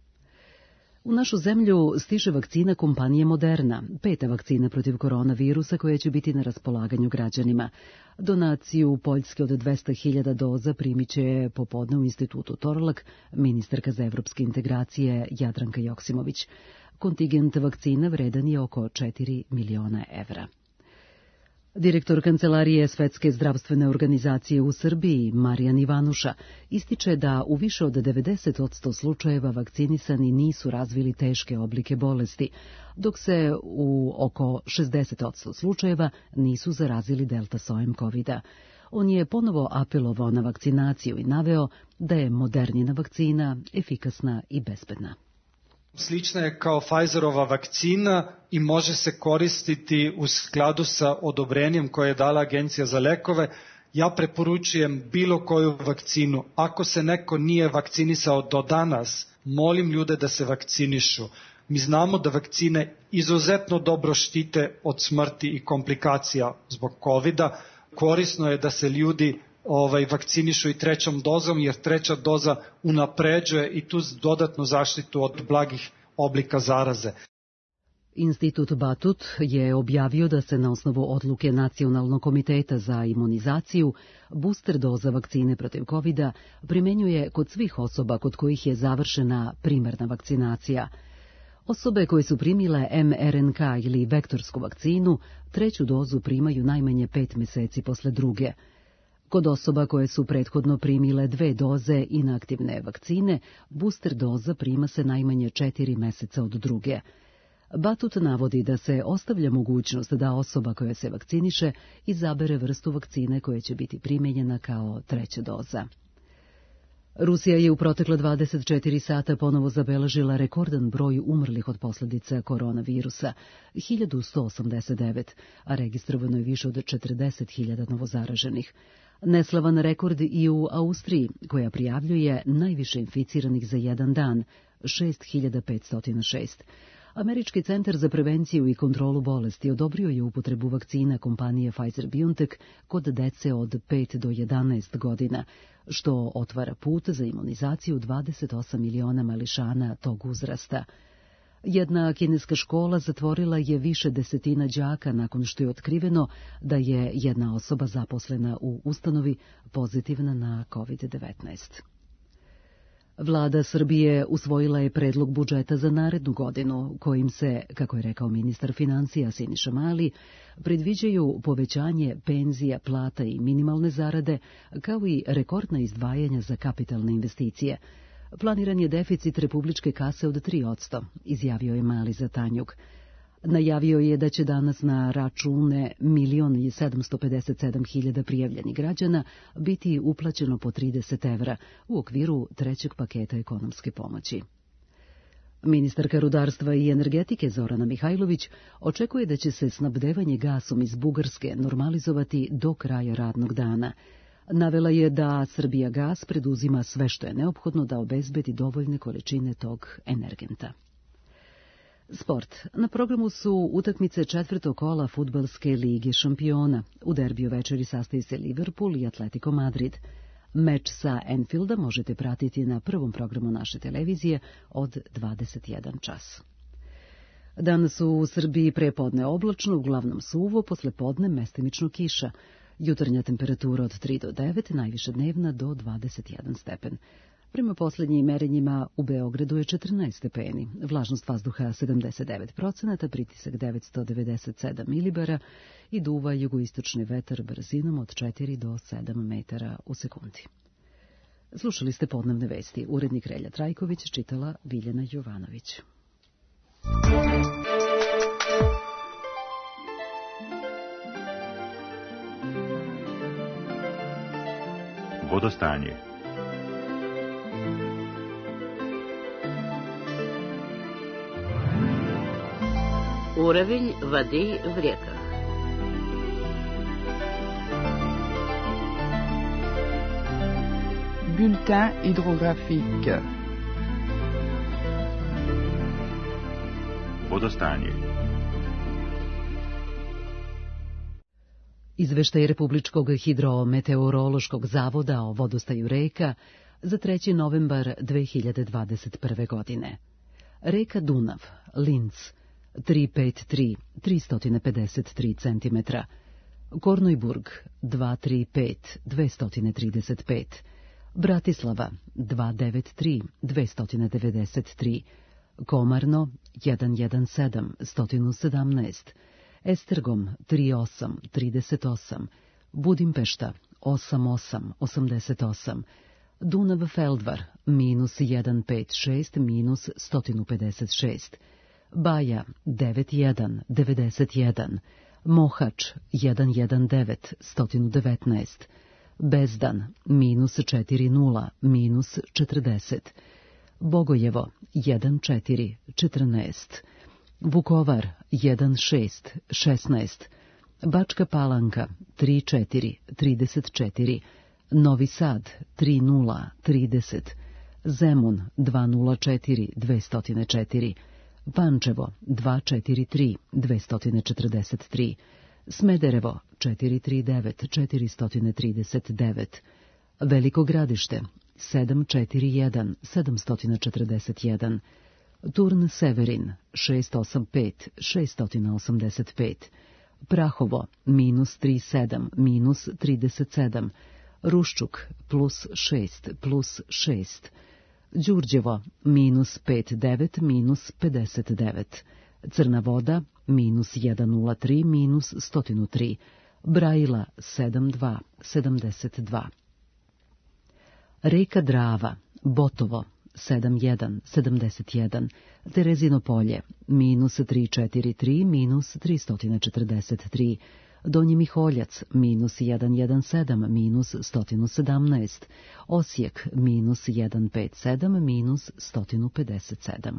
U našu zemlju stiže vakcina kompanije Moderna, peta vakcina protiv koronavirusa koja će biti na raspolaganju građanima. Donaciju Poljske od dvesta hiljada doza primit će popodne u institutu Torlak ministarka za evropske integracije Jadranka Joksimović. Kontingent vakcina vredan je oko četiri miliona evra. Direktor Kancelarije Svetske zdravstvene organizacije u Srbiji, Marijan Ivanuša, ističe da u više od devedeset posto slučajeva vakcinisani nisu razvili teške oblike bolesti, dok se u oko šezdeset posto slučajeva nisu zarazili delta sojem kovida. On je ponovo apelovao na vakcinaciju i naveo da je modernina vakcina efikasna i bezbedna. Slična je kao Pfizerova vakcina i može se koristiti u skladu sa odobrenjem koje je dala Agencija za lekove. Ja preporučujem bilo koju vakcinu. Ako se neko nije vakcinisao do danas, molim ljude da se vakcinišu. Mi znamo da vakcine izuzetno dobro štite od smrti i komplikacija zbog kovida. Korisno je da se ljudi ovaj, vakcinišu i trećom dozom, jer treća doza unapređuje i tu dodatnu zaštitu od blagih oblika zaraze. Institut Batut je objavio da se na osnovu odluke Nacionalnog komiteta za imunizaciju booster doza vakcine protiv kovida primenjuje kod svih osoba kod kojih je završena primarna vakcinacija. Osobe koje su primile em er en ka ili vektorsku vakcinu treću dozu primaju najmanje pet meseci posle druge. Kod osoba koje su prethodno primile dve doze inaktivne vakcine, booster doza prima se najmanje četiri meseca od druge. Batut navodi da se ostavlja mogućnost da osoba koja se vakciniše izabere vrstu vakcine koja će biti primenjena kao treća doza. Rusija je u protekle dvadeset četiri sata ponovo zabeležila rekordan broj umrlih od posljedica koronavirusa, hiljadu sto osamdeset devet, a registrovano je više od četrdeset hiljada novozaraženih. Neslavan rekord i u Austriji, koja prijavljuje najviše inficiranih za jedan dan, šest hiljada petsto šest. Američki centar za prevenciju i kontrolu bolesti odobrio je upotrebu vakcina kompanije Pfizer-BioNTech kod dece od pet do jedanaest godina, što otvara put za imunizaciju dvadeset osam miliona mališana tog uzrasta. Jedna kineska škola zatvorila je više desetina đaka nakon što je otkriveno da je jedna osoba zaposlena u ustanovi pozitivna na kovid devetnaest. Vlada Srbije usvojila je predlog budžeta za narednu godinu, kojim se, kako je rekao ministar financija Siniša Mali, predviđaju povećanje penzija, plata i minimalne zarade, kao i rekordna izdvajanja za kapitalne investicije. Planiran je deficit republičke kase od tri posto, izjavio je Mali za Tanjug. Najavio je da će danas na račune milion i sedamsto pedeset sedam hiljada prijavljenih građana biti uplaćeno po trideset evra u okviru trećeg paketa ekonomske pomoći. Ministarka rudarstva i energetike Zorana Mihajlović očekuje da će se snabdevanje gasom iz Bugarske normalizovati do kraja radnog dana. Navela je da Srbija gas preduzima sve što je neophodno da obezbedi dovoljne količine tog energenta. Sport. Na programu su utakmice četvrtog kola fudbalske lige šampiona. U derbiju večeri sastaju se Liverpool i Atletico Madrid. Meč sa Anfielda možete pratiti na prvom programu naše televizije od dvadeset jedan čas. Danas su u Srbiji prepodne oblačno, uglavnom suvo, posle podne mestimično kiša. Jutarnja temperatura od tri do devet, najviša dnevna do dvadeset jedan stepen. Prema posljednjim merenjima u Beogradu je četrnaest stepeni, vlažnost vazduha sedamdeset devet procenata, pritisak devetsto devedeset sedam milibara i duva jugoistočni vetar brzinom od četiri do sedam metara u sekundi. Slušali ste podnevne vesti. Urednik Relja Trajković, čitala Biljana Jovanović. Vodostanje. Уровень воды в реках. Bulletin hydrographique. Vodostanje. Izveštaj Republičkog hidrometeorološkog zavoda o vodostaju reka za treći novembar dve hiljade dvadeset prve. godine. Reka Dunav, Linz, tri pet tri, tristo pedeset tri centimetra. Kornojburg, dva tri pet, dvesta trideset pet. Bratislava, dva devet tri, dvesta devedeset tri. Komarno, jedan jedan sedam, sto sedamnaest. Estergom trideset osam trideset osam, Budimpešta osam osam osamdeset osam, Dunav Feldvar minus sto pedeset šest minus sto pedeset šest, Baja devedeset jedan devedeset jedan, Mohač jedan jedan devet sto devetnaest, Bezdan minus četiri nula minus četrdeset, Bogojevo jedan četiri četrnaest, Vukovar jedan šest šesnaest, Bačka Palanka tri četiri trideset četiri, Novi Sad tri nula trideset, Zemun dva nula četiri dvesta četiri, Pančevo dva četiri tri dvesta četrdeset tri, Smederevo četiri tri devet četiristo trideset devet, Veliko Gradište sedam četiri jedan sedamsto četrdeset jedan, Turn Severin šest osam pet šest osamdeset pet, Prahovo minus trideset sedam minus trideset sedam, Ruščuk plus šest plus šest, Đurđevo minus pet devet minus pedeset devet, Crna Voda minus sto nula tri minus sto tri, Brajila sedam dva sedamdeset dva. Reka Drava, Botovo sedam jedan sedamdeset jedan, Terezino Polje minus tri četiri tri minus tristo četrdeset tri, Donji Miholjac minus sto sedamnaest minus sto sedamnaest, Osijek minus sto pedeset sedam minus sto pedeset sedam.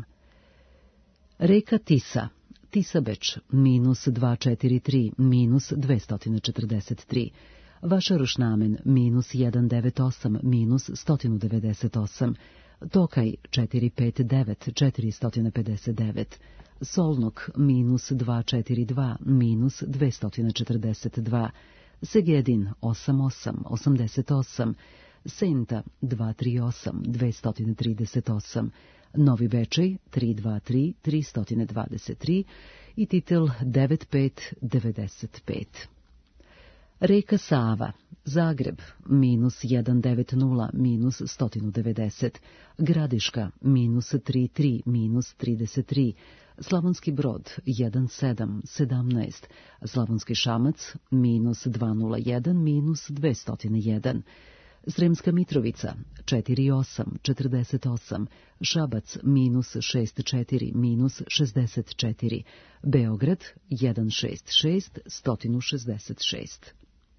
Reka Tisa, Tisabeč minus dvesta četrdeset tri minus dvesta četrdeset tri, Vašarošnamen minus sto devedeset osam minus sto devedeset osam, Tokaj četiri pet devet četiristo pedeset devet, Solnok minus dvesta četrdeset dva minus dvesta četrdeset dva, Segedin osam osam osamdeset osam, Senta dvesta trideset osam dvesta trideset osam, Novi Bečej tri dva tri tristo dvadeset tri i Titel devedeset pet devedeset pet. Reka Sava, Zagreb minus sto devedeset minus sto devedeset, Gradiška minus tri tri minus trideset tri, Slavonski Brod jedan sedam sedamnaest, Slavonski Šamac minus dvesta jedan minus dvesta jedan, Sremska Mitrovica četiri osam četrdeset osam, Šabac minus šest četiri minus šezdeset četiri, Beograd jedan šest šest sto šezdeset šest.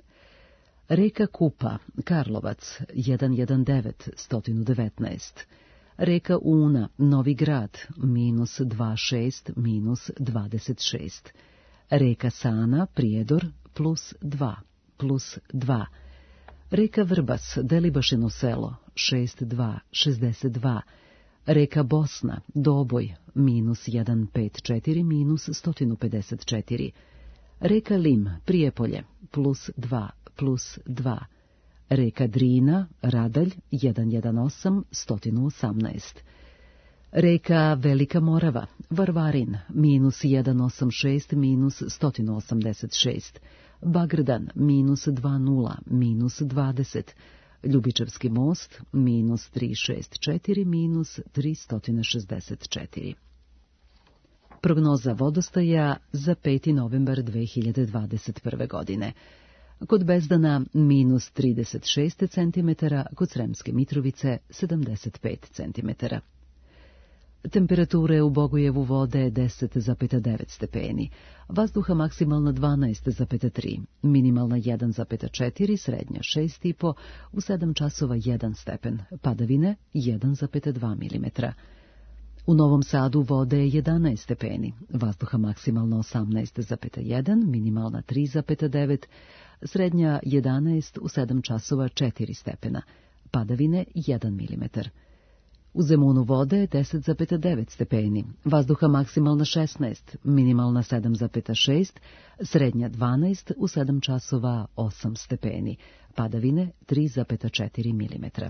Reka Kupa, Karlovac jedan jedan devet sto devetnaest, Reka Una, Novi Grad minus dvadeset šest minus dvadeset šest, Reka Sana, Prijedor plus dva plus dva, Reka Vrbas, Delibašino selo šest dva šezdeset dva, Reka Bosna, Doboj minus sto pedeset četiri minus sto pedeset četiri, Reka Lim, Prijepolje plus dva plus dva, Reka Drina, Radalj jedan jedan osam sto osamnaest, Reka Velika Morava, Varvarin minus sto osamdeset šest minus sto osamdeset šest, Bagrdan minus dva nula minus dvadeset, Ljubičevski most minus tristo šezdeset četiri minus tristo šezdeset četiri. Prognoza vodostaja za peti novembar dve hiljade dvadeset prve. godine. Kod Bezdana minus trideset šest centimetara, kod Sremske Mitrovice sedamdeset pet centimetara. Temperature u Bogojevu vode deset zarez devet stepeni, vazduha maksimalna dvanaest zarez tri, minimalna jedan zarez četiri, srednja šest i po, u sedam časova jedan stepen, padavine jedan zarez dva milimetra. U Novom Sadu vode je jedanaest stepeni, vazduha maksimalno osamnaest zarez jedan, minimalna tri zarez devet, srednja jedanaest, u sedam časova četiri stepena, padavine jedan milimetar. U Zemunu vode deset zarez devet stepeni, vazduha maksimalna šesnaest, minimalna sedam zarez šest, srednja dvanaest, u sedam časova osam stepeni, padavine tri zarez četiri milimetra.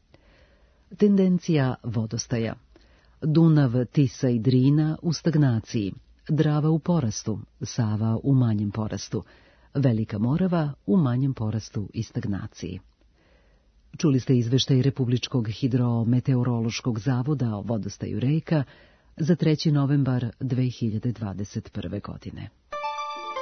Tendencija vodostaja. Dunav, Tisa i Drina u stagnaciji, Drava u porastu, Sava u manjem porastu, Velika Morava u manjem porastu i stagnaciji. Čuli ste izveštaj Republičkog hidrometeorološkog zavoda o vodostaju reka za treći novembar dve hiljade dvadeset prve. godine.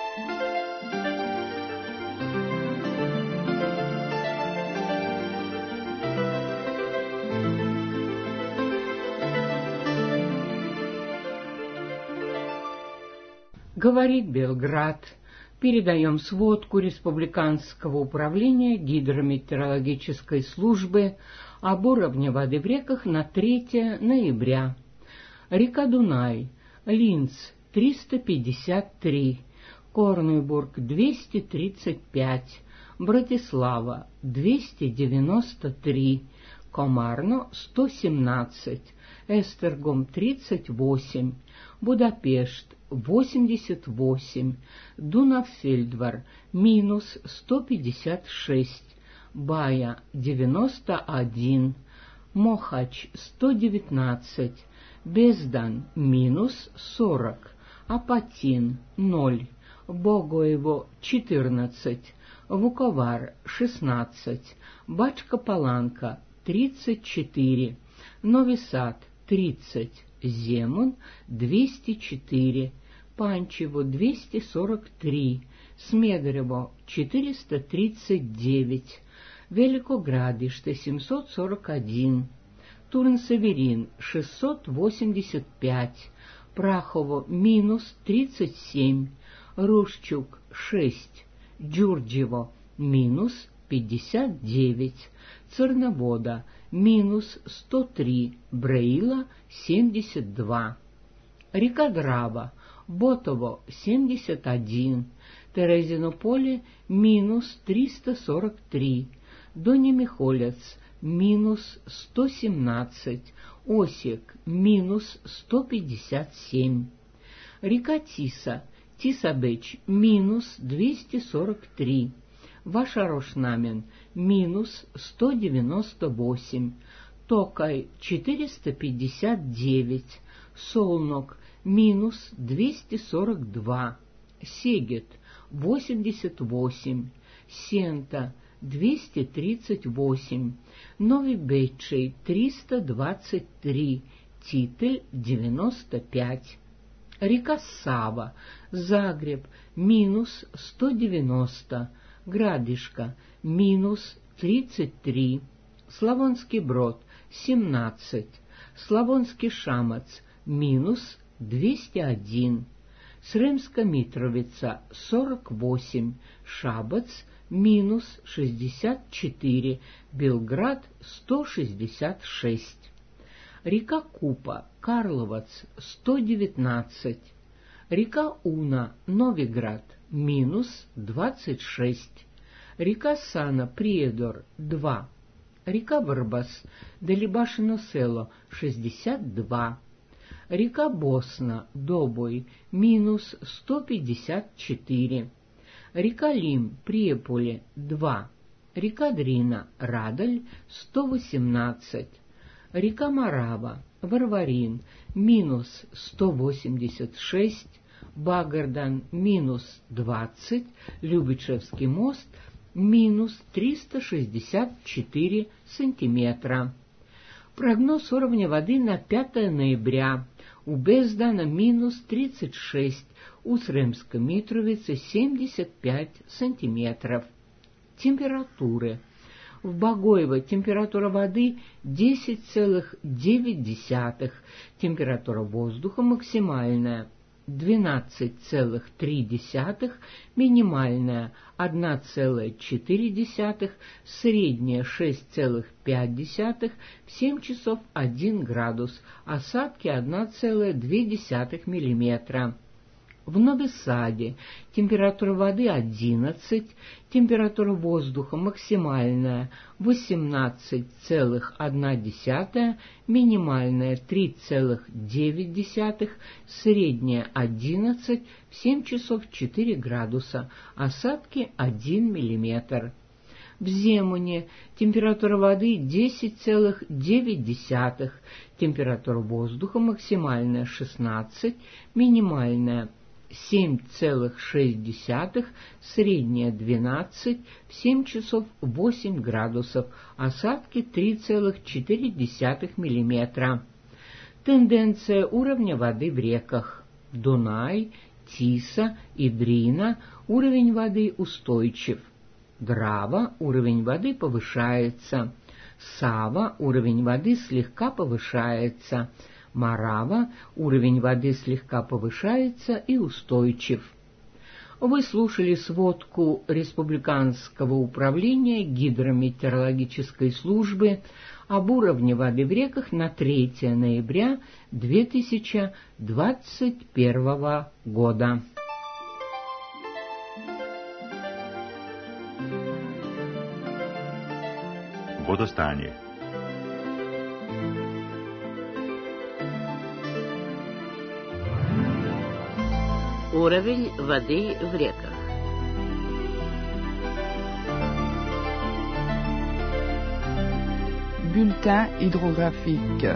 Говорит Белград. Передаем сводку Республиканского управления гидрометеорологической службы об уровне воды в реках на третье ноября. Река Дунай, Линц триста пятьдесят три, Корнебург двести тридцать пять, Братислава двести девяносто три, Комарно сто семнадцать, Эстергом тридцать восемь, Будапешт восемьдесят восемь, Дунавфельдвар минус сто пятьдесят шесть, Бая девяносто один, Мохач сто девятнадцать, Бездан минус сорок, Апатин ноль, Богоево четырнадцать, Вуковар шестнадцать, Бачка-Паланка тридцать четыре, Нови Сад тридцать, Земун двести четыре, Панчево двести сорок три, Смедрево четыреста тридцать девять, Великоградиште семьсот сорок один, Турн-Северин шестьсот восемьдесят пять, Прахово минус тридцать семь, Рушчук шесть, Джурджево минус пятьдесят девять, Церновода минус сто три, Бреила семьдесят два, река Драва, Ботово семьдесят один, Терезинополе минус триста сорок три, Донемихолец минус сто семнадцать, Осек минус сто пятьдесят семь, река Тиса, Тисабеч минус двести сорок три, Вашарошнамен минус сто девяносто восемь, Токай четыреста пятьдесят девять, Солнок минус двести сорок два, Сегет восемьдесят восемь, Сента двести тридцать восемь, Нови Бетчей триста двадцать три, Титель девяносто пять, река Сава, Загреб минус сто девяносто, Градишка минус тридцать три, Славонский Брод семнадцать, Славонский Шамац минус двести один, Сремска Митровица сорок восемь, Шабац минус шестьдесят четыре, Белград сто шестьдесят шесть, река Купа, Карловац сто девятнадцать, река Уна, Новиград минус двадцать шесть, река Сана, Приедор два, река Варбас, Делибашино село шестьдесят два, река Босна, Добой минус сто пятьдесят четыре, река Лим, Приеполе два, река Дрина, Радаль сто восемнадцать, река Марава, Варварин минус сто восемьдесят шесть, Багардан минус двадцать, Любичевский мост минус триста шестьдесят четыре сантиметра. Прогноз уровня воды на пятое ноября. У Бездана минус тридцать шесть, у Сремской Митровицы семьдесят пять сантиметров. Температуры. В Богоево температура воды десять целых девять десятых, температура воздуха максимальная двенадцать целых три десятых, минимальная одна целая четыре десятых, средняя шесть целых пять десятых, в семь часов один градус, осадки одна целая две десятых миллиметра. В Нови Саде температура воды одиннадцать, температура воздуха максимальная восемнадцать целых одна десятая, минимальная три целых девять десятых, средняя одиннадцать, в семь часов четыре градуса, осадки один миллиметр. В Земуне температура воды десять целых девять десятых, температура воздуха максимальная шестнадцать, минимальная семь целых шесть десятых, средняя двенадцать, в семь часов восемь градусов, осадки три целых четыре десятых миллиметра. Тенденция уровня воды в реках. Дунай Тиса и Дрина уровень воды устойчив. Драва уровень воды повышается. Сава уровень воды слегка повышается. Марава уровень воды слегка повышается и устойчив. Вы слушали сводку Республиканского управления гидрометеорологической службы об уровне воды в реках на третье ноября две тысячи двадцать первого года. Водостanje. Уровень воды в реках. Bulletin hydrographique.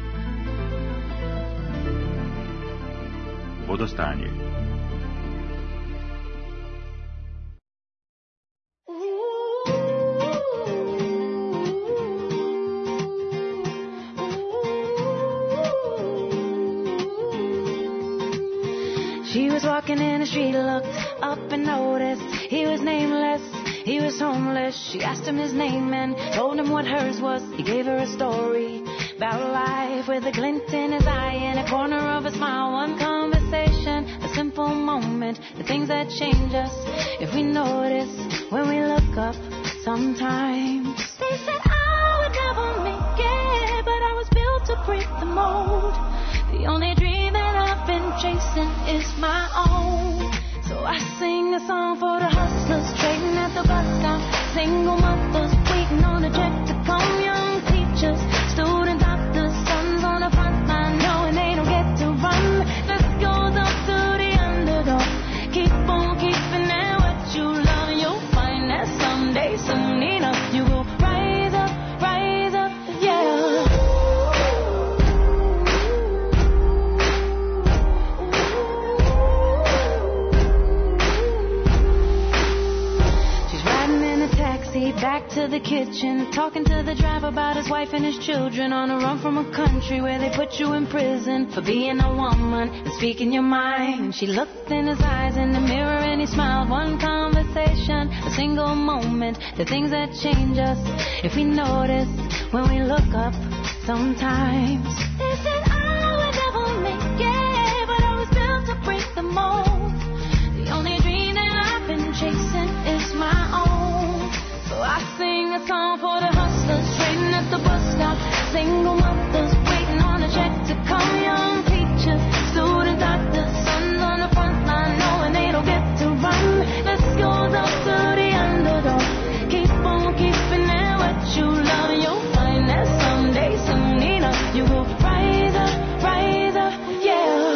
Водостanje. She was walking in the street, looked up and noticed he was nameless, he was homeless. She asked him his name and told him what hers was. He gave her a story about life with a glint in his eye and a corner of a smile. One conversation, a simple moment, the things that change us if we notice when we look up sometimes. They said I would never make it, but I was built to break the mold. The only dream that I've been chasing is my own. So I sing a song for the hustlers trading at the bus stop, single mothers waiting on a check to come, young teachers, student doctors, sons on the front line knowing they don't get to run. This goes up to the underdog. Keep on keeping at what you love, and you'll find that someday, soon enough, you will rise up, rise up, yeah. Back to the kitchen, talking to the driver about his wife and his children, on a run from a country where they put you in prison for being a woman and speaking your mind. And she looked in his eyes in the mirror and he smiled. One conversation, a single moment, the things that change us if we notice when we look up sometimes. They said I would never make it, but I was built to break the mold. The only dream that I've been chasing is my own. So I sing a song for the hustlers trading at the bus stop, single mothers waiting on a check to come, young teachers, student doctors, sons on the front line knowing they don't get to run. This goes up to the underdog. Keep on keeping at what you love, and you'll find that someday, soon enough, you will rise up, rise up, yeah.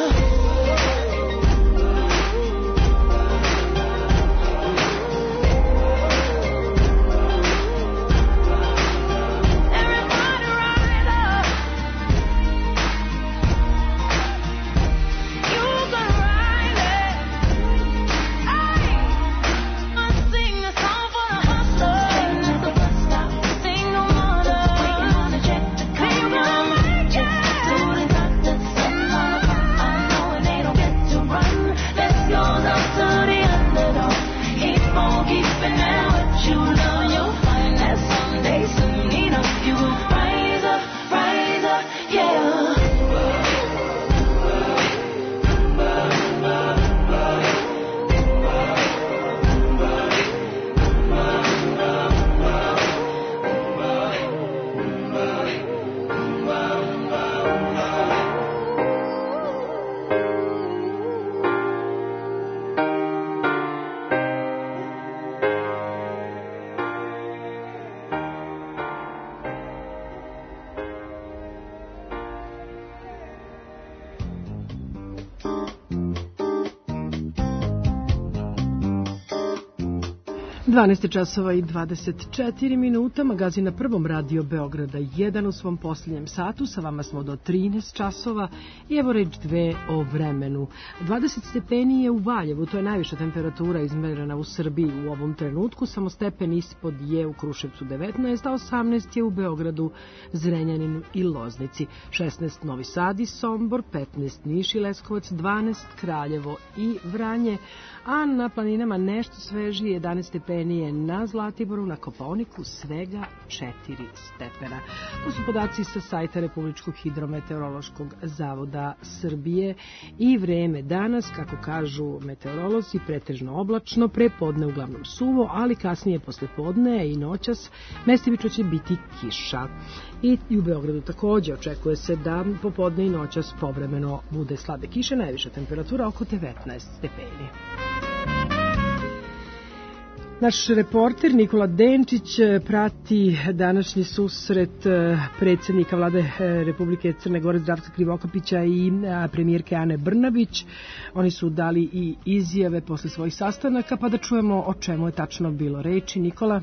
dvanaest časova i dvadeset četiri minuta, magazin na Prvom radio Beograda jedan u svom posljednjem satu. Sa vama smo do trinaest časova i evo reč dve o vremenu. dvadeset stepeni je u Valjevu, to je najviša temperatura izmerena u Srbiji u ovom trenutku, samo stepen ispod je u Kruševcu devetnaest, a osamnaest je u Beogradu, Zrenjaninu i Loznici, šesnaest Novi Sad i Sombor, petnaest Niš i Leskovac, dvanaest Kraljevo i Vranje, a na planinama nešto svežije, jedanaest stepeni je na Zlatiboru, na Kopaoniku svega četiri stepena. To su podaci sa sajta Republičkog hidrometeorološkog zavoda Srbije i vreme danas, kako kažu meteorolozi, pretežno oblačno, pre podne uglavnom suvo, ali kasnije posle podne i noćas mestimično će biti kiša. I u Beogradu također očekuje se da popodne i noćas povremeno bude slabe kiše, najviša temperatura oko devetnaest stepeni. Naš reporter Nikola Denčić prati današnji susret predsjednika vlade Republike Crne Gore Zdravka Krivokapića i premijerke Ane Brnabić. Oni su dali i izjave posle svojih sastanaka, pa da čujemo o čemu je tačno bilo reči. Nikola?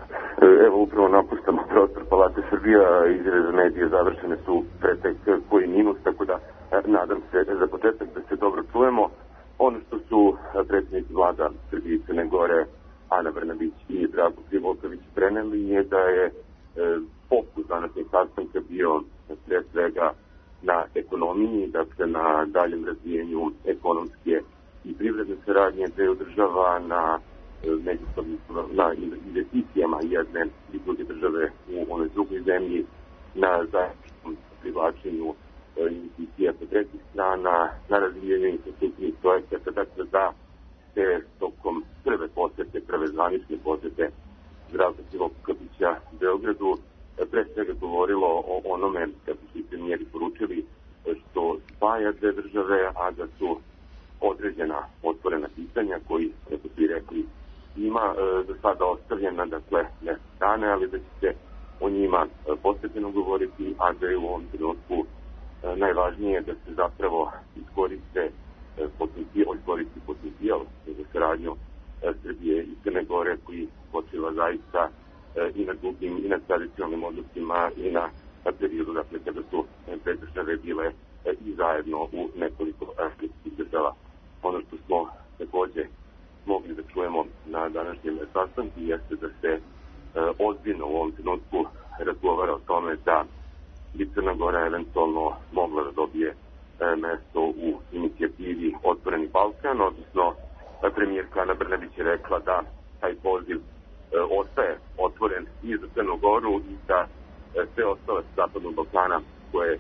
Evo, upravo napuštamo prostor Palate Srbija, izjave za medije završene su pretek koji minus, tako da nadam se za početak da se dobro čujemo. Ono što su predsjednici vlada Srbije i Crne Gore Ana Brnabić i Zdravko Krivokapić preneli je da je e, fokus današnjeg sastanka bio pre svega na ekonomiji, dakle na daljem razvijenju ekonomske i privredne saradnje dveju država, na međusobnim na investicijama jedne i druge države u onoj drugoj zemlji, na zajedničkom privlačenju investicija sa trećih strana, na razvijenju infrastrukturnih projekata, dakle da se tokom prve posete, prve zvanične posete Zdravka Krivokapića u Beogradu pre svega govorilo o onome, kako su i premijeri poručili, što spaja dve države, a da su određena otvorena pitanja koji, kako su i rekli, ima e, do sada ostavljena, dakle, ne strane, ali da će se o njima e, postepeno govoriti, a da je u ovom trenutku e, najvažnije da se zapravo iskoriste e, potencijal, iskoristi potencijal za saradnju e, Srbije i Crne Gore, koji počiva zaista e, i na dugim i na tradicionalnim odnosima i na, na periodu, dakle, kada su dve države bile e, i zajedno u nekoliko afričkih država. Ono što smo takođe mogli da čujemo na današnjem sastanku jeste da se e, ozbiljno u ovom trenutku razgovara o tome da bi Crna Gora eventualno mogla da dobije e, mesto u inicijativi Otvoreni Balkan, odnosno premijerka Ana Brnabić je rekla da taj poziv e, ostaje otvoren i za Crnu Goru i da e, sve ostale zapadnog Balkana koje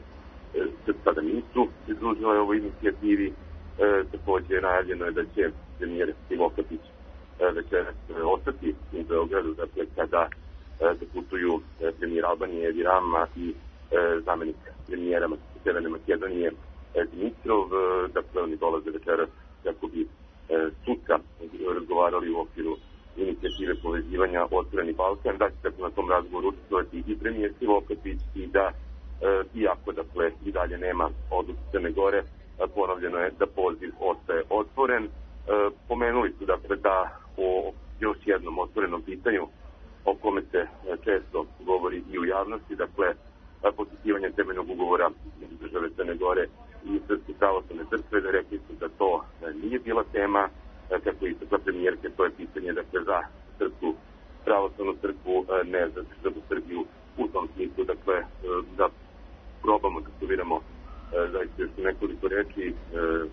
e, sada nisu pridružile ovoj inicijativi. E, također najavljeno je da će premijer Krivokapić e, večeras e, ostati u Beogradu, dakle kada e, putuju e, premijer Albanije Edi Rama i e, zamenik premijera Severne Makedonije e, Dimitrov, e, dakle oni dolaze večeras kako bi e, sutra razgovarali u okviru inicijative povezivanja Otvoreni Balkan, da će tako na tom razgovoru učestvovati i premijer Krivokapić i da e, iako dakle i dalje nema odluke Crne Gore, ponovljeno je da poziv ostaje otvoren. E, pomenuli su dakle da o još jednom otvorenom pitanju o kome se često govori i u javnosti, dakle potpisivanje temeljnog ugovora između države Crne Gore i Srpske pravoslavne crkve, da rekli su da to nije bila tema, kako i sa premijerke, to je pitanje dakle za Srpsku pravoslavnu crkvu, ne za državu Srbiju u tom smislu, dakle da probamo da studiramo zaista još nekoliko reči, e,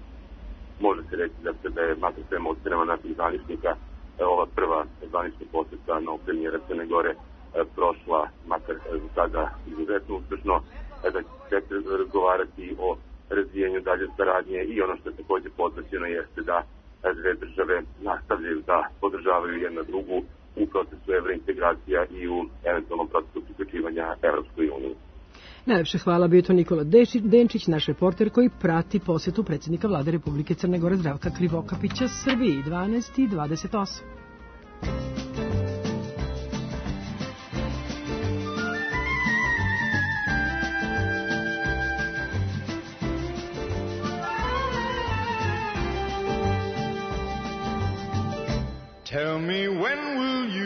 može se reći da, se da je makar svema ocenama naših zvaničnika e, ova prva zvanična poseta novog premijera Crne Gore e, prošla makar e, za sada izuzetno uspešno, e, da će se razgovarati o razvijenju dalje saradnje i ono što je također podvrćeno jeste da e, dve države nastavljaju da podržavaju jedna drugu u procesu evrointegracija i u eventualnom procesu priključivanja Evropskoj uniji. Najlepše hvala, bio to Nikola Denčić, naš reporter koji prati posjetu predsjednika vlade Republike Crne Gore Zdravka Krivokapića Srbiji, dvanaest i dvadeset osam. Tell me when will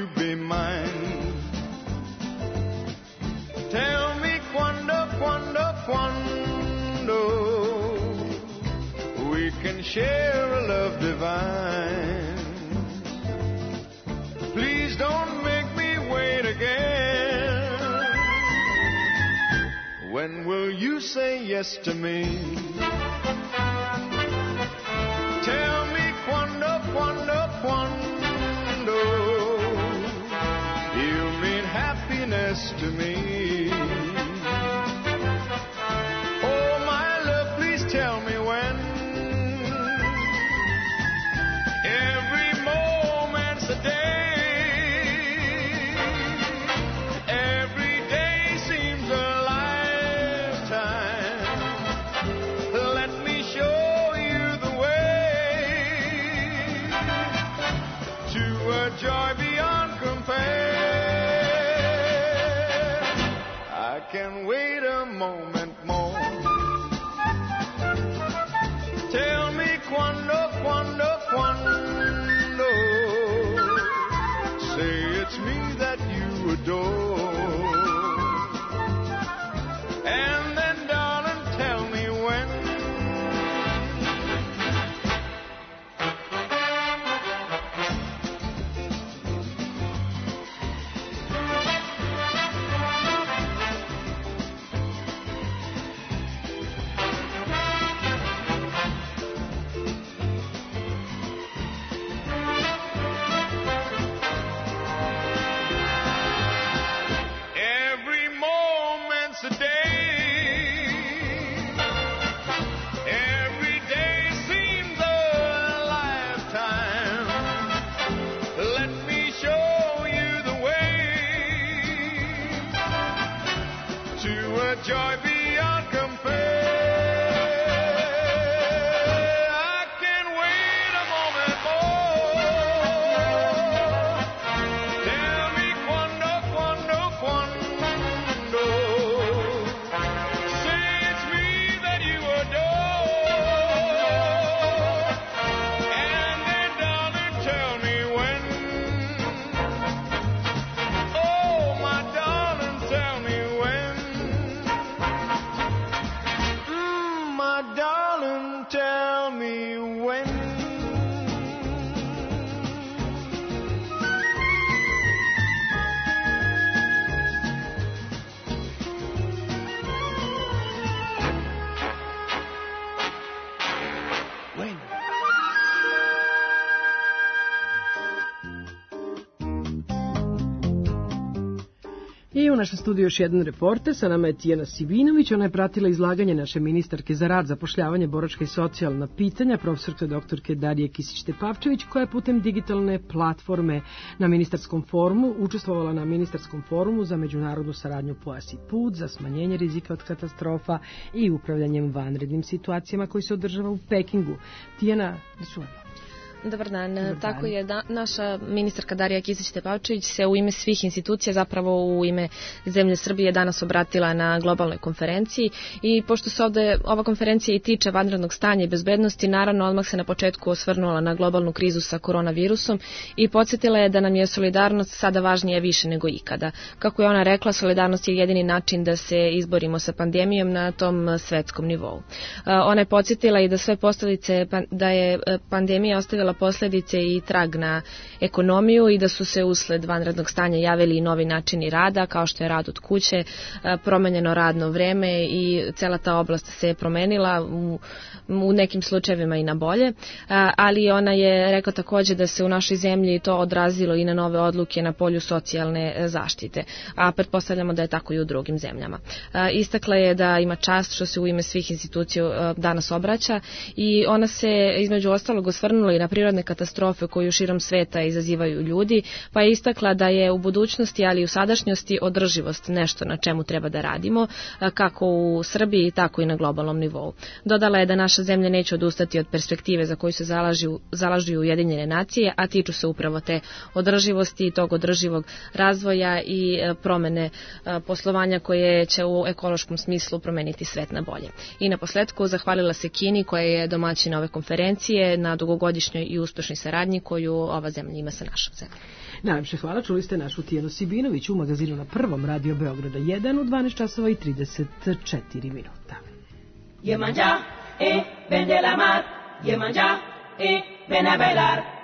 share a love divine. Please don't make me wait again. When will you say yes to me? Tell me quando, quando, quando you mean happiness to me. Oh, my love, please tell me when. Every moment's a day. Every day seems a lifetime. Let me show you the way to a joy beyond compare. I can wait a moment more. Tell me quando, quando, quando. Say it's me that you adore. And then, darling, tell me when. Every moment's a day. Every day seems a lifetime. Let me show you the way to a joy beyond compare. I can wait a moment more. Tell me quando, quando, quando. Say it's me that you adore. And then, darling, tell me when. Oh, my darling, tell me when. Mm, my darling, tell me when. When? I u našem studiju još jedan reporter, sa nama je Tijana Sibinović. Ona je pratila izlaganje naše ministarke za rad, zapošljavanje, boračka i socijalna pitanja, profesorke doktorke Darije Kisić-Tepavčević, koja je putem digitalne platforme na ministarskom forumu učestvovala na ministarskom forumu za međunarodnu saradnju Pojas i put, za smanjenje rizika od katastrofa i upravljanjem vanrednim situacijama koji se održava u Pekingu. Tijana, čujemo. Dobar dan. Dobar dan. Tako je da naša ministarka Darija Kisić-Tepavčević se u ime svih institucija, zapravo u ime zemlje Srbije, danas obratila na globalnoj konferenciji i pošto se ovde ova konferencija i tiče vanrednog stanja i bezbednosti, naravno odmah se na početku osvrnula na globalnu krizu sa koronavirusom i podsjetila je da nam je solidarnost sada važnija više nego ikada. Kako je ona rekla, solidarnost je jedini način da se izborimo sa pandemijom na tom svetskom nivou. Ona je podsjetila i da sve posljedice, da je pandemija ostavila posljedice i trag na ekonomiju i da su se usled vanrednog stanja javili i novi načini rada, kao što je rad od kuće, promenjeno radno vreme i cela ta oblast se promenila u, u nekim slučajevima i na bolje, ali ona je rekla također da se u našoj zemlji to odrazilo i na nove odluke na polju socijalne zaštite, a pretpostavljamo da je tako i u drugim zemljama. Istakla je da ima čast što se u ime svih institucija danas obraća i ona se između ostalog osvrnula i na prirodne katastrofe koju širom sveta izazivaju ljudi, pa je istakla da je u budućnosti, ali i u sadašnjosti održivost nešto na čemu treba da radimo, kako u Srbiji, tako i na globalnom nivou. Dodala je da naša zemlja neće odustati od perspektive za koju se zalažu, zalažu Ujedinjene nacije, a tiču se upravo te održivosti i tog održivog razvoja i promene poslovanja koje će u ekološkom smislu promeniti svet na bolje. I na posledku zahvalila se Kini, koja je domaćina ove konferencije, na dugogodišnjoj i uspešnoj saradnji koju ova zemlja ima sa našom zemljom. Najlepše hvala, čuli ste našu Tijanu Sibinović u magazinu na prvom Radio Beograda jedan u dvanaest časova i trideset četiri minuta. Iemanjá, eh, vende la mar, Yemayá, eh, ven a bailar.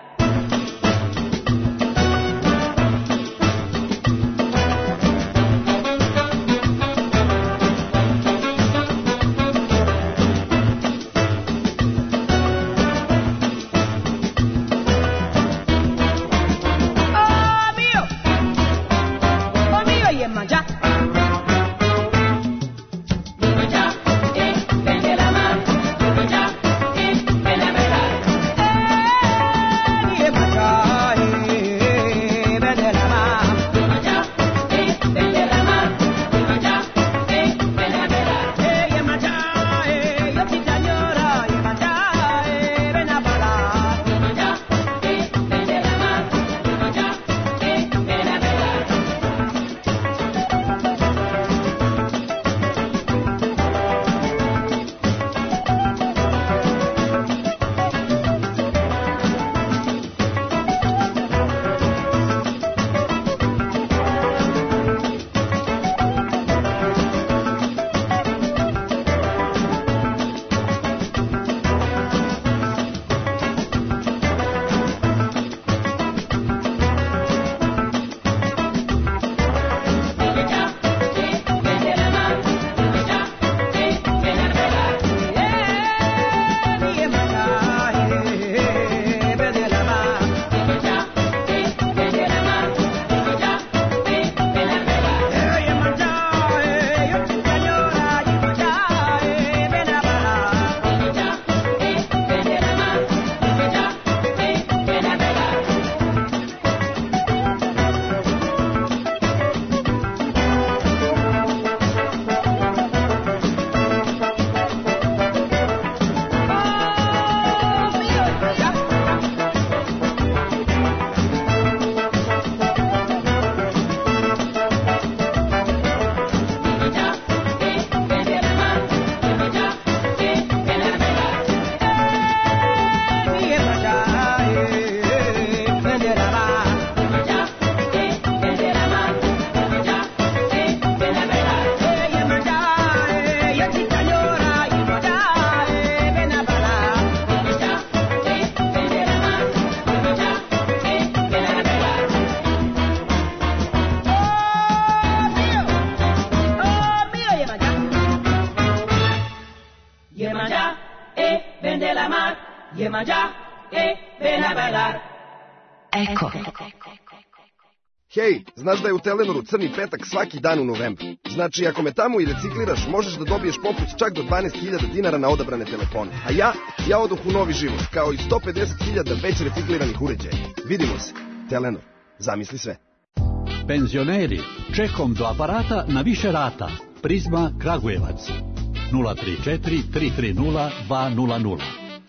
Hej, znaš da je u Telenoru crni petak svaki dan u novembru? Znači, ako me tamo i recikliraš, možeš da dobiješ popust čak do dvanaest hiljada dinara na odabrane telefone. A ja, ja odoh u novi život, kao i sto pedeset hiljada već recikliranih uređaja. Vidimo se. Telenor. Zamisli sve. Penzioneri, čekom do aparata na više rata. Prizma Kragujevac. nula tri četiri tri tri nula dva nula nula.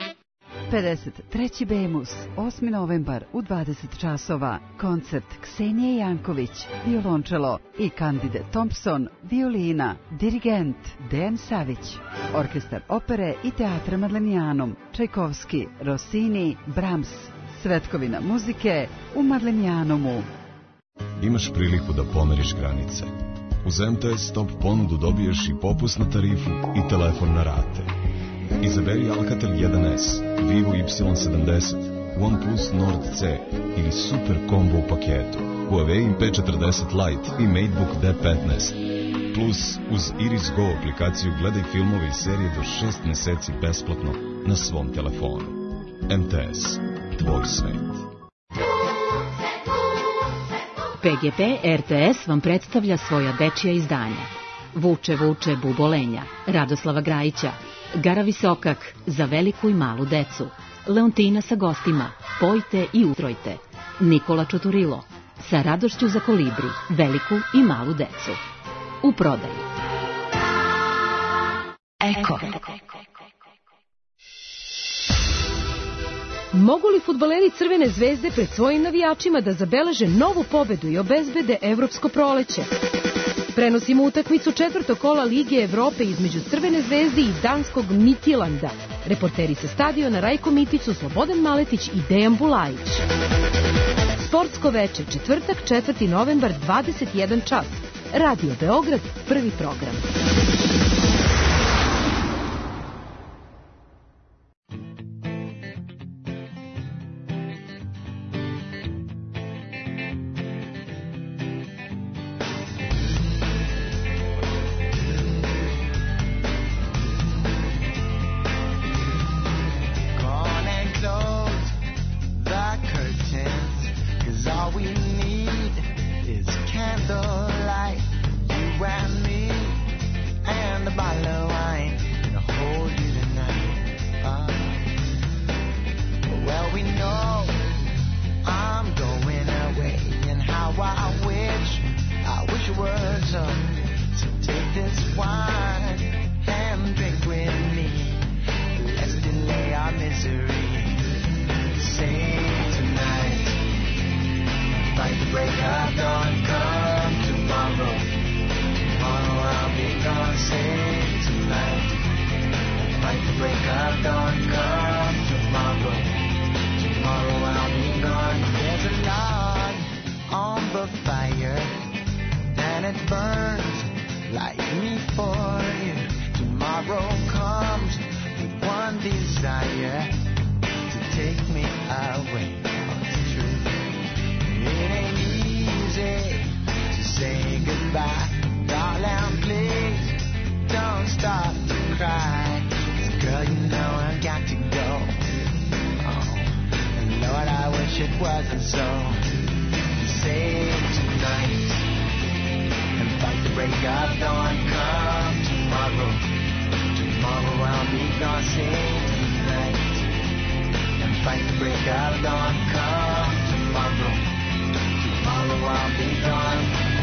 pedeset treći Bemus, osmi novembar u dvadeset časova. Koncert Ksenije Janković, violončelo i Candide Thompson, violina, dirigent Dejan Savić. Orkestar opere i teatra Marlenijanum, Čajkovski, Rossini, Brahms. Svetkovina muzike u Marlenijanumu. Imaš priliku da pomeriš granice. Uz em te es Top ponudu dobiješ i popust na tarifu i telefon na rate. Izaberi Alcatel jedan es, Vivo Y sedamdeset, OnePlus Nord C ili Super Combo u paketu, Huawei P četrdeset Lite i MateBook D petnaest. Plus, uz Iris Go aplikaciju gledaj filmove i serije do šest meseci besplatno na svom telefonu. em te es, tvoj svet. P G P R T S vam predstavlja svoja dečija izdanja. Vuče, vuče, bubolenja, Radoslava Grajića, Gara Visokak, za veliku i malu decu, Leontina sa gostima, Pojte i utrojte, Nikola Čoturilo, sa radošću za kolibri, veliku i malu decu. U prodaji. Eko. Mogu li fudbaleri Crvene zvezde pred svojim navijačima da zabeleže novu pobedu i obezbede evropsko proleće? Prenosimo utakmicu četvrtog kola Lige Evrope između Crvene zvezde i danskog Midtjylanda. Reporteri sa stadiona Rajko Mitić su Slobodan Maletić i Dejan Bulajić. Sportsko veče, četvrtak, četvrti novembar, dvadeset jedan čas. Radio Beograd, prvi program. words up. So take this wine and drink with me. Let's delay our misery. Save tonight. Fight the break of dawn. Come tomorrow. Tomorrow I'll be gone. Save tonight. Fight the break of dawn. Come tomorrow. Tomorrow I'll be gone. There's a log on the fire, and it burns like me for you. Tomorrow comes with one desire, to take me away. Oh, it's true. It ain't easy to say goodbye. Darling, please don't stop to cry. 'Cause girl, you know I've got to go. Oh, and Lord, I wish it wasn't so. Save tonight and fight the break of dawn. Come tomorrow. Tomorrow I'll be gone. Save tonight and fight the break of dawn. Come tomorrow. Tomorrow I'll be gone.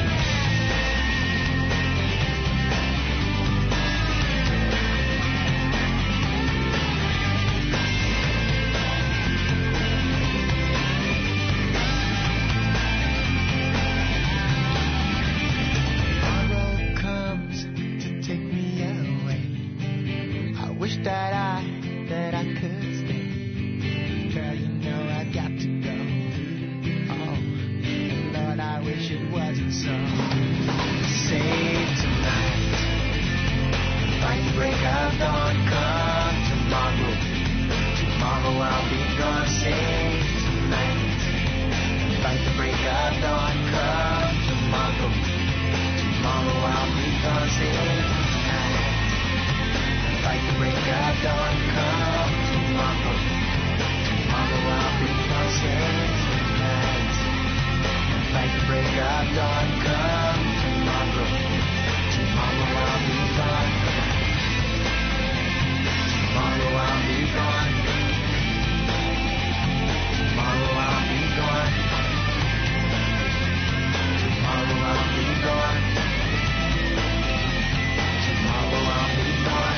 That I, that I could stay. Girl, you know I got to go. Oh, Lord, I wish it wasn't so. Save tonight. Fight the break of dawn. Come tomorrow. Tomorrow I'll be gone. Save tonight. Fight the break of dawn. Come tomorrow. Tomorrow I'll be gone. Save tonight. Fight the break of dawn, come tomorrow. Tomorrow I'll be gone, save tonight. Fight the break of dawn, come tomorrow. Tomorrow I'll be gone. Tomorrow I'll be gone. Tomorrow I'll be gone. Tomorrow I'll be gone. Tomorrow I'll be gone.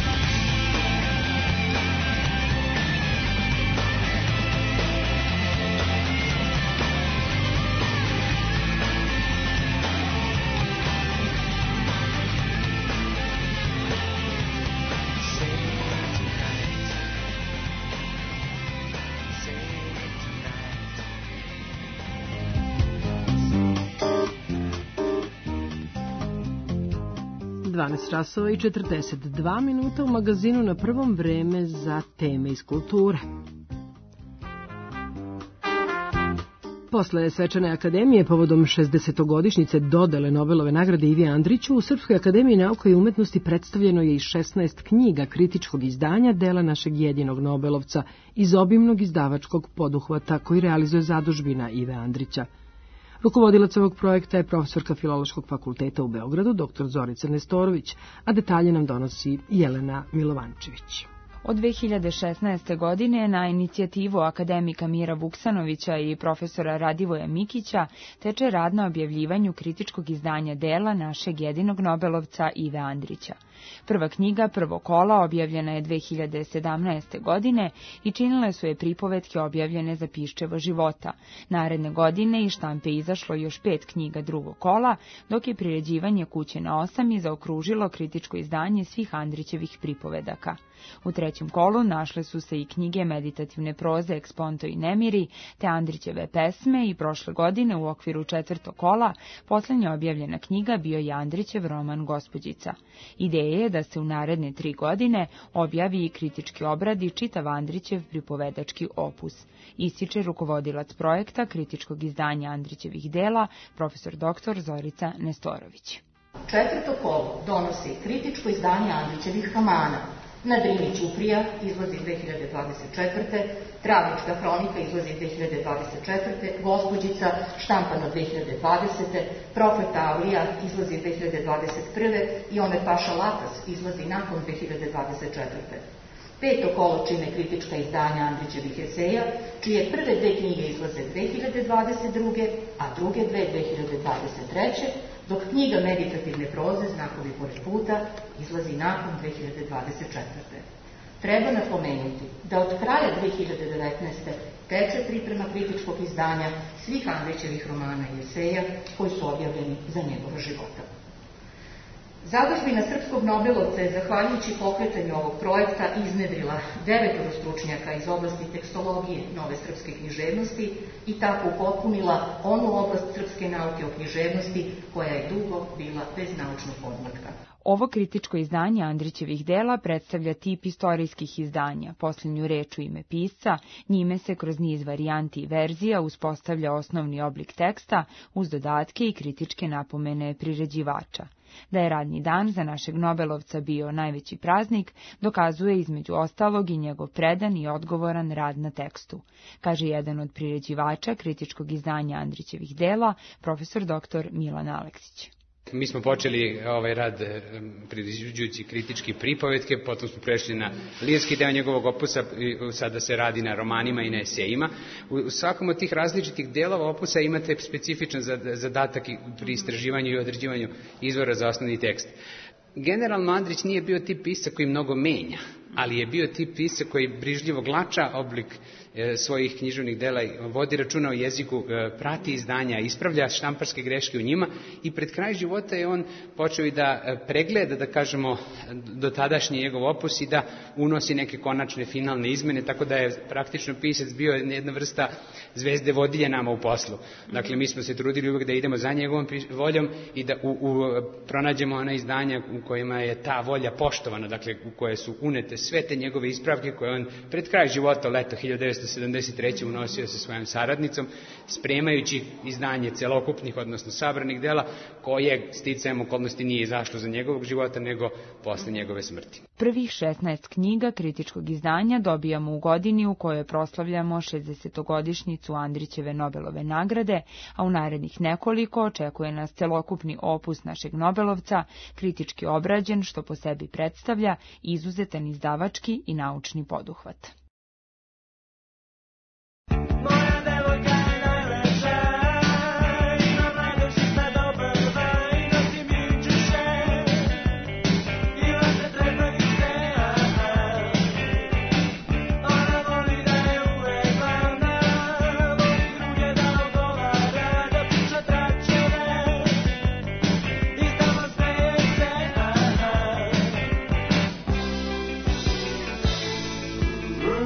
dvanaest časova i četrdeset dva minuta u magazinu Na prvom, vreme za teme iz kulture. Posle Svečane akademije povodom šezdesetogodišnjice dodele Nobelove nagrade Ivi Andriću, u Srpskoj akademiji nauka i umetnosti predstavljeno je i šesnaest knjiga kritičkog izdanja dela našeg jedinog Nobelovca iz obimnog izdavačkog poduhvata koji realizuje zadužbina Ive Andrića. Rukovodilac ovog projekta je profesorka Filološkog fakulteta u Beogradu, doktor Zorica Nestorović, a detalje nam donosi Jelena Milovančević. Od dve hiljade šesnaeste. godine na inicijativu akademika Mira Vuksanovića i profesora Radivoja Mikića teče rad na objavljivanju kritičkog izdanja dela našeg jedinog Nobelovca Ive Andrića. Prva knjiga, Prvo kola, objavljena je dve hiljade sedamnaeste. godine i činile su je pripovetke objavljene za Piščeva života. Naredne godine iz štampe izašlo još pet knjiga Drugog kola, dok je priređivanje Kuće na osam i zaokružilo kritičko izdanje svih Andrićevih pripovedaka. U trećem kolu našle su se i knjige meditativne proze Eksponto i Nemiri, te Andrićeve pesme i prošle godine u okviru četvrtog kola poslednja objavljena knjiga bio je Andrićev roman Gospođica. Ideja je da se u naredne tri godine objavi i kritički obradi čitav Andrićev pripovedački opus. Ističe rukovodilac projekta kritičkog izdanja Andrićevih dela, profesor doktor Zorica Nestorović. Četvrto kolo donosi kritičko izdanje Andrićevih romana. Na Drini Ćuprija izlazi dve hiljade dvadeset četvrte. Travnička hronika izlazi dve hiljade dvadeset četvrte. Gospođica, štampano dve hiljade dvadesete. Profeta Avlija izlazi dve hiljade dvadeset prve. i Omer Paša Lakas izlazi nakon dve hiljade dvadeset četvrte. Peto kolo čine kritička izdanja Andrićevih eseja, čije prve dve knjige izlaze dve hiljade dvadeset druge. a druge dve dve hiljade dvadeset treće. dok knjiga meditativne proze Znakovi pored puta izlazi nakon dve hiljade dvadeset četvrte. Treba napomenuti da od kraja dve hiljade devetnaeste. teče priprema kritičkog izdanja svih Andrićevih romana i eseja koji su objavljeni za njegova života. Zadužbina Srpskog Nobelovca je, zahvaljujući pokretanju ovog projekta, iznedrila devetoro stručnjaka iz oblasti tekstologije nove srpske književnosti i tako upotpunila onu oblast srpske nauke o književnosti koja je dugo bila bez naučnog podmlatka. Ovo kritičko izdanje Andrićevih dela predstavlja tip istorijskih izdanja, posljednju reč u ime pisca, njime se kroz niz varijanti i verzija uspostavlja osnovni oblik teksta uz dodatke i kritičke napomene priređivača. Da je radni dan za našeg Nobelovca bio najveći praznik, dokazuje između ostalog i njegov predan i odgovoran rad na tekstu, kaže jedan od priređivača kritičkog izdanja Andrićevih dela, profesor doktor Milan Aleksić. Mi smo počeli ovaj rad priređujući kritički pripovetke, potom smo prešli na lirski deo njegovog opusa i sada se radi na romanima i na esejima. U svakom od tih različitih delova opusa imate specifičan zadatak pri istraživanju i određivanju izvora za osnovni tekst. Generalno Andrić nije bio tip pisca koji mnogo menja, ali je bio tip pisca koji brižljivo glača oblik svojih književnih dela, vodi računa o jeziku, prati izdanja, ispravlja štamparske greške u njima i pred kraj života je on počeo i da pregleda, da kažemo, do tadašnji njegov opus i da unosi neke konačne finalne izmene, tako da je praktično pisac bio jedna vrsta zvezde vodilje nama u poslu. Dakle, mi smo se trudili uvek da idemo za njegovom voljom i da u, u, pronađemo ona izdanja u kojima je ta volja poštovana, dakle u koje su unete sve te njegove ispravke koje on pred kraj života, leto hiljadu devetsto sedamdeset treće. unosio sa svojom saradnicom, spremajući izdanje celokupnih, odnosno sabranih dela, koje sticajem okolnosti nije izašlo za njegovog života, nego posle njegove smrti. Prvih šesnaest knjiga kritičkog izdanja dobijamo u godini u kojoj proslavljamo šezdesetogodišnjicu Andrićeve Nobelove nagrade, a u narednih nekoliko očekuje nas celokupni opus našeg Nobelovca, kritički obrađen, što po sebi predstavlja izuzetan izdavački i naučni poduhvat. Ooh.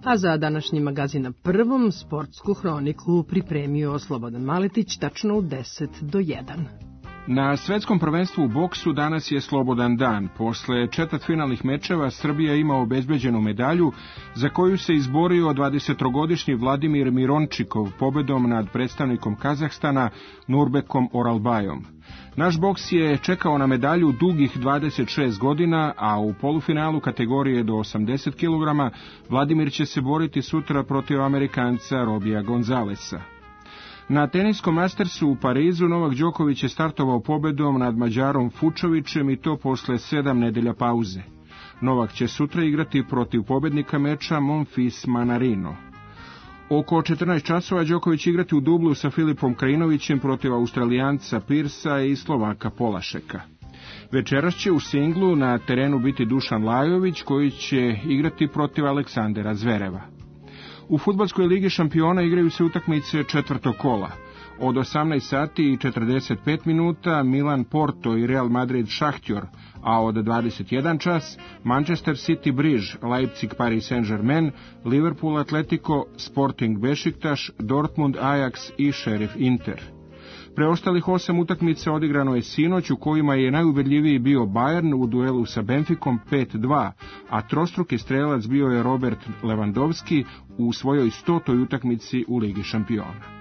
A za današnji magazin na prvom sportsku hroniku pripremio Slobodan Maletić tačno u deset do jedan. Na svetskom prvenstvu u boksu danas je slobodan dan. Posle četvrtfinalnih mečeva Srbija ima obezbeđenu medalju za koju se izborio dvadesettrogodišnji Vladimir Mirončikov pobedom nad predstavnikom Kazahstana Nurbekom Oralbajom. Naš boks je čekao na medalju dugih dvadeset šest godina, a u polufinalu kategorije do osamdeset kilograma Vladimir će se boriti sutra protiv Amerikanca Robija Gonzalesa. Na teniskom Mastersu u Parizu Novak Đoković je startovao pobedom nad Mađarom Fučovićem i to posle sedam nedelja pauze. Novak će sutra igrati protiv pobednika meča Monfils Manarino. Oko četrnaest časova Đoković igrati u dublu sa Filipom Krajinovićem protiv Australijanca Pirsa i Slovaka Polašeka. Večeras će u singlu na terenu biti Dušan Lajović koji će igrati protiv Aleksandera Zvereva. U fudbalskoj ligi šampiona igraju se utakmice četvrtog kola. Od osamnaest sati i četrdeset pet minuta Milan Porto i Real Madrid Šahtjor, a od dvadeset jedan čas Manchester City Briž, Leipzig Paris Saint-Germain, Liverpool Atletico, Sporting Bešiktaš, Dortmund Ajax i Sheriff Inter. Preostalih osam utakmica odigrano je sinoć u kojima je najubedljiviji bio Bayern u duelu sa Benficom pet dva, a trostruki strelac bio je Robert Lewandowski u svojoj stotoj utakmici u Ligi šampiona.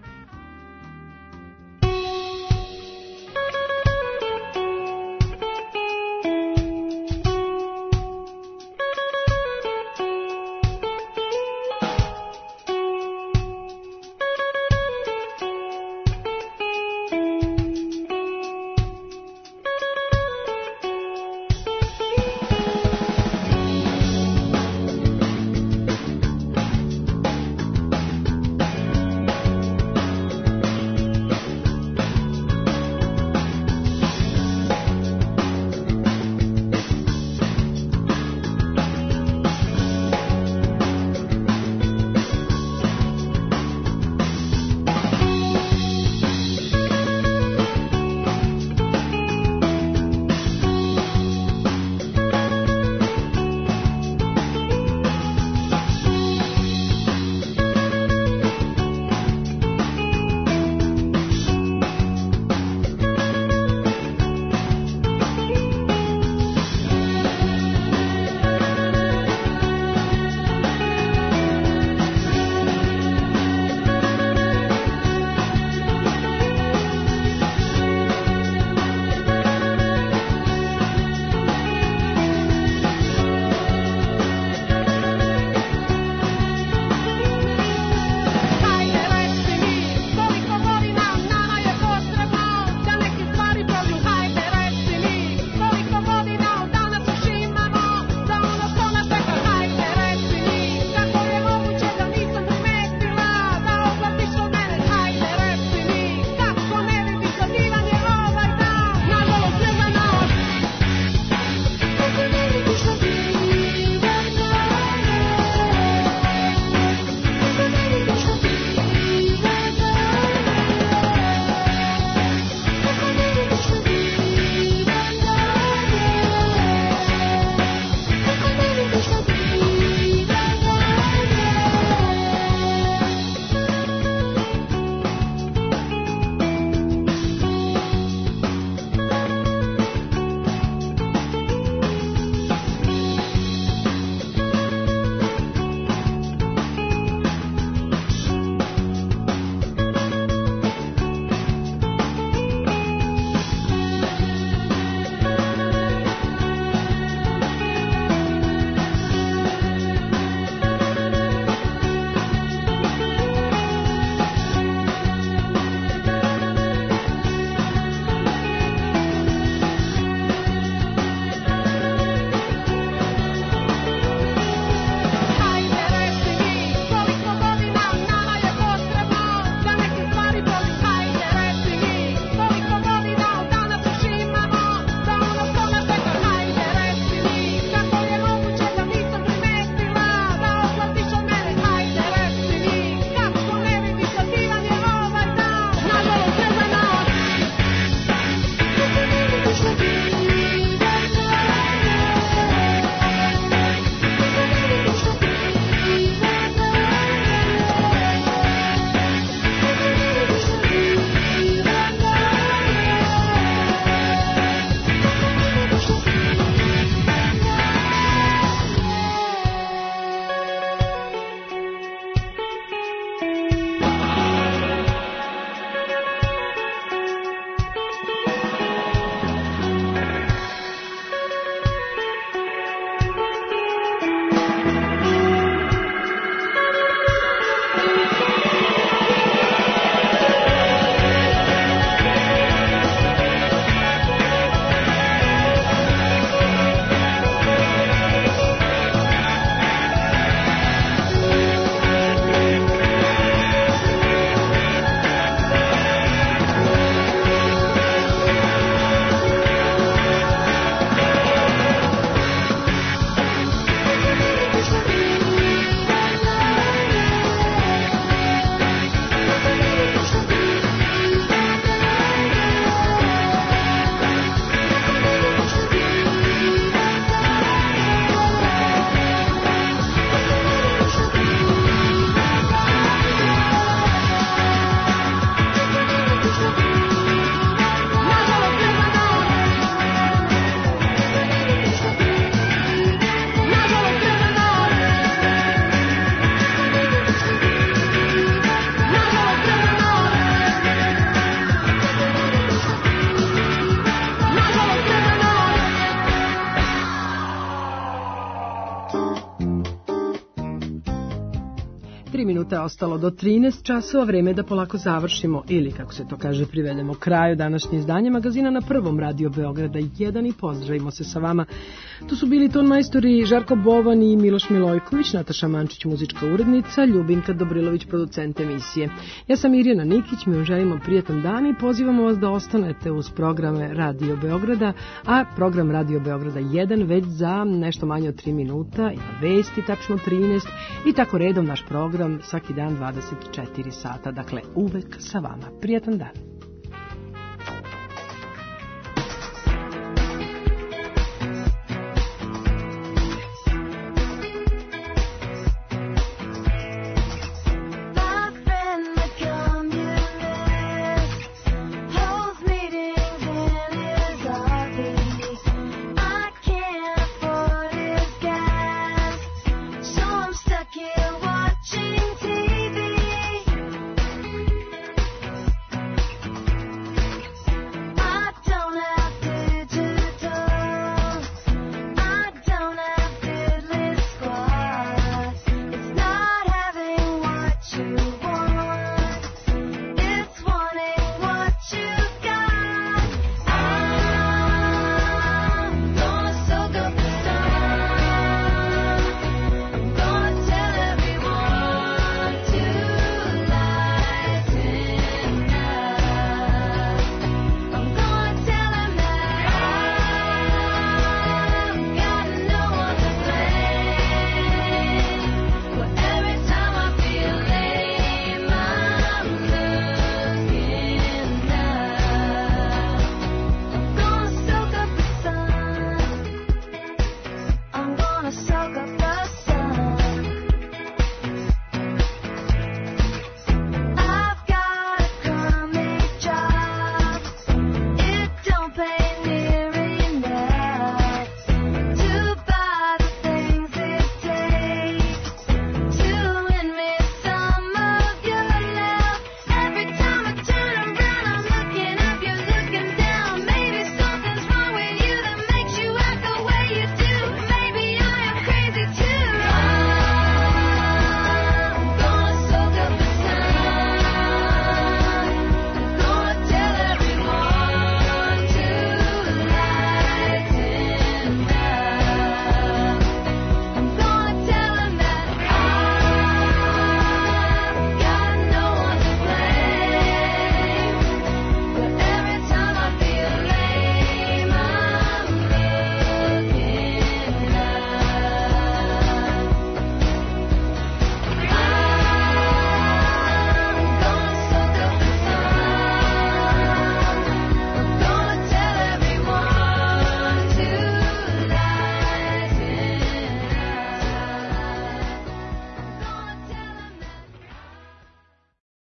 Tri minuta je ostalo do trinaest časova, vreme da polako završimo ili, kako se to kaže, privedemo kraju današnje izdanje magazina na prvom Radio Beograda jedan i pozdravimo se sa vama. Tu su bili ton majstori Žarko Bovan i Miloš Milojković, Nataša Mančić, muzička urednica, Ljubinka Dobrilović, producent emisije. Ja sam Irjana Nikić, mi vam želimo prijatan dan i pozivamo vas da ostanete uz programe Radio Beograda, a program Radio Beograda jedan već za nešto manje od tri minuta, ima vesti, tačno trinaest i tako redom naš program svaki dan dvadeset četiri sata, dakle uvek sa vama. Prijatan dan.